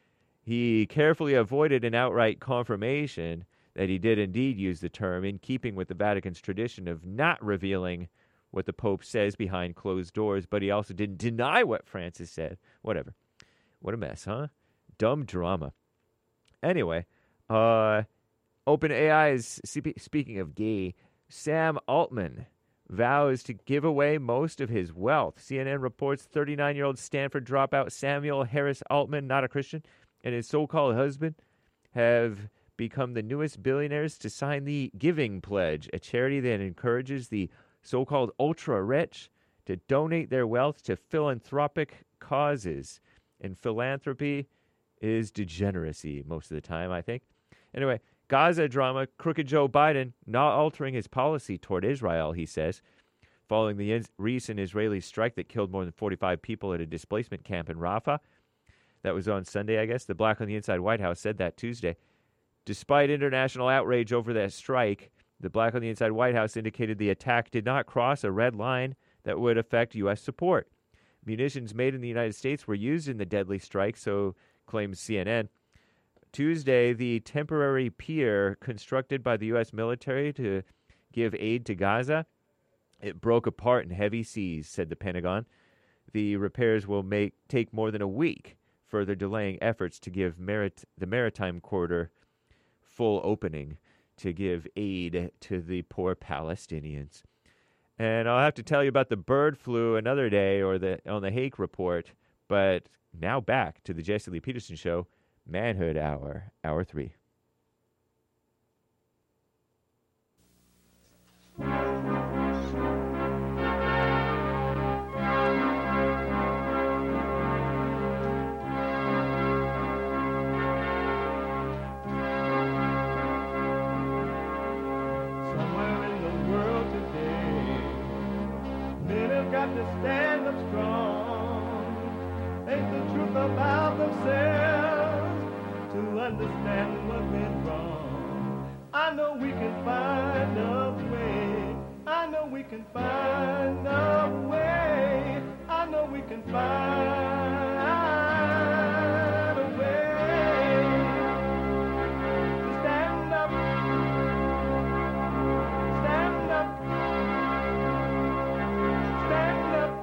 He carefully avoided an outright confirmation that he did indeed use the term, in keeping with the Vatican's tradition of not revealing what the Pope says behind closed doors, but he also didn't deny what Francis said. Whatever. What a mess, huh? Dumb drama. Anyway, uh, OpenAI is, speaking of gay, Sam Altman vows to give away most of his wealth. C N N reports thirty-nine-year-old Stanford dropout Samuel Harris Altman, not a Christian, and his so-called husband have become the newest billionaires to sign the Giving Pledge, a charity that encourages the so-called ultra-rich to donate their wealth to philanthropic causes. And philanthropy is degeneracy most of the time, I think. Anyway, Gaza drama, crooked Joe Biden not altering his policy toward Israel, he says, following the in- recent Israeli strike that killed more than forty-five people at a displacement camp in Rafah. That was on Sunday, I guess. The Black on the Inside White House said that Tuesday. Despite international outrage over that strike, the Black on the Inside White House indicated the attack did not cross a red line that would affect U S support. Munitions made in the United States were used in the deadly strike, so claims C N N. Tuesday, the temporary pier constructed by the U S military to give aid to Gaza, it broke apart in heavy seas, said the Pentagon. The repairs will make take more than a week, further delaying efforts to give merit, the maritime corridor full opening to give aid to the poor Palestinians. And I'll have to tell you about the bird flu another day, or the on the Hake Report. But now back to the Jesse Lee Peterson Show, Manhood Hour, Hour three. got to stand up strong. Face the truth about themselves to understand what went wrong. I know we can find a way. I know we can find a way. I know we can find a way to stand up, stand up, stand up.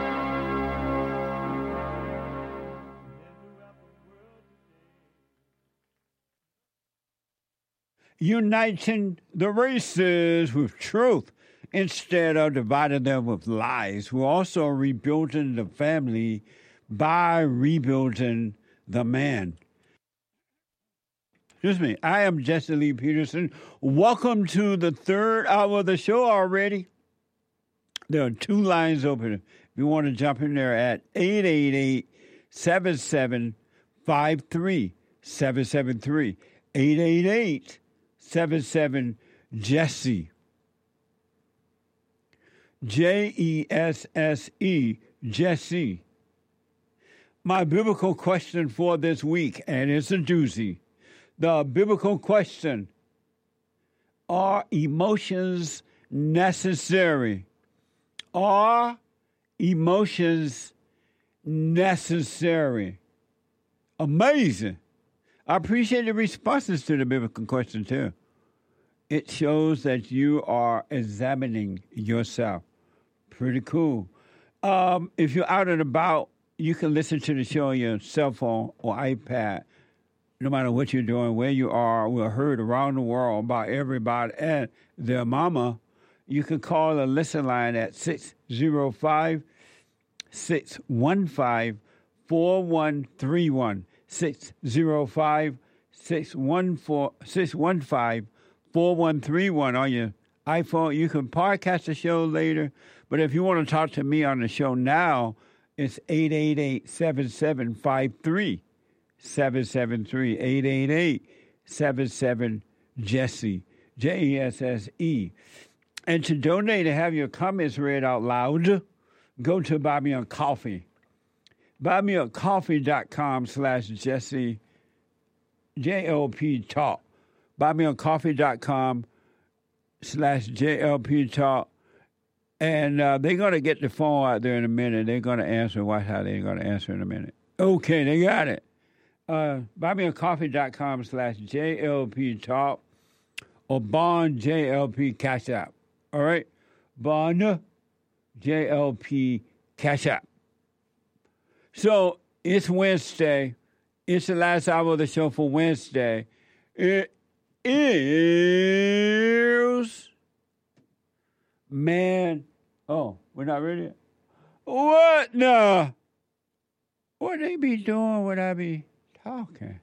Uniting the races with truth instead of dividing them with lies. We're also rebuilding the family by rebuilding the man. Excuse me. I am Jesse Lee Peterson. Welcome to the third hour of the show already. There are two lines open. If you want to jump in there at eight eight eight, seven seven five three, seven seven three. eight eight eight, seven seven, Jesse. J E S S E, Jesse. My biblical question for this week, and it's a doozy. The biblical question, are emotions necessary? Are emotions necessary? Amazing. I appreciate the responses to the biblical question, too. It shows that you are examining yourself. Pretty cool. Um, if you're out and about, you can listen to the show on your cell phone or iPad. No matter what you're doing, where you are, we're heard around the world by everybody and their mama. You can call the listen line at six oh five, six one five, four one three one. six oh five, six one five, four one three one on your iPhone. You can podcast the show later, but if you want to talk to me on the show now, it's eight eight eight, seven seven five three, seven seven three, eight eight eight, seven seven, Jesse, J E S S E. And to donate and have your comments read out loud, go to Buy Me a Coffee. buymeacoffee.com slash Jesse, J L P Talk. buymeacoffee.com slash J L P Talk. And uh, they're going to get the phone out there in a minute. They're going to answer. Watch how they're going to answer in a minute. Okay, they got it. Uh, buymeacoffee.com slash J L P Talk or Bond J L P Cash App. All right? Bond J L P Cash App. So it's Wednesday. It's the last hour of the show for Wednesday. It is man. Oh, we're not ready yet. What now? What they be doing when I be talking?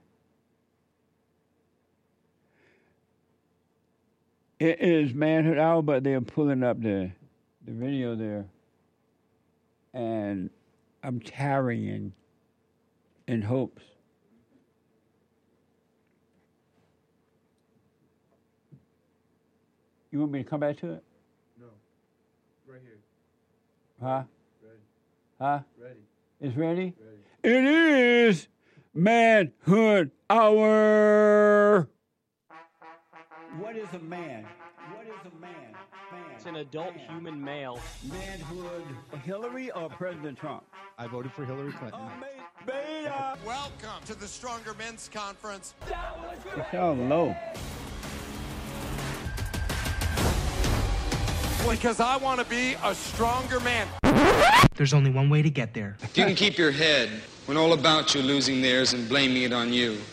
It is Manhood Hour, but they're pulling up the the video there, and I'm tarrying in hopes. You want me to come back to it? No. Right here. Huh? Ready. Huh? Ready. It's ready? Ready. It is Manhood Hour. What is a man? What is a man? Man. It's an adult man. human male. Manhood. Hillary or President Trump? I voted for Hillary Clinton. Beta. Welcome to the Stronger Men's Conference. It's all low. Because I want to be a stronger man. There's only one way to get there. If you can keep your head when all about you losing theirs and blaming it on you.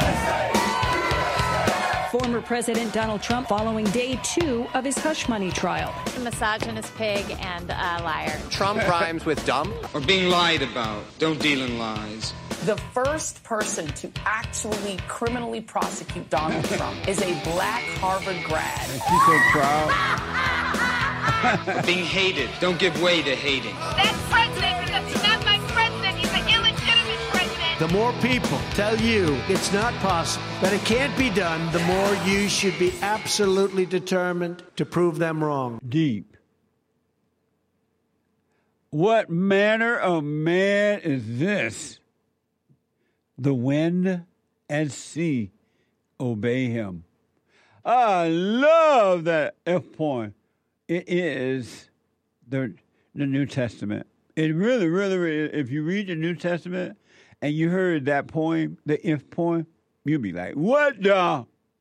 Former President Donald Trump following day two of his hush money trial. A misogynist pig and a liar. Trump rhymes with dumb. Or being lied about. Don't deal in lies. The first person to actually criminally prosecute Donald Trump is a black Harvard grad. She's so proud. Or being hated. Don't give way to hating. That's president because he's not my president. He's an illegitimate president. The more people tell you it's not possible, that it can't be done, the more you should be absolutely determined to prove them wrong. Deep. What manner of man is this? The wind and sea obey him. I love that F point. It is the the New Testament. It really, really, really, if you read the New Testament and you heard that poem, the if poem, you'll be like, what the?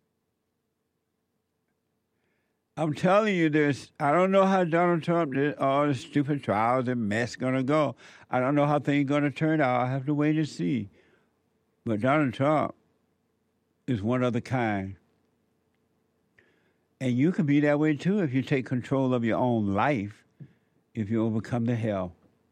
I'm telling you this. I don't know how Donald Trump did all the stupid trials and mess going to go. I don't know how things going to turn out. I have to wait and see. But Donald Trump is one of the kind. And you can be that way too if you take control of your own life, if you overcome the hell.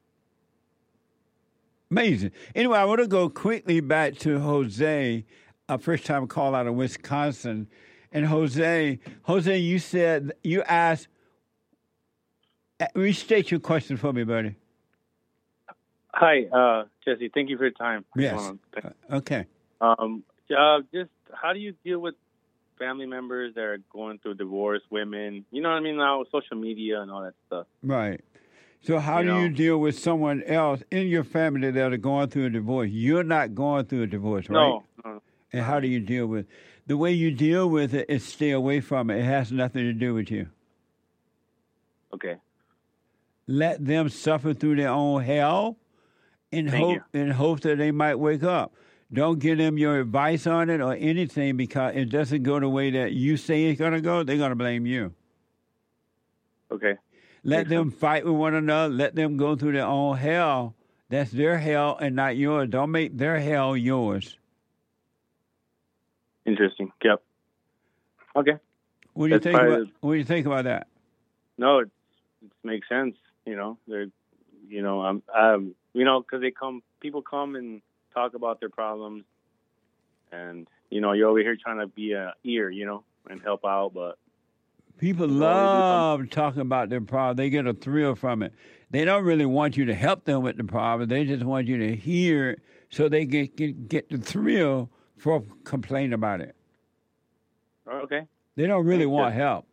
Amazing. Anyway, I want to go quickly back to Jose, a first-time call out of Wisconsin. And Jose, Jose, you said, you asked, restate your question for me, buddy. Hi, uh, Jesse. Thank you for your time. Yes. Um, Okay. Um, uh, just how do you deal with family members that are going through divorce, women? You know what I mean? Now, social media and all that stuff. Right. So how You do you know. deal with someone else in your family that are going through a divorce? You're not going through a divorce, right? No, no. And how do you deal with the way you deal with it is stay away from it. It has nothing to do with you. Okay. Let them suffer through their own hell in Thank hope in hope that they might wake up. Don't give them your advice on it or anything because it doesn't go the way that you say it's gonna go, they're gonna blame you. Okay. Let them fight with one another, let them go through their own hell. That's their hell and not yours. Don't make their hell yours. Interesting. Yep. Okay. What do you That's think probably about what do you think about that? No, it, it makes sense. You know, they're, you know, um, um, you know, because they come, people come and talk about their problems, and you know, you're over here trying to be a ear, you know, and help out, but People love talking about their problem. They get a thrill from it. They don't really want you to help them with the problem. They just want you to hear it so they get get, get the thrill for complaining about it. okay, They don't really want help.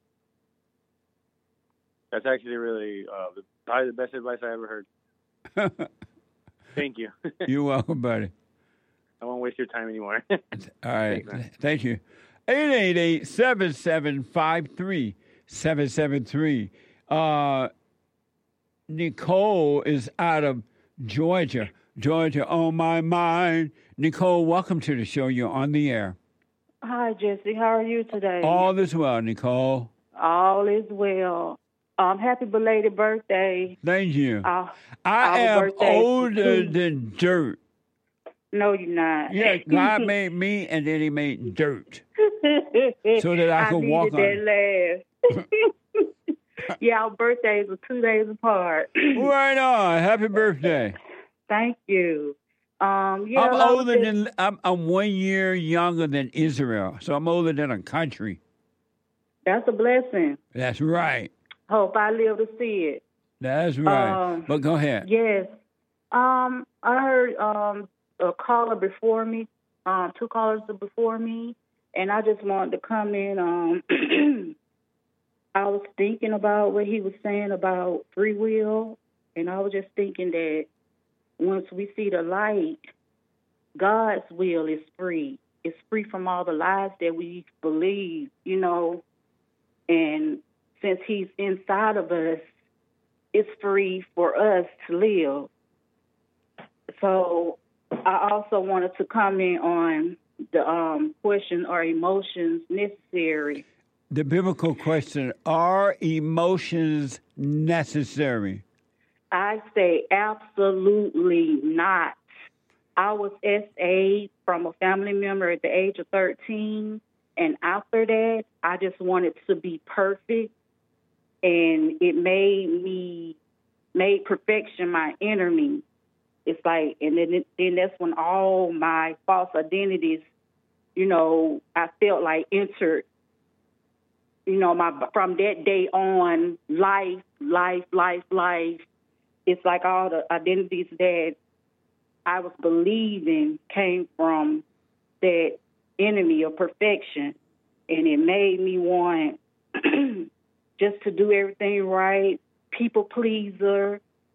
that's actually really uh, the, probably the best advice I ever heard. Thank you. You're welcome, buddy. I won't waste your time anymore. All right. Thanks, man. Thank you. eight eight eight, seven seven five, three seven seven three. Uh, Nicole is out of Georgia. Georgia on my mind. Nicole, welcome to the show. You're on the air. Hi, Jesse. How are you today? All is well, Nicole. All is well. Um, happy belated birthday. Thank you. Uh, I our am birthday older too. than dirt. No, you're not. Yeah, God made me, and then He made dirt so that I could needed walk on that laugh. Yeah, our birthdays are two days apart. Right on. Happy birthday. Thank you. Um, yeah, I'm I was older just- than I'm, I'm one year younger than Israel, so I'm older than a country. That's a blessing. That's right. Hope I live to see it. That's right. Um, but go ahead. Yes. Um, I heard um a caller before me, um, two callers before me, and I just wanted to come in. Um, I was thinking about what he was saying about free will, and I was just thinking that once we see the light, God's will is free. It's free from all the lies that we believe, you know, and since He's inside of us, it's free for us to live. So I also wanted to comment on the um, question, are emotions necessary? The biblical question, are emotions necessary? I say absolutely not. I was S A'd from a family member at the age of thirteen, and after that, I just wanted to be perfect, and it made me, made perfection my enemy. It's like, and then, then that's when all my false identities, you know, I felt like entered, you know, my from that day on, life, life, life, life. It's like all the identities that I was believing came from that enemy of perfection. And it made me want just to do everything right, people pleaser,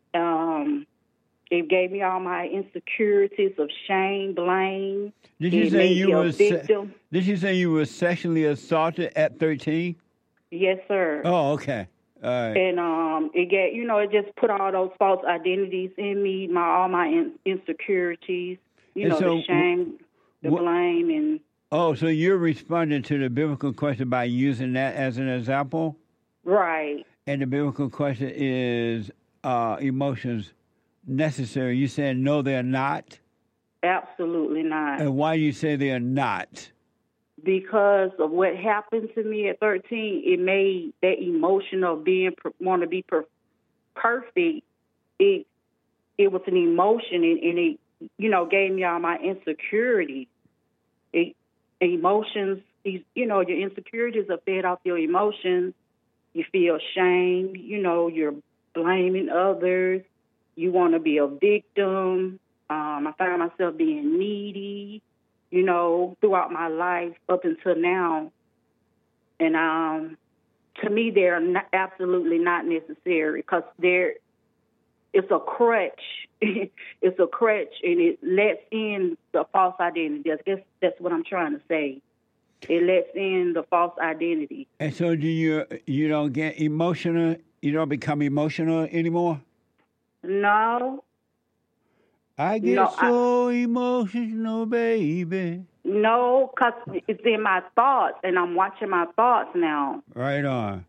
Um, it gave me all my insecurities of shame, blame. Did you It say made you me a were se- victim. Did you say you were sexually assaulted at thirteen? Yes, sir. Oh, okay. All right. And um, it get you know, it just put all those false identities in me, my all my in, insecurities, you And know, so the shame, the wh- blame, and Oh, so you're responding to the biblical question by using that as an example? right, And the biblical question is, uh, emotions necessary? You said no, they're not. absolutely not. And why you say they're not? Because of what happened to me at thirteen, it made that emotion of being want to be per- perfect. It it was an emotion, and, and it you know gave me all my insecurity. It, emotions, these you know, your insecurities are fed off your emotions. You feel shame. You know, you're blaming others. You want to be a victim. Um, I found myself being needy, you know, throughout my life up until now. And um, to me, they're not, absolutely not necessary because they're, it's a crutch. It's a crutch, and it lets in the false identity. I guess that's what I'm trying to say. It lets in the false identity. And so, do you you don't get emotional? You don't become emotional anymore? No. I get No, so emotional, baby. No, because it's in my thoughts, and I'm watching my thoughts now. Right on.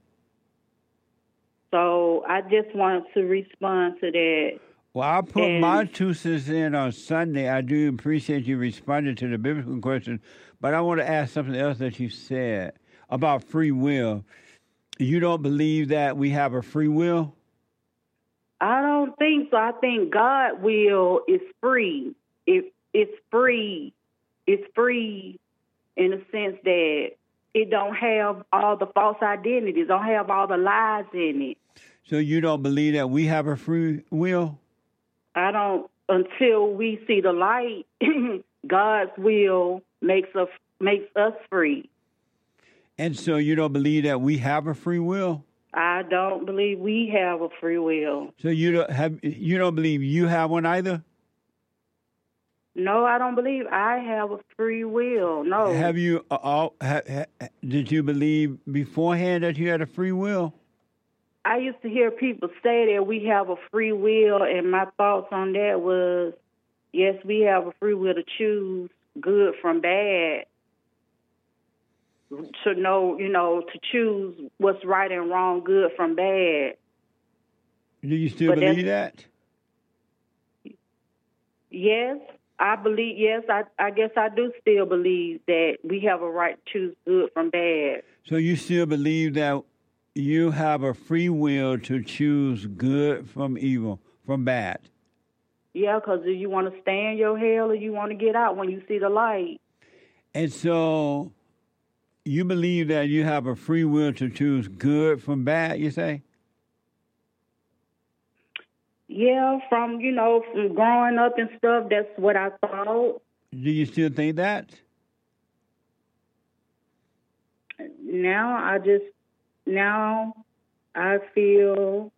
So I just wanted to respond to that. Well, I'll put And- my two cents in on Sunday. I do appreciate you responding to the biblical question, but I want to ask something else that you said about free will. You don't believe that we have a free will? I don't think so. I think God will is free. It it's free. It's free in the sense that it don't have all the false identities, don't have all the lies in it. So you don't believe that we have a free will? I don't until we see the light. God's will makes us makes us free. And so you don't believe that we have a free will? I don't believe we have a free will. So you don't have you don't believe you have one either? No, I don't believe I have a free will. No. Have you uh, all, ha, ha, did you believe beforehand that you had a free will? I used to hear people say that we have a free will, and my thoughts on that was, yes, we have a free will to choose good from bad, to know, you know, to choose what's right and wrong, good from bad. Do you still But believe that? Yes, I believe, yes, I, I guess I do still believe that we have a right to choose good from bad. So you still believe that you have a free will to choose good from evil, from bad? Yeah, because do you want to stay in your hell or you want to get out when you see the light? And so you believe that you have a free will to choose good from bad, you say? Yeah, from, you know, from growing up and stuff, that's what I thought. Do you still think that? Now I just, now I feel,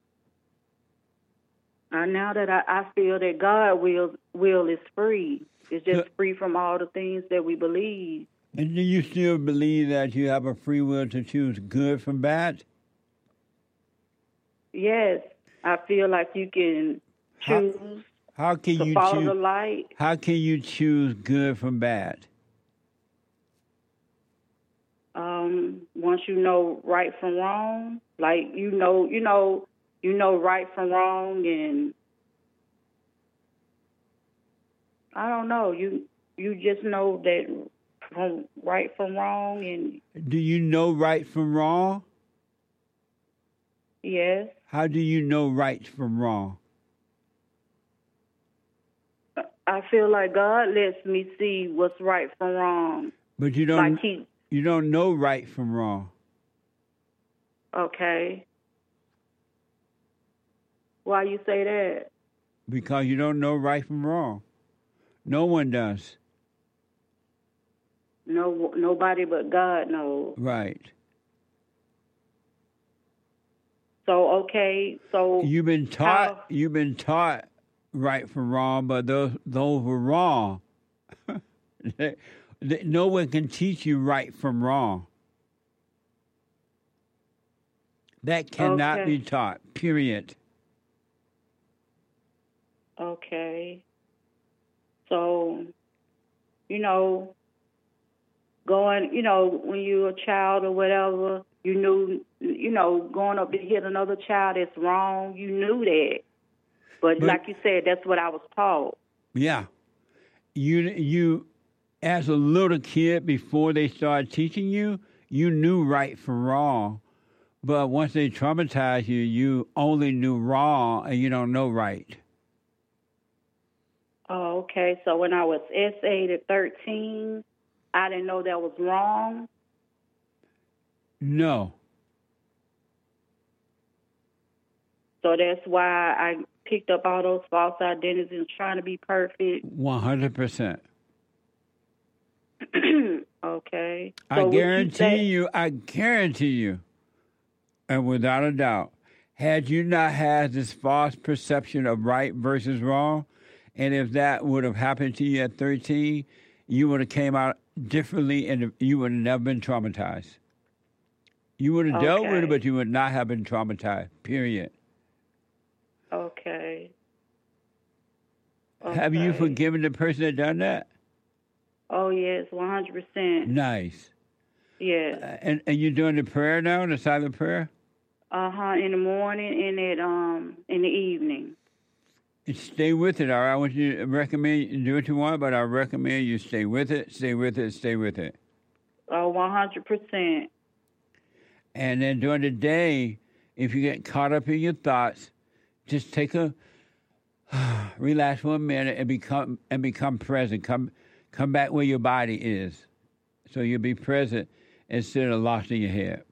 uh, now that I, I feel that God will, will is free. It's just free from all the things that we believe. And do you still believe that you have a free will to choose good from bad? Yes, I feel like you can choose How, how can to you follow choose? the light. How can you choose good from bad? Um, once you know right from wrong, like you know, you know, you know right from wrong, and I don't know, you you just know that from right from wrong, and Do you know right from wrong? yes, How do you know right from wrong? I feel like God lets me see what's right from wrong. But you don't. Like he, You don't know right from wrong. okay. Why you say that? Because you don't know right from wrong. No one does. No, nobody but God knows. Right. So okay, so You've been taught. how- You've been taught right from wrong, but those those were wrong. They- they- no one can teach you right from wrong. That cannot Okay. be taught. Period. Okay. So, you know, going, you know, when you were a child or whatever, you knew, you know, going up to hit another child that's wrong, you knew that. But, But- like you said, that's what I was taught. Yeah. You you as a little kid before they started teaching you, you knew right from wrong. But once they traumatized you, you only knew wrong and you don't know right. Oh, okay. So when I was S eight at thirteen, I didn't know that was wrong. No. So that's why I picked up all those false identities and trying to be perfect. One hundred percent. Okay. I So would you guarantee say- you, I guarantee you, and without a doubt, had you not had this false perception of right versus wrong, and if that would have happened to you at thirteen, you would have came out differently and you would have never been traumatized. You would have dealt with Okay. it, but you would not have been traumatized, period. Okay. Have you Okay. forgiven the person that done that? Oh, yes, one hundred percent. Nice. Yeah. And and you're doing the prayer now, the silent prayer? Uh-huh, in the morning and at, um, in the evening. Stay with it, all right? I want you to recommend you do what you want, but I recommend you stay with it, stay with it, stay with it. Oh, one hundred percent. And then during the day, if you get caught up in your thoughts, just take a relax for a minute and become and become present. Come come back where your body is, so you'll be present instead of lost in your head.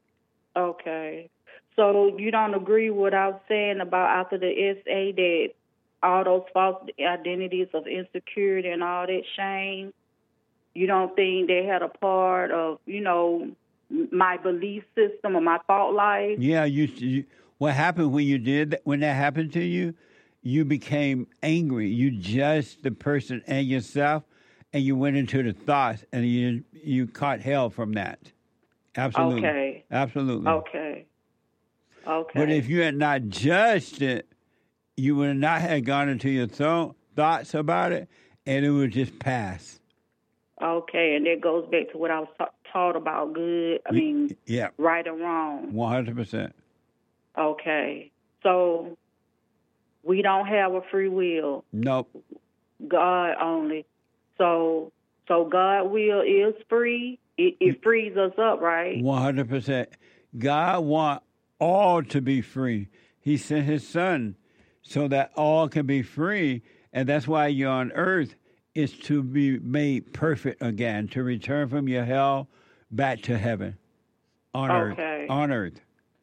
Okay. So you don't agree with what I was saying about after the S A that all those false identities of insecurity and all that shame, you don't think they had a part of, you know, my belief system or my thought life? Yeah, you, you. What happened when you did that? When that happened to you, you became angry. You judged the person and yourself, and you went into the thoughts, and you you caught hell from that. Absolutely. Okay. Absolutely. Okay. Okay. But if you had not judged it, you would not have gone into your th- thoughts about it, and it would just pass. Okay, and that goes back to what I was ta- taught about good, I mean, Yeah, right or wrong. one hundred percent. Okay. So we don't have a free will. Nope. God only. So so God will is free. It, it frees us up, right? one hundred percent. God wants all to be free. He sent his son so that all can be free, and that's why you're on earth, is to be made perfect again, to return from your hell back to heaven on Okay. earth. On earth.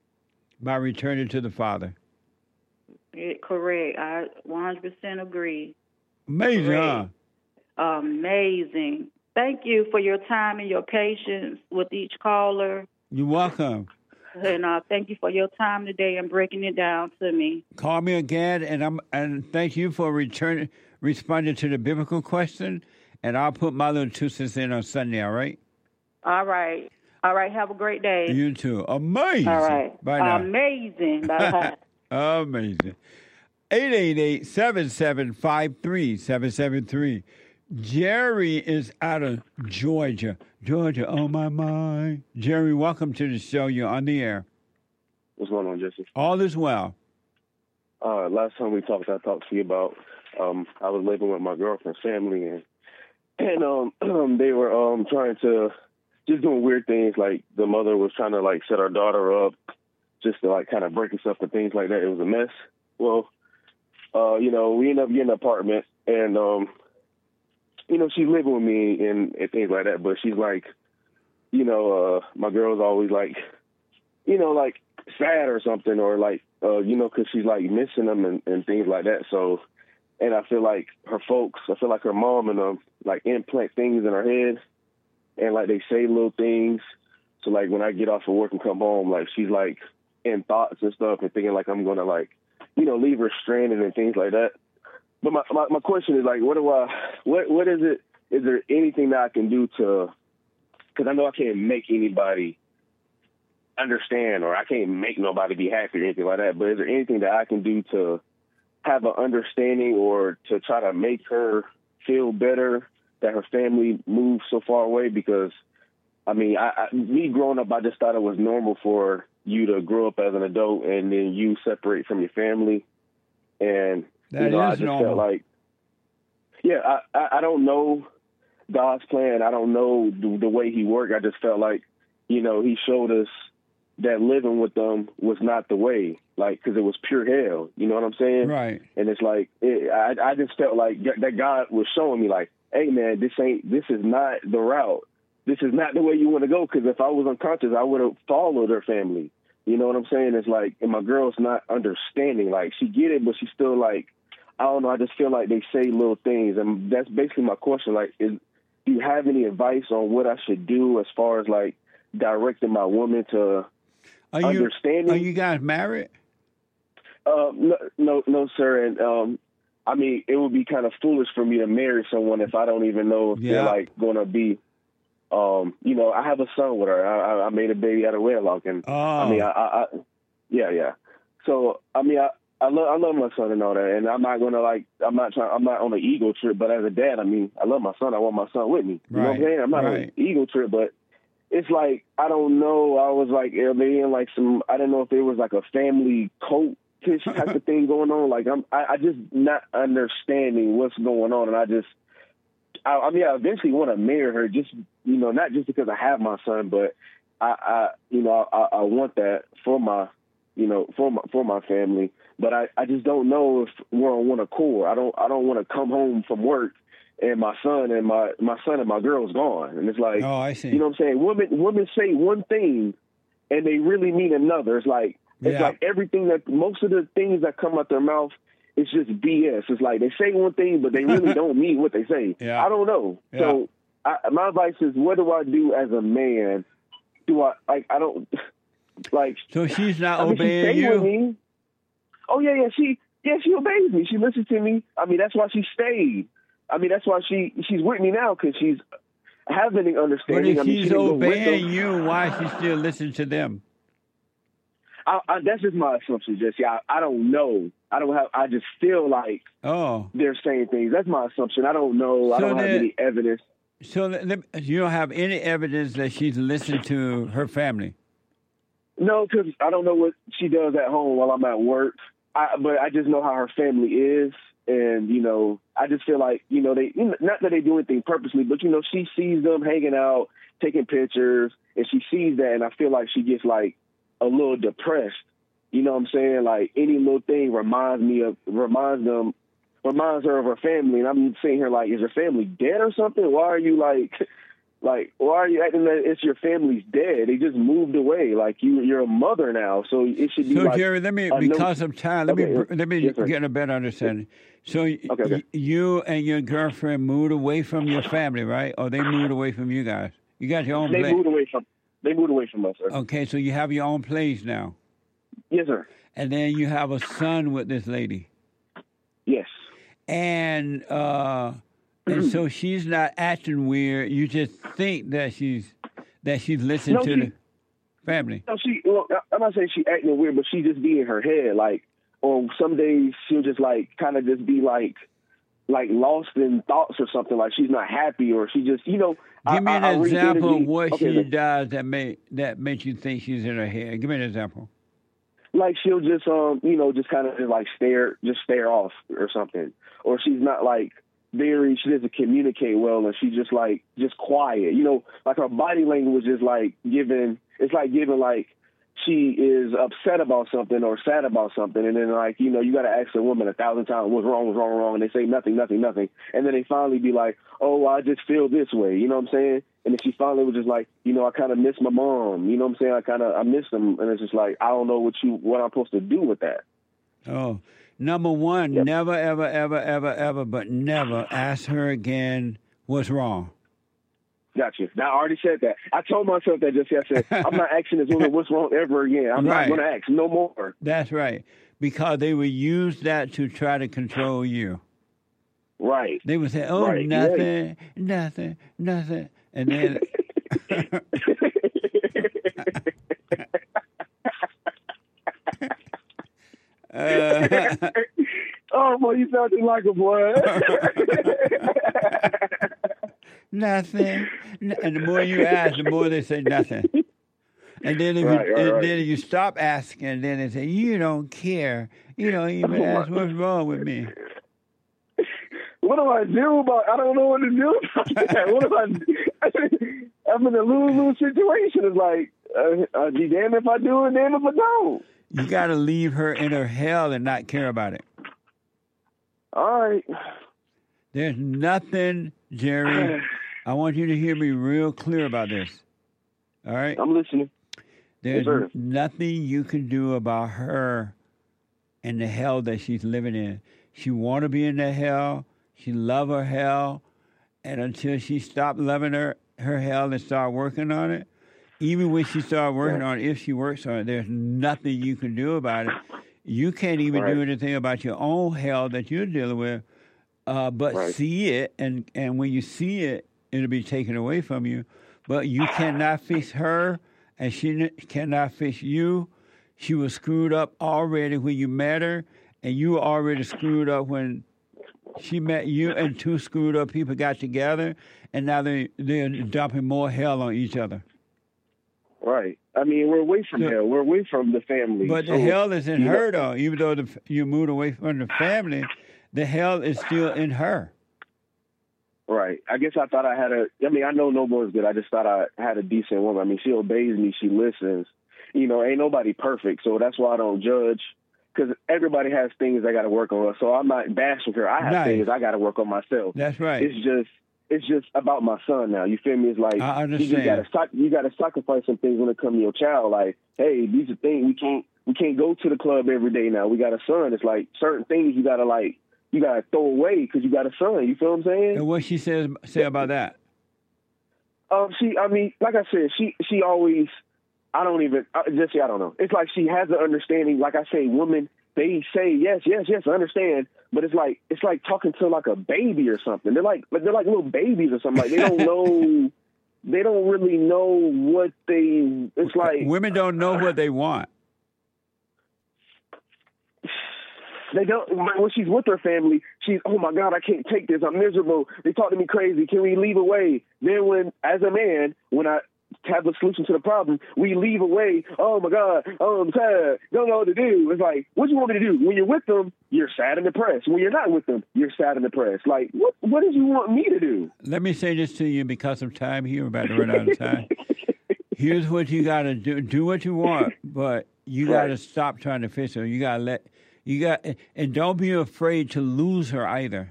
By returning to the Father. Yeah, correct. I one hundred percent agree. Amazing, Correct. huh? Amazing. Thank you for your time and your patience with each caller. You're welcome. And uh, thank you for your time today and breaking it down to me. Call me again, and I'm and thank you for returning, responding to the biblical question. And I'll put my little two cents in on Sunday. All right. All right. All right. Have a great day. You too. Amazing. All right. Bye now. Amazing. Bye. Amazing. eight eight eight, seven seven five, three seven seven three. Jerry is out of Georgia. Georgia, oh my my. Jerry, welcome to the show. You're on the air. What's going on, Jesse? All is well. Uh, last time we talked, I talked to you about um, I was living with my girlfriend's family, and and um, they were um, trying to just doing weird things. Like the mother was trying to like set our daughter up, just to like kind of break us up and things like that. It was a mess. Well, uh, you know, we ended up getting an apartment, and um, you know, she's living with me and, and things like that. But she's like, you know, uh, my girl's always like, you know, like sad or something, or like, uh, you know, because she's like missing them and, and things like that. So, and I feel like her folks, I feel like her mom and them like implant things in her head, and like they say little things. So like when I get off of work and come home, like she's like in thoughts and stuff and thinking like I'm going to like, you know, leave her stranded and things like that. But my, my, my question is like, what do I, what, what is it? Is there anything that I can do to, because I know I can't make anybody understand or I can't make nobody be happy or anything like that. But is there anything that I can do to have an understanding or to try to make her feel better that her family moved so far away? Because, I mean, I, I, me growing up, I just thought it was normal for you to grow up as an adult and then you separate from your family. And, that you know, is I just normal. felt like, yeah, I, I, I don't know God's plan. I don't know the, the way he worked. I just felt like, you know, he showed us that living with them was not the way, like, because it was pure hell. You know what I'm saying? Right. And it's like, it, I, I just felt like that God was showing me, like, hey, man, this ain't, this is not the route. This is not the way you want to go. Because if I was unconscious, I would have followed her family. You know what I'm saying? It's like, and my girl's not understanding. Like, she get it, but she's still like, I don't know. I just feel like they say little things. And that's basically my question. Like, is, do you have any advice on what I should do as far as like directing my woman to are you, understanding? Are you guys married? Uh, no, no, no, sir. And um, I mean, it would be kind of foolish for me to marry someone if I don't even know if Yeah. they're like going to be. Um, you know, I have a son with her. I, I made a baby out of wedlock, and Oh. I mean, I, I, I, yeah, yeah. So I mean, I. I love I love my son and all that, and I'm not gonna like I'm not trying I'm not on an ego trip, but as a dad, I mean I love my son. I want my son with me. You know what I'm Right, saying? I'm not on right. an ego trip, but it's like I don't know. I was like, are they in like some? I didn't know if there was like a family cult type of thing going on. Like I'm I, I just not understanding what's going on, and I just I, I mean I eventually want to marry her, just you know not just because I have my son, but I, I you know I, I want that for my you know for my for my family. But I, I just don't know if we're on one accord. I don't I don't want to come home from work and my son and my, my son and my girl's gone. And it's like, Oh, I see. you know what I'm saying? Women women say one thing and they really mean another. It's like it's Yeah. like everything that most of the things that come out their mouth is just B S. It's like they say one thing, but they really don't mean what they say. Yeah. I don't know. Yeah. So I, my advice is, what do I do as a man? Do I like I don't like? So she's not I mean, she obeying stayed with you? me. Oh yeah, yeah. She yeah she obeys me. She listens to me. I mean, that's why she stayed. I mean, that's why she she's with me now because she's having an But understanding. if I mean, she she's didn't go with obeying them. you, why is she still listening to them? I, I, that's just my assumption, Jesse. I, I don't know. I don't have. I just feel like Oh. they're saying things. That's my assumption. I don't know. I So don't have then- any evidence. So let- let- you don't have any evidence that she's listened to her family? No, because I don't know what she does at home while I'm at work. I, but I just know how her family is, and you know, I just feel like you know they not that they do anything purposely, but you know, she sees them hanging out, taking pictures, and she sees that, and I feel like she gets like a little depressed. You know what I'm saying? Like any little thing reminds me of reminds them reminds her of her family, and I'm sitting here like, is her family dead or something? Why are you like? Like, why are you acting that it's your family's dead? They just moved away. Like, you, you're a mother now, so it should be So like... Jerry, let me a no- because of time, let Okay, me let me yes, sir. get a better understanding. So y- Okay, okay. y- you and your girlfriend moved away from your family, right? Or they moved away from you guys? You got your own They place. moved away from... They moved away from us, sir. Okay, so you have your own place now, Yes, sir. and then you have a son with this lady, Yes. and uh, and so she's not acting weird. You just think that she's that she's listening No, to she- the family. No, she... Well, I'm not saying she acting weird, but she just be in her head. Like, or some days she'll just, like, kind of just be, like, like lost in thoughts or something. Like, she's not happy, or she just, you know... Give me I, an I, I read example energy- of what okay, she then. does that make that makes you think she's in her head. Give me an example. Like she'll just um you know just kind of just like stare just stare off or something, or she's not like very she doesn't communicate well, and she's just like just quiet, you know, like her body language is like giving it's like giving like she is upset about something or sad about something, and then like you know you got to ask a woman a thousand times what's wrong, what's wrong, wrong, and they say nothing, nothing, nothing, and then they finally be like, oh, I just feel this way, you know what I'm saying? And then she finally was just like, you know, I kind of miss my mom, you know what I'm saying? I kind of I miss them, and it's just like I don't know what you what I'm supposed to do with that. Oh, number one, never, ever, ever, ever, ever, but never ask her again what's wrong. Gotcha. Now, I already said that. I told myself that just yesterday. I'm not asking this woman what's wrong ever again. I'm Right. not going to ask no more. That's right. Because they would use that to try to control you. Right. They would say, oh, Right. nothing, nothing, nothing. And then... uh, oh, boy, you sounded like a boy. Nothing. And the more you ask, the more they say nothing. And then if Right, you, right, and right. then you stop asking, then they say, you don't care. You don't even ask what's wrong with me. What do I do about? I don't know what to do about that. What do I? I'm in a lose-lose situation. It's like, uh, I'd be damned if I do and damned if I don't. You got to leave her in her hell and not care about it. All right. There's nothing, Jerry. I want you to hear me real clear about this. All right? I'm listening. There's Yes, sir. nothing you can do about her and the hell that she's living in. She want to be in the hell. She love her hell. And until she stop loving her, her hell and start working on it, even when she start working on it, if she works on it, there's nothing you can do about it. You can't even Right. do anything about your own hell that you're dealing with, uh, but Right. see it. And, and when you see it, it'll be taken away from you. But you cannot fix her, and she n- cannot fix you. She was screwed up already when you met her, and you were already screwed up when she met you, and two screwed up people got together, and now they, they're dumping more hell on each other. Right. I mean, we're away from So- hell. We're away from the family. But the So, hell is in you know- her, though. Even though the, you moved away from the family, the hell is still in her. Right. I guess I thought I had a. I mean, I know no one's good. I just thought I had a decent woman. I mean, she obeys me. She listens. You know, ain't nobody perfect, so that's why I don't judge. Because everybody has things they got to work on. So I'm not bashing her. I have Nice. things I got to work on myself. That's right. It's just. It's just about my son now. You feel me? It's like I you just understand. gotta sac- you gotta sacrifice some things when it comes to your child. Like, hey, these are things we can't we can't go to the club every day now. We got a son. It's like certain things you gotta like you gotta throw away because you got a son. You feel what I'm saying? And what she says say about that? Um, she, I mean, like I said, she she always. I don't even uh, just I don't know. It's like she has the understanding. Like I say, women they say yes, yes, yes, I understand. But it's like it's like talking to like a baby or something. They're like they're like little babies or something. Like they don't know, they don't really know what they. It's like Women don't know what they want. they don't. When she's with her family, she's oh my God, I can't take this. I'm miserable. They talk to me crazy. Can we leave away? Then when as a man, when I have the solution to the problem, we leave away. Oh my God, oh I'm tired. Don't know what to do. It's like, what do you want me to do? When you're with them, you're sad and depressed. When you're not with them, you're sad and depressed. Like, what? What did you want me to do? Let me say this to you because of time here. We're about to run out of time. Here's what you got to do. Do what you want, but you got to Right. stop trying to fix her. You got to let, you got, and don't be afraid to lose her either.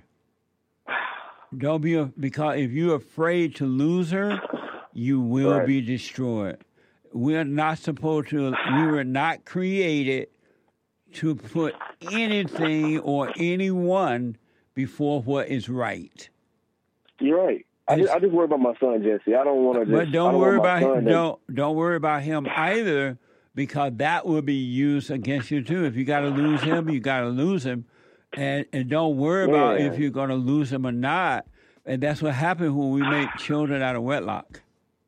Don't be, a, because if you're afraid to lose her, you will Right. be destroyed. We're not supposed to, we were not created to put anything or anyone before what is right. You're right. I just, I just worry about my son, Jesse. I don't want to just. But I don't don't worry want my about son him. to- Don't don't worry about him either, because that will be used against you too. If you got to lose him, you got to lose him, and and don't worry about Yeah. if you're going to lose him or not. And that's what happens when we make children out of wedlock.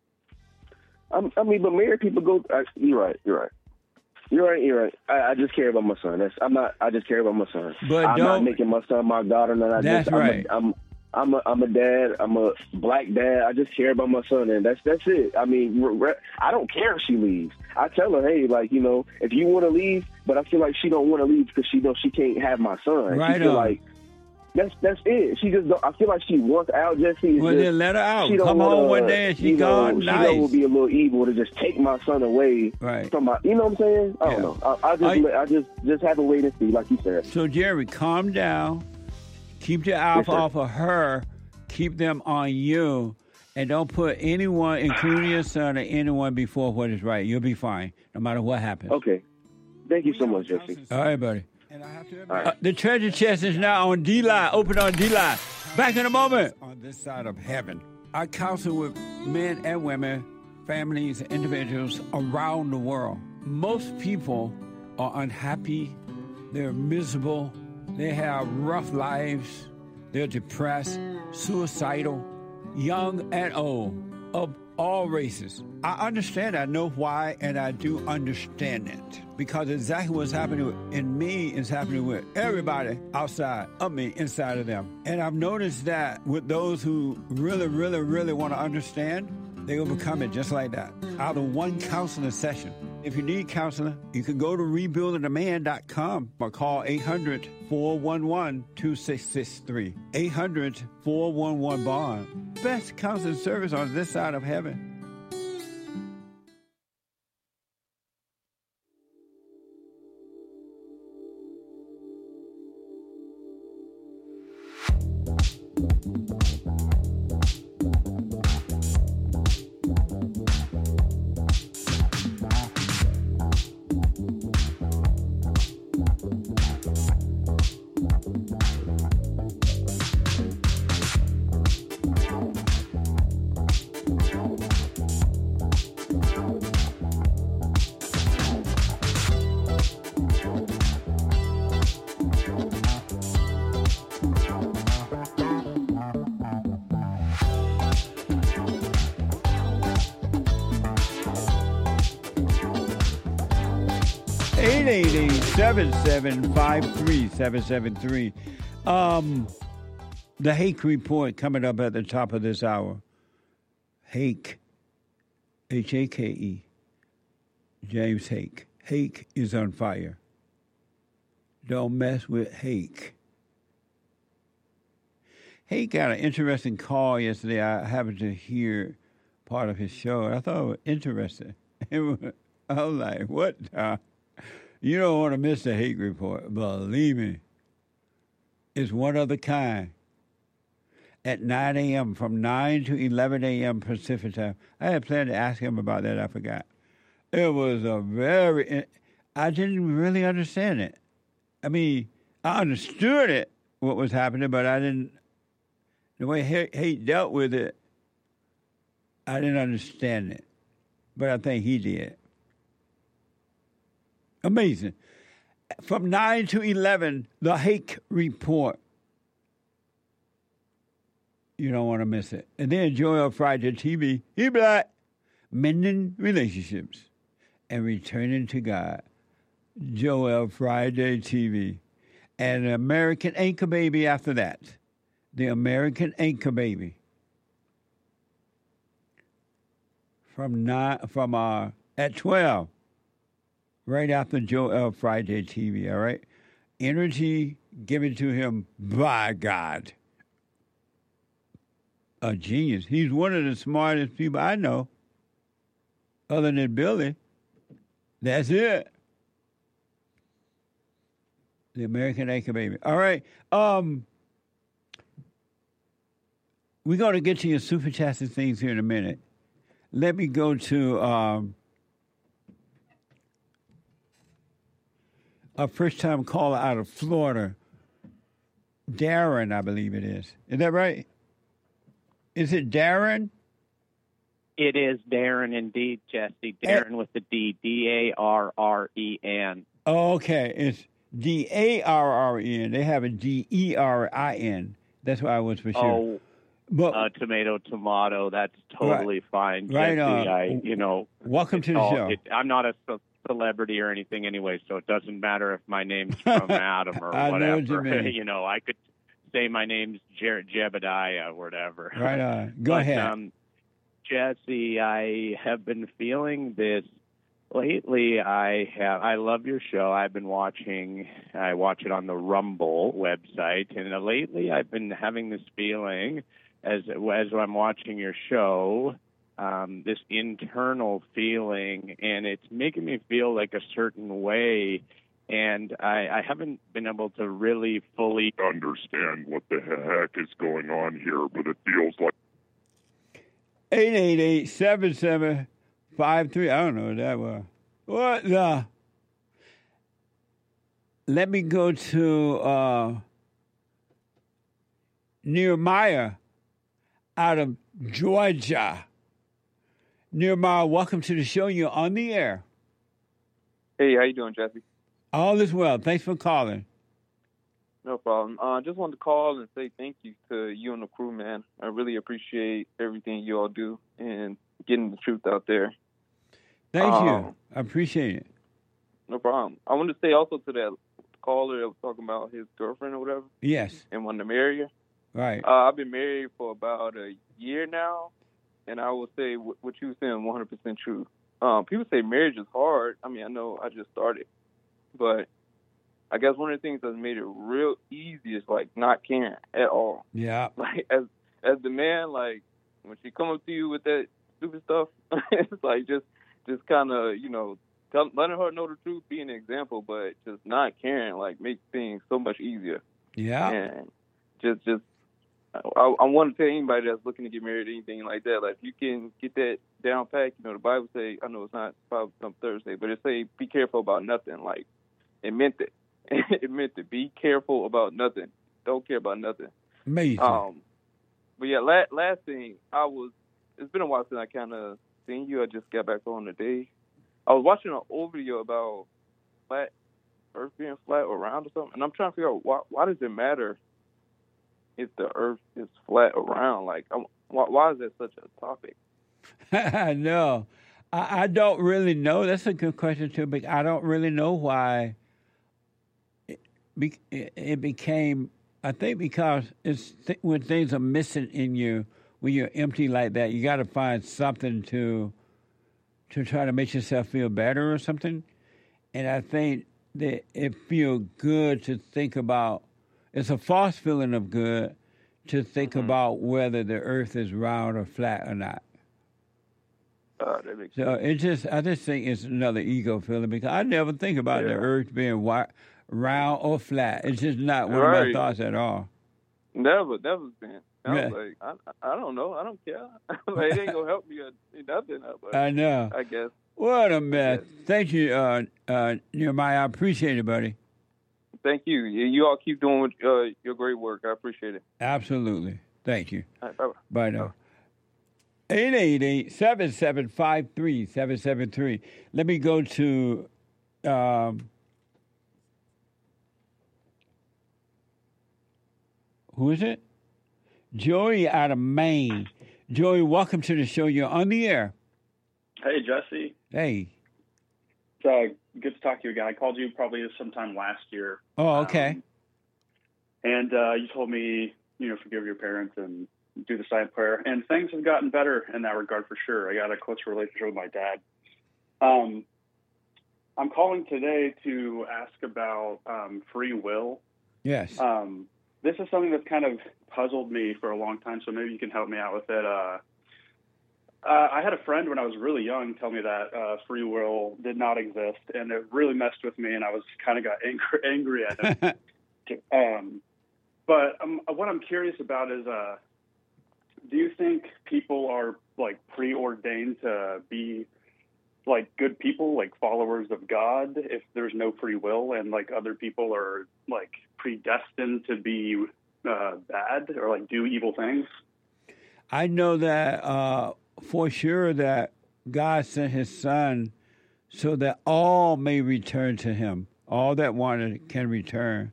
I'm, I mean, but married people go. Uh, you're right. You're right. You're right. You're right. I, I just care about my son. That's. I'm not. I just care about my son. But I'm don't- not making my son my daughter. None. I That's just, I'm right. A, I'm. I'm a. I'm a dad. I'm a black dad. I just care about my son, and that's that's it. I mean, re- re- I don't care if she leaves. I tell her, hey, like you know, if you want to leave, but I feel like she don't want to leave because she knows she can't have my son. Right She feel on. like. That's that's it. She just don't, I feel like she wants out, Jesse. It's Well, just- then let her out. she don't Come home wanna, one day and she you know, gone. She know Nice. it would be a little evil to just take my son away Right. from my. You know what I'm saying? I don't know. I, I just Are you- let- I just just have to wait and see, like you said. So Jerry, calm down. Keep your eyes sir. off of her. Keep them on you, and don't put anyone, including your son or anyone, before what is right. You'll be fine, no matter what happens. Okay. Thank you so much, Jesse. All right, buddy. All right. Uh, the treasure chest is now on D-Line. Open on D-Line. Back in a moment. On this side of heaven. I counsel with men and women, families, individuals around the world. Most people are unhappy, they're miserable, they have rough lives, they're depressed, suicidal, young and old, of all races. I understand, I know why, and I do understand it. Because exactly what's happening in me is happening with everybody outside of me, inside of them. And I've noticed that with those who really, really, really want to understand, they will become it just like that, out of one counseling session. If you need counseling, you can go to rebuilding a man dot com or call eight hundred, four one one, two six six three. eight hundred, four one one, bond. Best counseling service on this side of heaven. eight eight eight, seven seven five three, seven seven three. Um, the Hake Report coming up at the top of this hour. Hake, H A K E, James Hake. Hake is on fire. Don't mess with Hake. Hake got an interesting call yesterday. I happened to hear part of his show. I thought it was interesting. I was like, what the? You don't want to miss the Hake Report. Believe me. It's one of a kind. At nine a.m., from nine to eleven a.m. Pacific time. I had planned to ask him about that. I forgot. It was a very... I didn't really understand it. I mean, I understood it, what was happening, but I didn't... The way Hake dealt with it, I didn't understand it. But I think he did. Amazing. From nine to eleven, the Hake Report. You don't want to miss it. And then Joel Friday T V, he black, mending relationships and returning to God. Joel Friday T V. And the American Anchor Baby after that. The American Anchor Baby. From nine, from uh, at twelve. Right after Joel Friday T V, all right? Energy given to him by God. A genius. He's one of the smartest people I know, other than Billy. That's it. The American Anchor Baby. All right. Um, we're going to get to your super chats and things here in a minute. Let me go to... Um, a first-time caller out of Florida, Darren, I believe it is. Is that right? Is it Darren? It is Darren indeed, Jesse. Darren with the D, D A R R E N. Oh, okay. It's D A R R E N. They have a D E R I N. That's why I was for sure. Oh, but, uh, tomato, tomato. That's totally right, fine, right, Jesse. uh, I, you know. Welcome to the all, show. It, I'm not a celebrity or anything anyway, so it doesn't matter if my name's from Adam or I whatever. Know what you, mean. you know, I could say my name's Jer- Jebediah or whatever. Right on. Go but, ahead. Um, Jesse, I have been feeling this lately. I have. I love your show. I've been watching. I watch it on the Rumble website, and uh, lately I've been having this feeling as as I'm watching your show. Um, this internal feeling, and it's making me feel like a certain way, and I, I haven't been able to really fully understand what the heck is going on here, but it feels like... eight eight eight, seven seven five three, I don't know what that was. What the... Let me go to uh, Nehemiah out of Georgia. Nehemiah, welcome to the show. You're on the air. Hey, how you doing, Jesse? All is well. Thanks for calling. No problem. I uh, just wanted to call and say thank you to you and the crew, man. I really appreciate everything you all do and getting the truth out there. Thank um, you. I appreciate it. No problem. I wanted to say also to that caller that was talking about his girlfriend or whatever. Yes. And wanted to marry her. Right. Uh, I've been married for about a year now, and I will say what, what you were saying one hundred percent true. Um, people say marriage is hard. I mean, I know I just started, but I guess one of the things that's made it real easy is like not caring at all. Yeah. Like as as the man, like when she come up to you with that stupid stuff, it's like just just kind of you know tell, letting her know the truth, being an example, but just not caring like makes things so much easier. Yeah. And just just I, I want to tell anybody that's looking to get married or anything like that, like if you can get that down pat, you know, the Bible say, I know it's not probably some Thursday, but it say be careful about nothing. Like it meant it. It meant to be careful about nothing. Don't care about nothing. Amazing. Um, but yeah, last, last thing, I was, it's been a while since I kind of seen you. I just got back on today. I was watching an old video about flat, Earth being flat or round or something, and I'm trying to figure out why, why does it matter if the Earth is flat or round? Like, I'm, why, why is that such a topic? No, I, I don't really know. That's a good question, too, but I don't really know why it, be, it became, I think because it's th- when things are missing in you, when you're empty like that, you got to find something to to try to make yourself feel better or something. And I think that it feels good to think about, it's a false feeling of good to think Mm-hmm. about whether the earth is round or flat or not. Uh, that makes So sense. it just, I just think it's another ego feeling because I never think about the Yeah. earth being wi- round or flat. It's just not one of Right. my thoughts at all. Never, never been. I Yeah. was like, I, I don't know. I don't care. Like, it ain't going to help me or nothing. But I know. I guess. What a mess. Thank you, uh, uh, Nehemiah. I appreciate it, buddy. Thank you. You you all keep doing what, uh, your great work. I appreciate it. Absolutely. Thank you. All right, bye-bye. Bye now. eight eight eight, seven seven five, three seven seven three. Let me go to um, who is it? Joey out of Maine. Joey, welcome to the show. You're on the air. Hey, Jesse. Hey. It's uh, good to talk to you again. I called you probably sometime last year. Oh, okay. Um, and uh, you told me, you know, forgive your parents and do the silent prayer. And things have gotten better in that regard for sure. I got a closer relationship with my dad. Um, I'm calling today to ask about um, free will. Yes. Um, this is something that's kind of puzzled me for a long time, so maybe you can help me out with it. Uh, uh, I had a friend when I was really young tell me that uh, free will did not exist, and it really messed with me, and I was kind of got angry, angry at it. um, but um, what I'm curious about is, uh, do you think people are like preordained to be like good people, like followers of God, if there's no free will, and like other people are like predestined to be uh, bad or like do evil things? I know that uh, for sure that God sent his son so that all may return to him. All that wanted can return.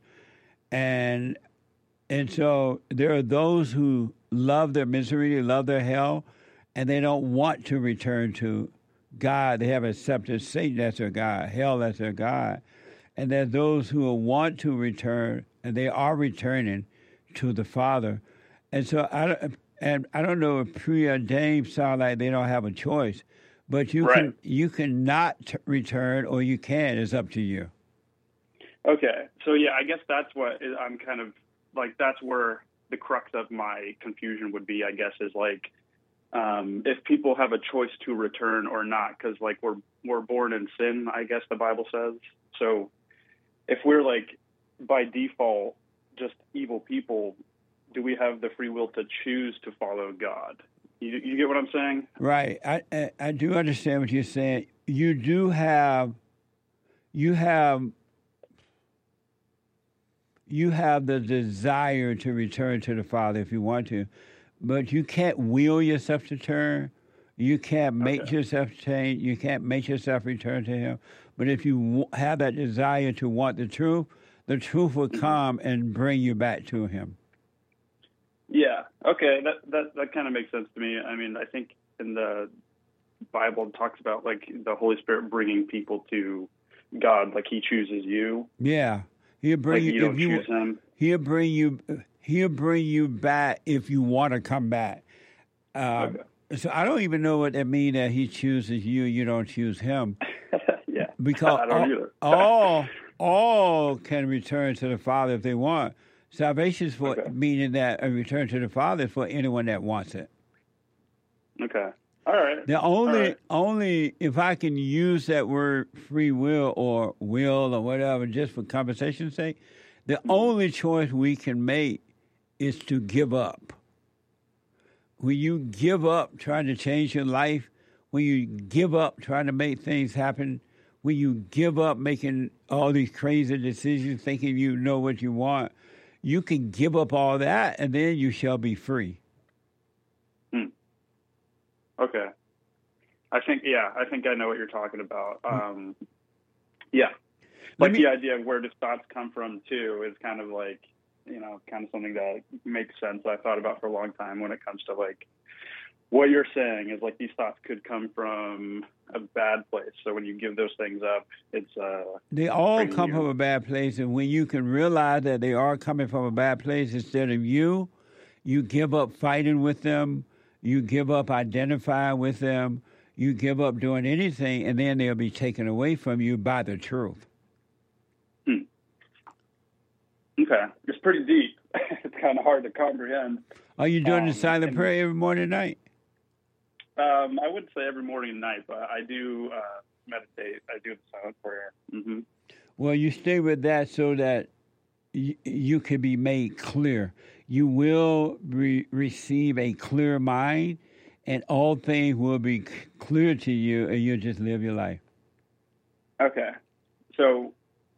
And and so there are those who love their misery, they love their hell, and they don't want to return to God. They have accepted Satan as their God, hell as their God. And there's those who want to return, and they are returning to the Father. And so I, and I don't know if preordained sound like they don't have a choice, but you Right. can you can not t- return or you can. It's up to you. Okay. So yeah, I guess that's what I'm kind of like, that's where the crux of my confusion would be, I guess, is like, um, if people have a choice to return or not, because like we're we're born in sin, I guess the Bible says. So if we're like by default just evil people, do we have the free will to choose to follow God? You, you get what I'm saying? Right. I, I I do understand what you're saying. You do have you have you have the desire to return to the Father if you want to, but you can't will yourself to turn. You can't make yourself change. You can't make yourself return to Him. But if you w- have that desire to want the truth, the truth will come and bring you back to Him. Yeah. Okay. That that that kind of makes sense to me. I mean, I think in the Bible it talks about like the Holy Spirit bringing people to God, like He chooses you. Yeah, He'll bring Like you. you don't if you choose Him. He'll bring you. He'll bring you back if you want to come back. Um, So I don't even know what that means that He chooses you. You don't choose Him. Yeah. Because I don't all, either. all all can return to the Father if they want. Salvation is for meaning that a return to the Father is for anyone that wants it. Okay. All right. The only All right. only if I can use that word free will or will or whatever just for conversation's sake, the only choice we can make is to give up. When you give up trying to change your life, when you give up trying to make things happen, when you give up making all these crazy decisions, thinking you know what you want, you can give up all that, and then you shall be free. Hmm. Okay. I think, yeah, I think I know what you're talking about. Um, yeah. Like me- the idea of where does thoughts come from, too, is kind of like, you know, kind of something that makes sense. I thought about for a long time when it comes to like what you're saying is like these thoughts could come from a bad place. So when you give those things up, it's uh They all bringing come you- from a bad place, and when you can realize that they are coming from a bad place instead of you, you give up fighting with them, you give up identifying with them, you give up doing anything, and then they'll be taken away from you by the truth. Hmm. Okay, it's pretty deep. It's kind of hard to comprehend. Are you doing Um, the silent and- prayer every morning and night? Um, I wouldn't say every morning and night, but I do uh, meditate. I do the silent prayer. hmm Well, you stay with that so that y- you can be made clear. You will re- receive a clear mind, and all things will be c- clear to you, and you'll just live your life. Okay, so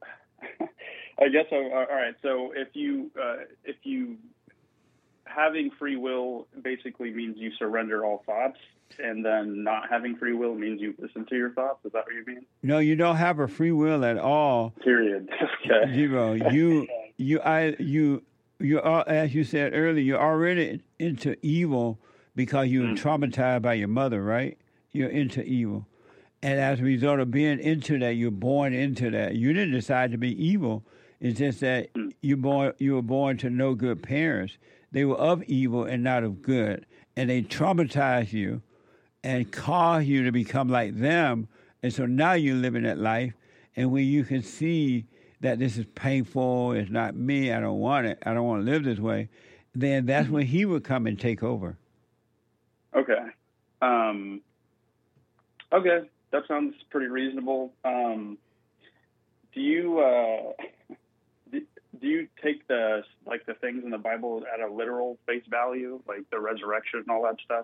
I guess I, all right. So if you uh, if you having free will basically means you surrender all thoughts, and then not having free will means you listen to your thoughts. Is that what you mean? No, you don't have a free will at all. Period. Okay. Zero. You, you, I, you, you are, as you said earlier, you're already into evil because you were traumatized by your mother, right? You're into evil. And as a result of being into that, you're born into that. You didn't decide to be evil. It's just that you born, you were born to no good parents. They were of evil and not of good. And they traumatized you and cause you to become like them. And so now you're living that life. And when you can see that this is painful, it's not me, I don't want it, I don't want to live this way, then that's when he would come and take over. Okay. Um, okay, that sounds pretty reasonable. Um, do you uh, do, do you take the like the things in the Bible at a literal face value, like the resurrection and all that stuff?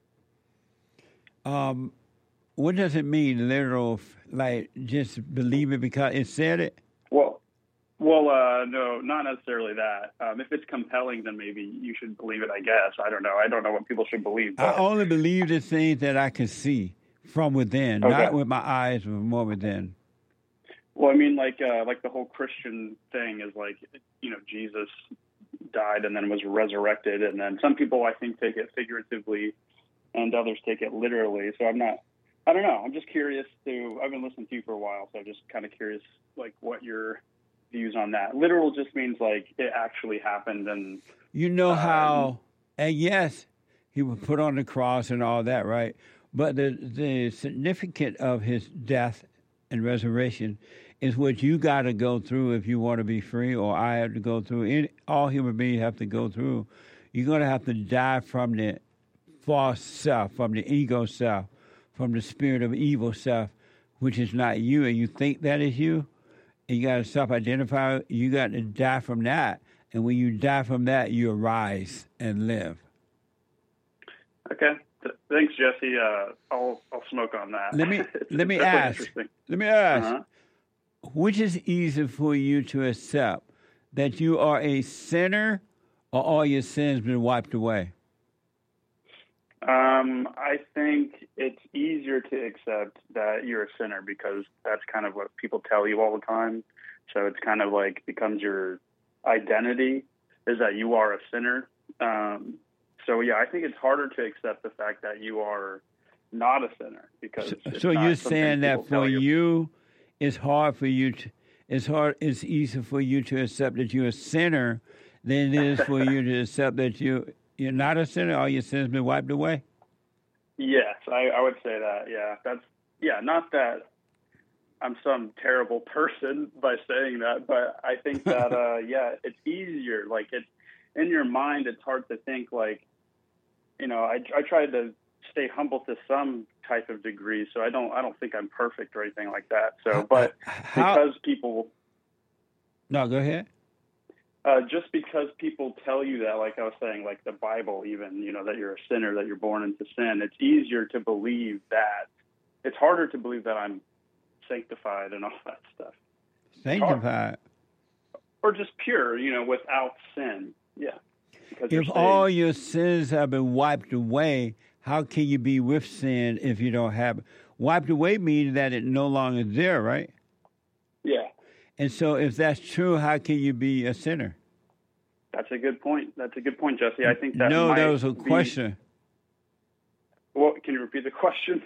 Um, what does it mean, literal, like just believe it because it said it? Well, well, uh, no, not necessarily that. Um, if it's compelling, then maybe you should believe it, I guess. I don't know. I don't know what people should believe. I But, only believe the things that I can see from within, Okay. not with my eyes, but more within. well, I mean, like, uh, like the whole Christian thing is like, you know, Jesus died and then was resurrected. And then some people, I think, take it figuratively and others take it literally. So I'm not, I don't know. I'm just curious to, I've been listening to you for a while, so I'm just kind of curious, like, what your views on that. Literal just means like it actually happened. And You know how, and yes, he was put on the cross and all that, right? But the the significance of his death and resurrection is what you got to go through if you want to be free, or I have to go through. Any, all human beings have to go through. You're going to have to die from the false self, from the ego self, from the spirit of evil self, which is not you, and you think that is you. And you got to self-identify. You got to die from that. And when you die from that, you arise and live. okay. Th- Thanks, Jesse. Uh, I'll I'll smoke on that. Let me It's let me definitely ask. interesting. Let me ask. Uh-huh. Which is easier for you to accept, that you are a sinner, or all your sins been wiped away? Um, I think it's easier to accept that you're a sinner because that's kind of what people tell you all the time. So it's kind of like becomes your identity is that you are a sinner. Um, so yeah, I think it's harder to accept the fact that you are not a sinner because. So, it's so not you're something saying that people for tell you. you, it's hard for you to, it's hard, it's easier for you to accept that you're a sinner than it is for you to accept that you you're not a sinner. All your sins been wiped away. Yes, I, I would say that. Yeah, that's yeah. Not that I'm some terrible person by saying that, but I think that uh, yeah, it's easier. Like it's in your mind, it's hard to think like, you know, I I tried to stay humble to some type of degree, so I don't I don't think I'm perfect or anything like that. So, but How- because people. No, go ahead. Uh, just because people tell you that, like I was saying, like the Bible even, you know, that you're a sinner, that you're born into sin, it's easier to believe that. It's harder to believe that I'm sanctified and all that stuff. Sanctified. Or just pure, you know, without sin. Yeah. Because you're If saved. all your sins have been wiped away, how can you be with sin if you don't have it? Wiped away means that it no longer is there, right? Yeah, And so if that's true, how can you be a sinner? that's a good point. That's a good point, Jesse. I think that no, might that was a be- question. Well, can you repeat the question?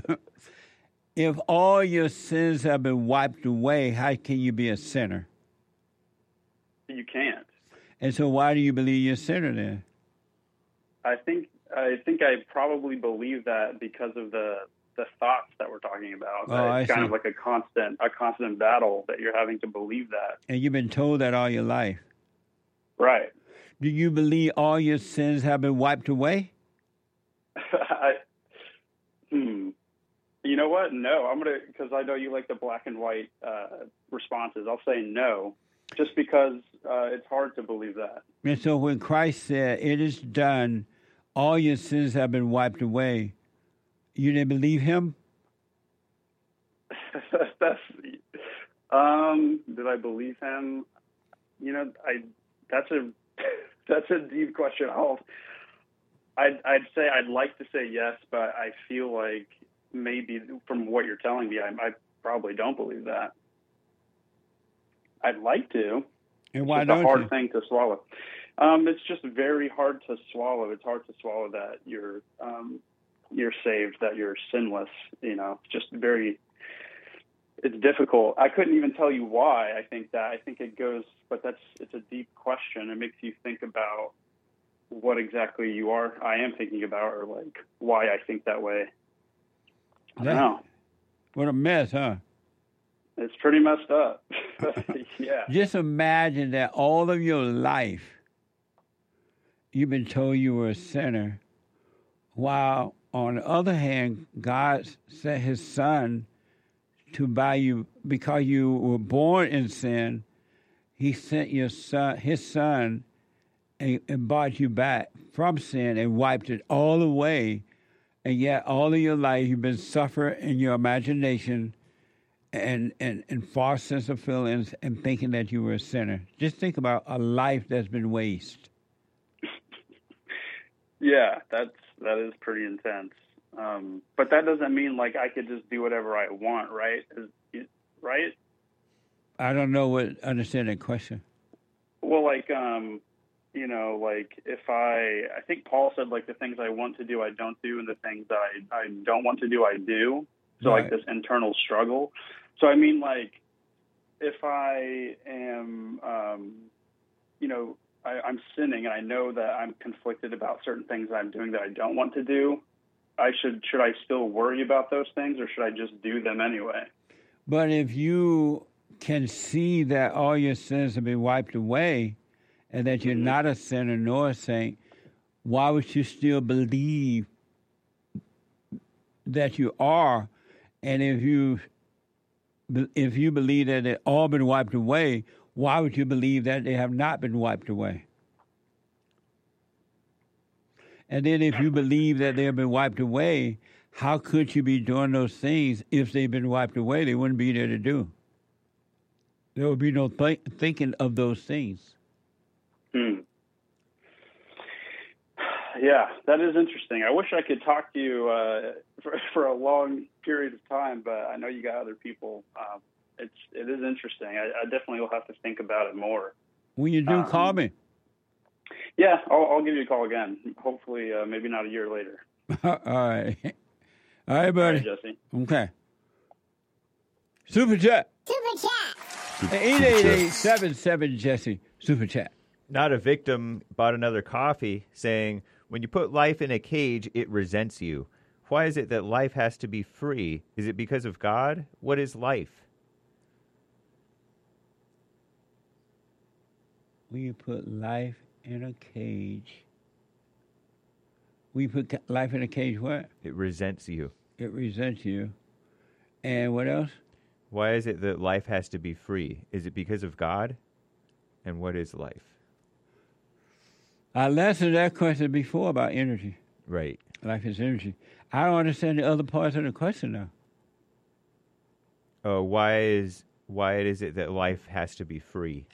If all your sins have been wiped away, how can you be a sinner? You can't. And so why do you believe you're a sinner then? I think I think I probably believe that because of the the thoughts that we're talking about. Oh, That I it's kind see. of like a constant a constant battle that you're having to believe that. And you've been told that all your life. Right. Do you believe all your sins have been wiped away? I, hmm. You know what? No, I'm gonna because I know you like the black and white uh, responses. I'll say no, just because uh, it's hard to believe that. And so when Christ said, "It is done," all your sins have been wiped away, you didn't believe him? That's um. Did I believe him? You know, I. That's a that's a deep question. I'll. I'd I'd say I'd like to say yes, but I feel like maybe from what you're telling me, I, I probably don't believe that. I'd like to. And why it's don't a hard you? thing to swallow. Um, it's just very hard to swallow. It's hard to swallow that you're um, you're saved, that you're sinless. You know, just very. It's difficult. I couldn't even tell you why I think that. I think it goes, but that's it's a deep question. It makes you think about what exactly you are. I am thinking about, or like why I think that way. I don't That- know. What a mess, huh? It's pretty messed up. Yeah. Just imagine that all of your life you've been told you were a sinner, while on the other hand, God sent his son to buy you because you were born in sin. He sent your son, his son, and, and bought you back from sin and wiped it all away. And yet all of your life you've been suffering in your imagination and, and, and false sense of feelings and thinking that you were a sinner. Just think about a life that's been wasted. Yeah, that's that is pretty intense. Um, but that doesn't mean like I could just do whatever I want, right? Is, right? I don't know what understand that question. Well, like um, you know, like if I, I think Paul said like the things I want to do I don't do, and the things that I I don't want to do I do. So Right. like this internal struggle. So I mean, like if I am, um, you know, I, I'm sinning and I know that I'm conflicted about certain things that I'm doing that I don't want to do. I should should I still worry about those things, or should I just do them anyway? But if you can see that all your sins have been wiped away and that you're not a sinner nor a saint, why would you still believe that you are? And if you if you believe that it all been wiped away, why would you believe that they have not been wiped away? And then if you believe that they have been wiped away, how could you be doing those things if they've been wiped away? They wouldn't be there to do. There would be no th- thinking of those things. Hmm. Yeah, that is interesting. I wish I could talk to you uh, for, for a long period of time, but I know you got other people. Um, it's it is interesting. I, I definitely will have to think about it more. When you do, Um, call me. Yeah, I'll, I'll give you a call again. Hopefully, uh, maybe not a year later. All right. All right, buddy. All right, Jesse. Okay. Super chat. Super chat. eight eight eight, seven seven, Jesse. Super chat. Not a victim bought another coffee saying, when you put life in a cage, it resents you. Why is it that life has to be free? Is it because of God? What is life? When you put life in a cage. We put ca- life in a cage, what? It resents you. It resents you. And what else? Why is it that life has to be free? Is it because of God? And what is life? I answered that question before about energy. Right. Life is energy. I don't understand the other parts of the question now. Uh, why is why is it that life has to be free?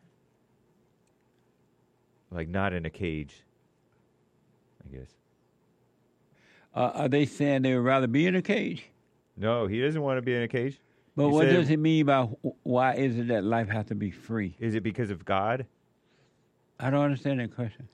Like not in a cage, I guess. Uh, are they saying they would rather be in a cage? No, he doesn't want to be in a cage. But He what said- does it mean by wh- why is it that life has to be free? Is it because of God? I don't understand that question.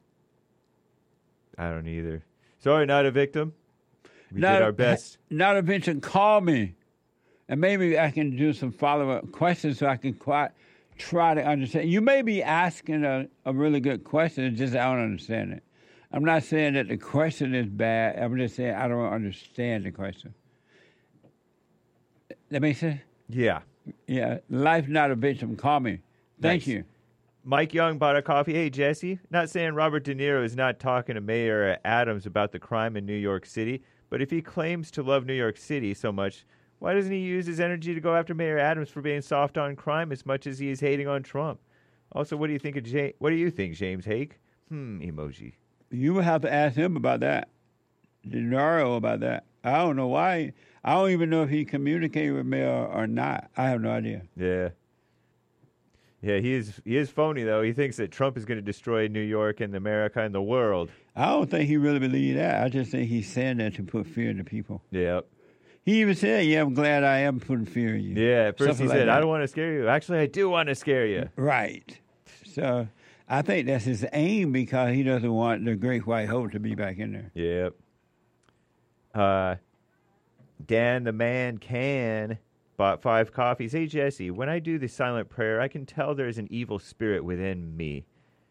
I don't either. Sorry, not a victim. We Not did a- our best. Not a venture, call me. And maybe I can do some follow-up questions so I can quite try to understand. You may be asking a, a really good question, it's just I don't understand it. I'm not saying that the question is bad. I'm just saying I don't understand the question. That makes sense? Yeah. Yeah. Life not a victim, call me. Thank Nice. you. Mike Young bought a coffee. Hey, Jesse. Not saying Robert De Niro is not talking to Mayor Adams about the crime in New York City, but if he claims to love New York City so much, why doesn't he use his energy to go after Mayor Adams for being soft on crime as much as he is hating on Trump? Also, what do you think of James? What do you think, James Hake? Hmm, emoji. You would have to ask him about that. De Niro about that. I don't know why. I don't even know if he communicated with me or, or not. I have no idea. Yeah. Yeah, he is he is phony, though. He thinks that Trump is going to destroy New York and America and the world. I don't think he really believes that. I just think he's saying that to put fear into people. Yeah. He even said, yeah, I'm glad I am putting fear in you. Yeah, at first Something he like said, that. I don't want to scare you. Actually, I do want to scare you. Right. So I think that's his aim because he doesn't want the great white hope to be back in there. Yep. Uh, Dan the Man Can bought five coffees. Hey, Jesse, when I do the silent prayer, I can tell there's an evil spirit within me.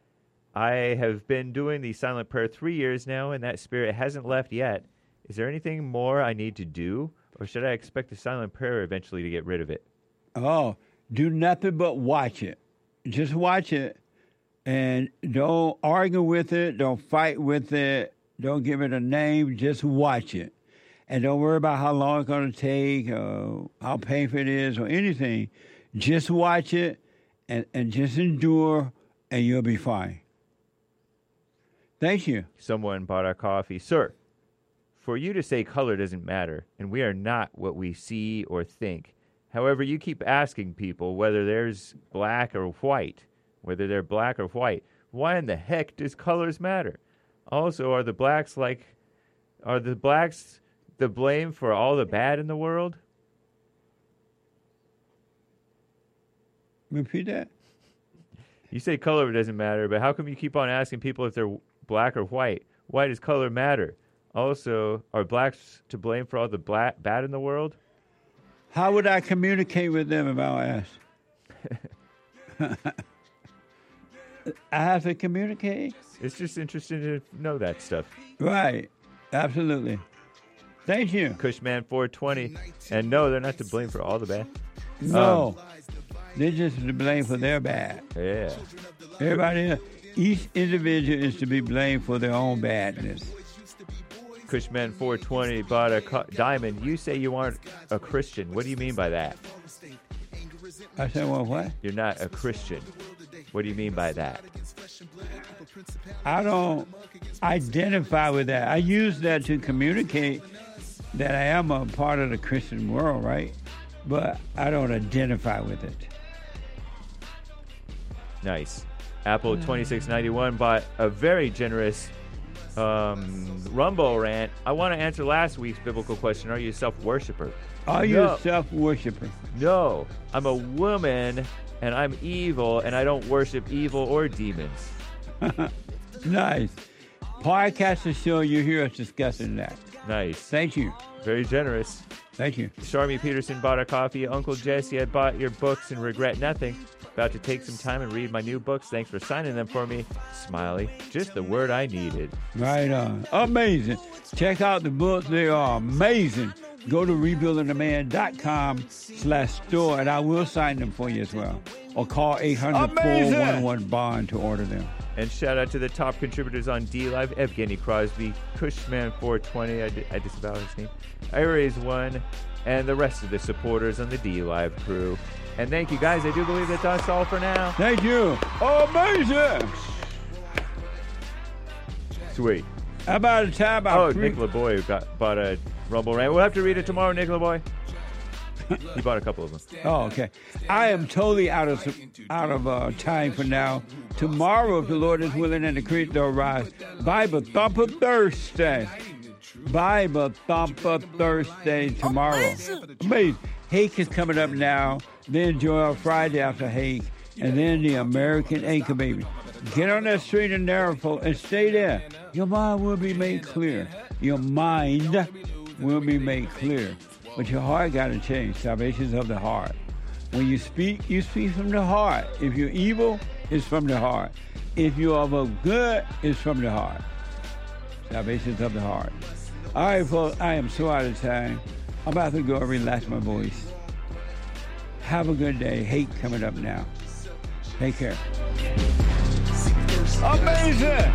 I have been doing the silent prayer three years now, and that spirit hasn't left yet. Is there anything more I need to do, or should I expect the silent prayer eventually to get rid of it? Oh, do nothing but watch it. Just watch it and don't argue with it. Don't fight with it. Don't give it a name. Just watch it. And don't worry about how long it's going to take, or how painful it is, or anything. Just watch it and, and just endure, and you'll be fine. Thank you. Someone bought our coffee. Sir, for you to say color doesn't matter, and we are not what we see or think. However, you keep asking people whether there's black or white, whether they're black or white. Why in the heck does colors matter? Also, are the blacks like, are the blacks the blame for all the bad in the world? Repeat that. You say color doesn't matter, but how come you keep on asking people if they're black or white? Why does color matter? Also, are blacks to blame for all the black bad in the world? How would I communicate with them if I asked? I have to communicate. It's just interesting to know that stuff. Right. Absolutely. Thank you. Cushman four twenty. And no, they're not to blame for all the bad. No. Um, They're just to blame for their bad. Yeah. Everybody else, each individual is to be blamed for their own badness. Cushman four twenty bought a co- diamond. You say you aren't a Christian. What do you mean by that? I said, well, what? You're not a Christian. What do you mean by that? I don't identify with that. I use that to communicate that I am a part of the Christian world, right? But I don't identify with it. Nice. Apple twenty-six ninety-one bought a very generous um, Rumble rant, I want to answer last week's biblical question. Are you a self-worshiper? Are you no. a self-worshiper? No. I'm a woman, and I'm evil, and I don't worship evil or demons. Nice. Podcast to show you hear us discussing that. Nice. Thank you. Very generous. Thank you. Sharmy Peterson bought a coffee. Uncle Jesse, I bought your books and regret nothing. About to take some time and read my new books. Thanks for signing them for me. Smiley. Just the word I needed. Right on. Amazing. Check out the books. They are amazing. Go to rebuilding the man dot com slash store, and I will sign them for you as well. Or call eight hundred, four one one, bond to order them. And shout out to the top contributors on D-Live, Evgeny Crosby, Cushman four twenty, I, d- I disavow his name, Aries one, and the rest of the supporters on the D-Live crew. And thank you, guys. I do believe that that's all for now. Thank you. Amazing. Sweet. How about a time I Oh, pre- Nick LaBoy got bought a Rumble rant. We'll have to read it tomorrow, Nick LaBoy. He bought a couple of them. Oh, okay. I am totally out of out of uh, time for now. Tomorrow, if the Lord is willing and the creek will rise, Bible Thumper Thursday. Bible Thumper Thursday tomorrow. Amazing. Hake is coming up now. Then Joel Friday after Hake. And then the American Anchor Baby. Get on that straight and narrow and stay there. Your mind will be made clear. Your mind will be made clear. But your heart got to change. Salvation's of the heart. When you speak, you speak from the heart. If you're evil, it's from the heart. If you're of a good, it's from the heart. Salvation's of the heart. All right, folks, I am so out of time. I'm about to go and relax my voice. Have a good day. Hate coming up now. Take care. Amazing!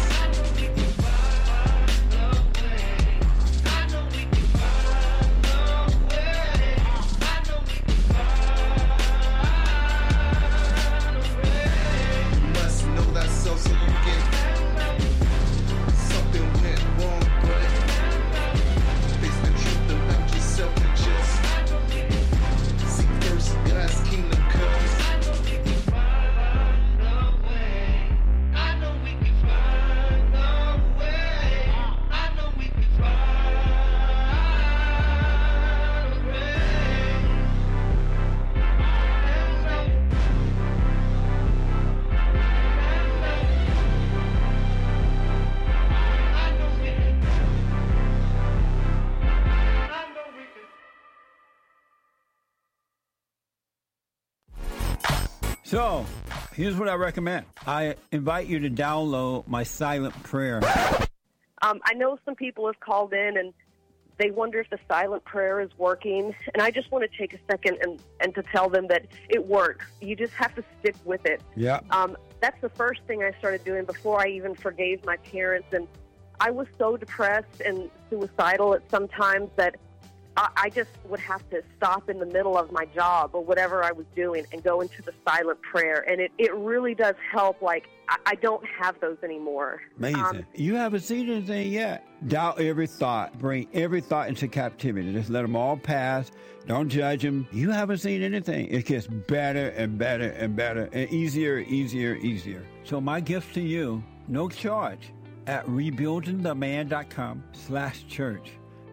So, here's what I recommend. I invite you to download my silent prayer. Um, I know some people have called in and they wonder if the silent prayer is working. And I just want to take a second and, and to tell them that it works. You just have to stick with it. Yeah. Um, that's the first thing I started doing before I even forgave my parents. And I was so depressed and suicidal at some times that I just would have to stop in the middle of my job or whatever I was doing and go into the silent prayer. And it, it really does help. Like, I, I don't have those anymore. Amazing. Um, you haven't seen anything yet. Doubt every thought. Bring every thought into captivity. Just let them all pass. Don't judge them. You haven't seen anything. It gets better and better and better and easier, easier, easier. So my gift to you, no charge, at rebuilding the man dot com slash church.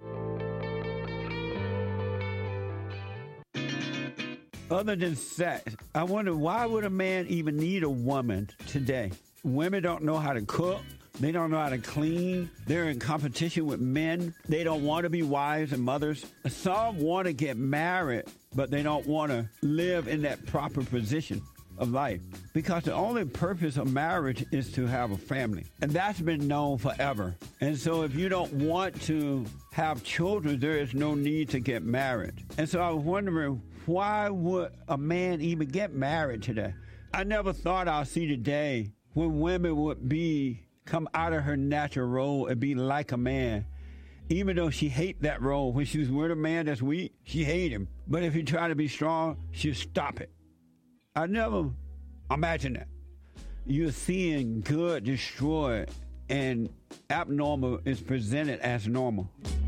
Other than sex, I wonder, why would a man even need a woman today? Women don't know how to cook. They don't know how to clean. They're in competition with men. They don't want to be wives and mothers. Some want to get married, but they don't want to live in that proper position of life. Because the only purpose of marriage is to have a family. And that's been known forever. And so if you don't want to have children, there is no need to get married. And so I was wondering, why would a man even get married today? I never thought I'd see the day when women would be come out of her natural role and be like a man. Even though she hate that role. When she's with a man that's weak, she hate him. But if he try to be strong, she'll stop it. I never imagined that. You're seeing good destroyed and abnormal is presented as normal.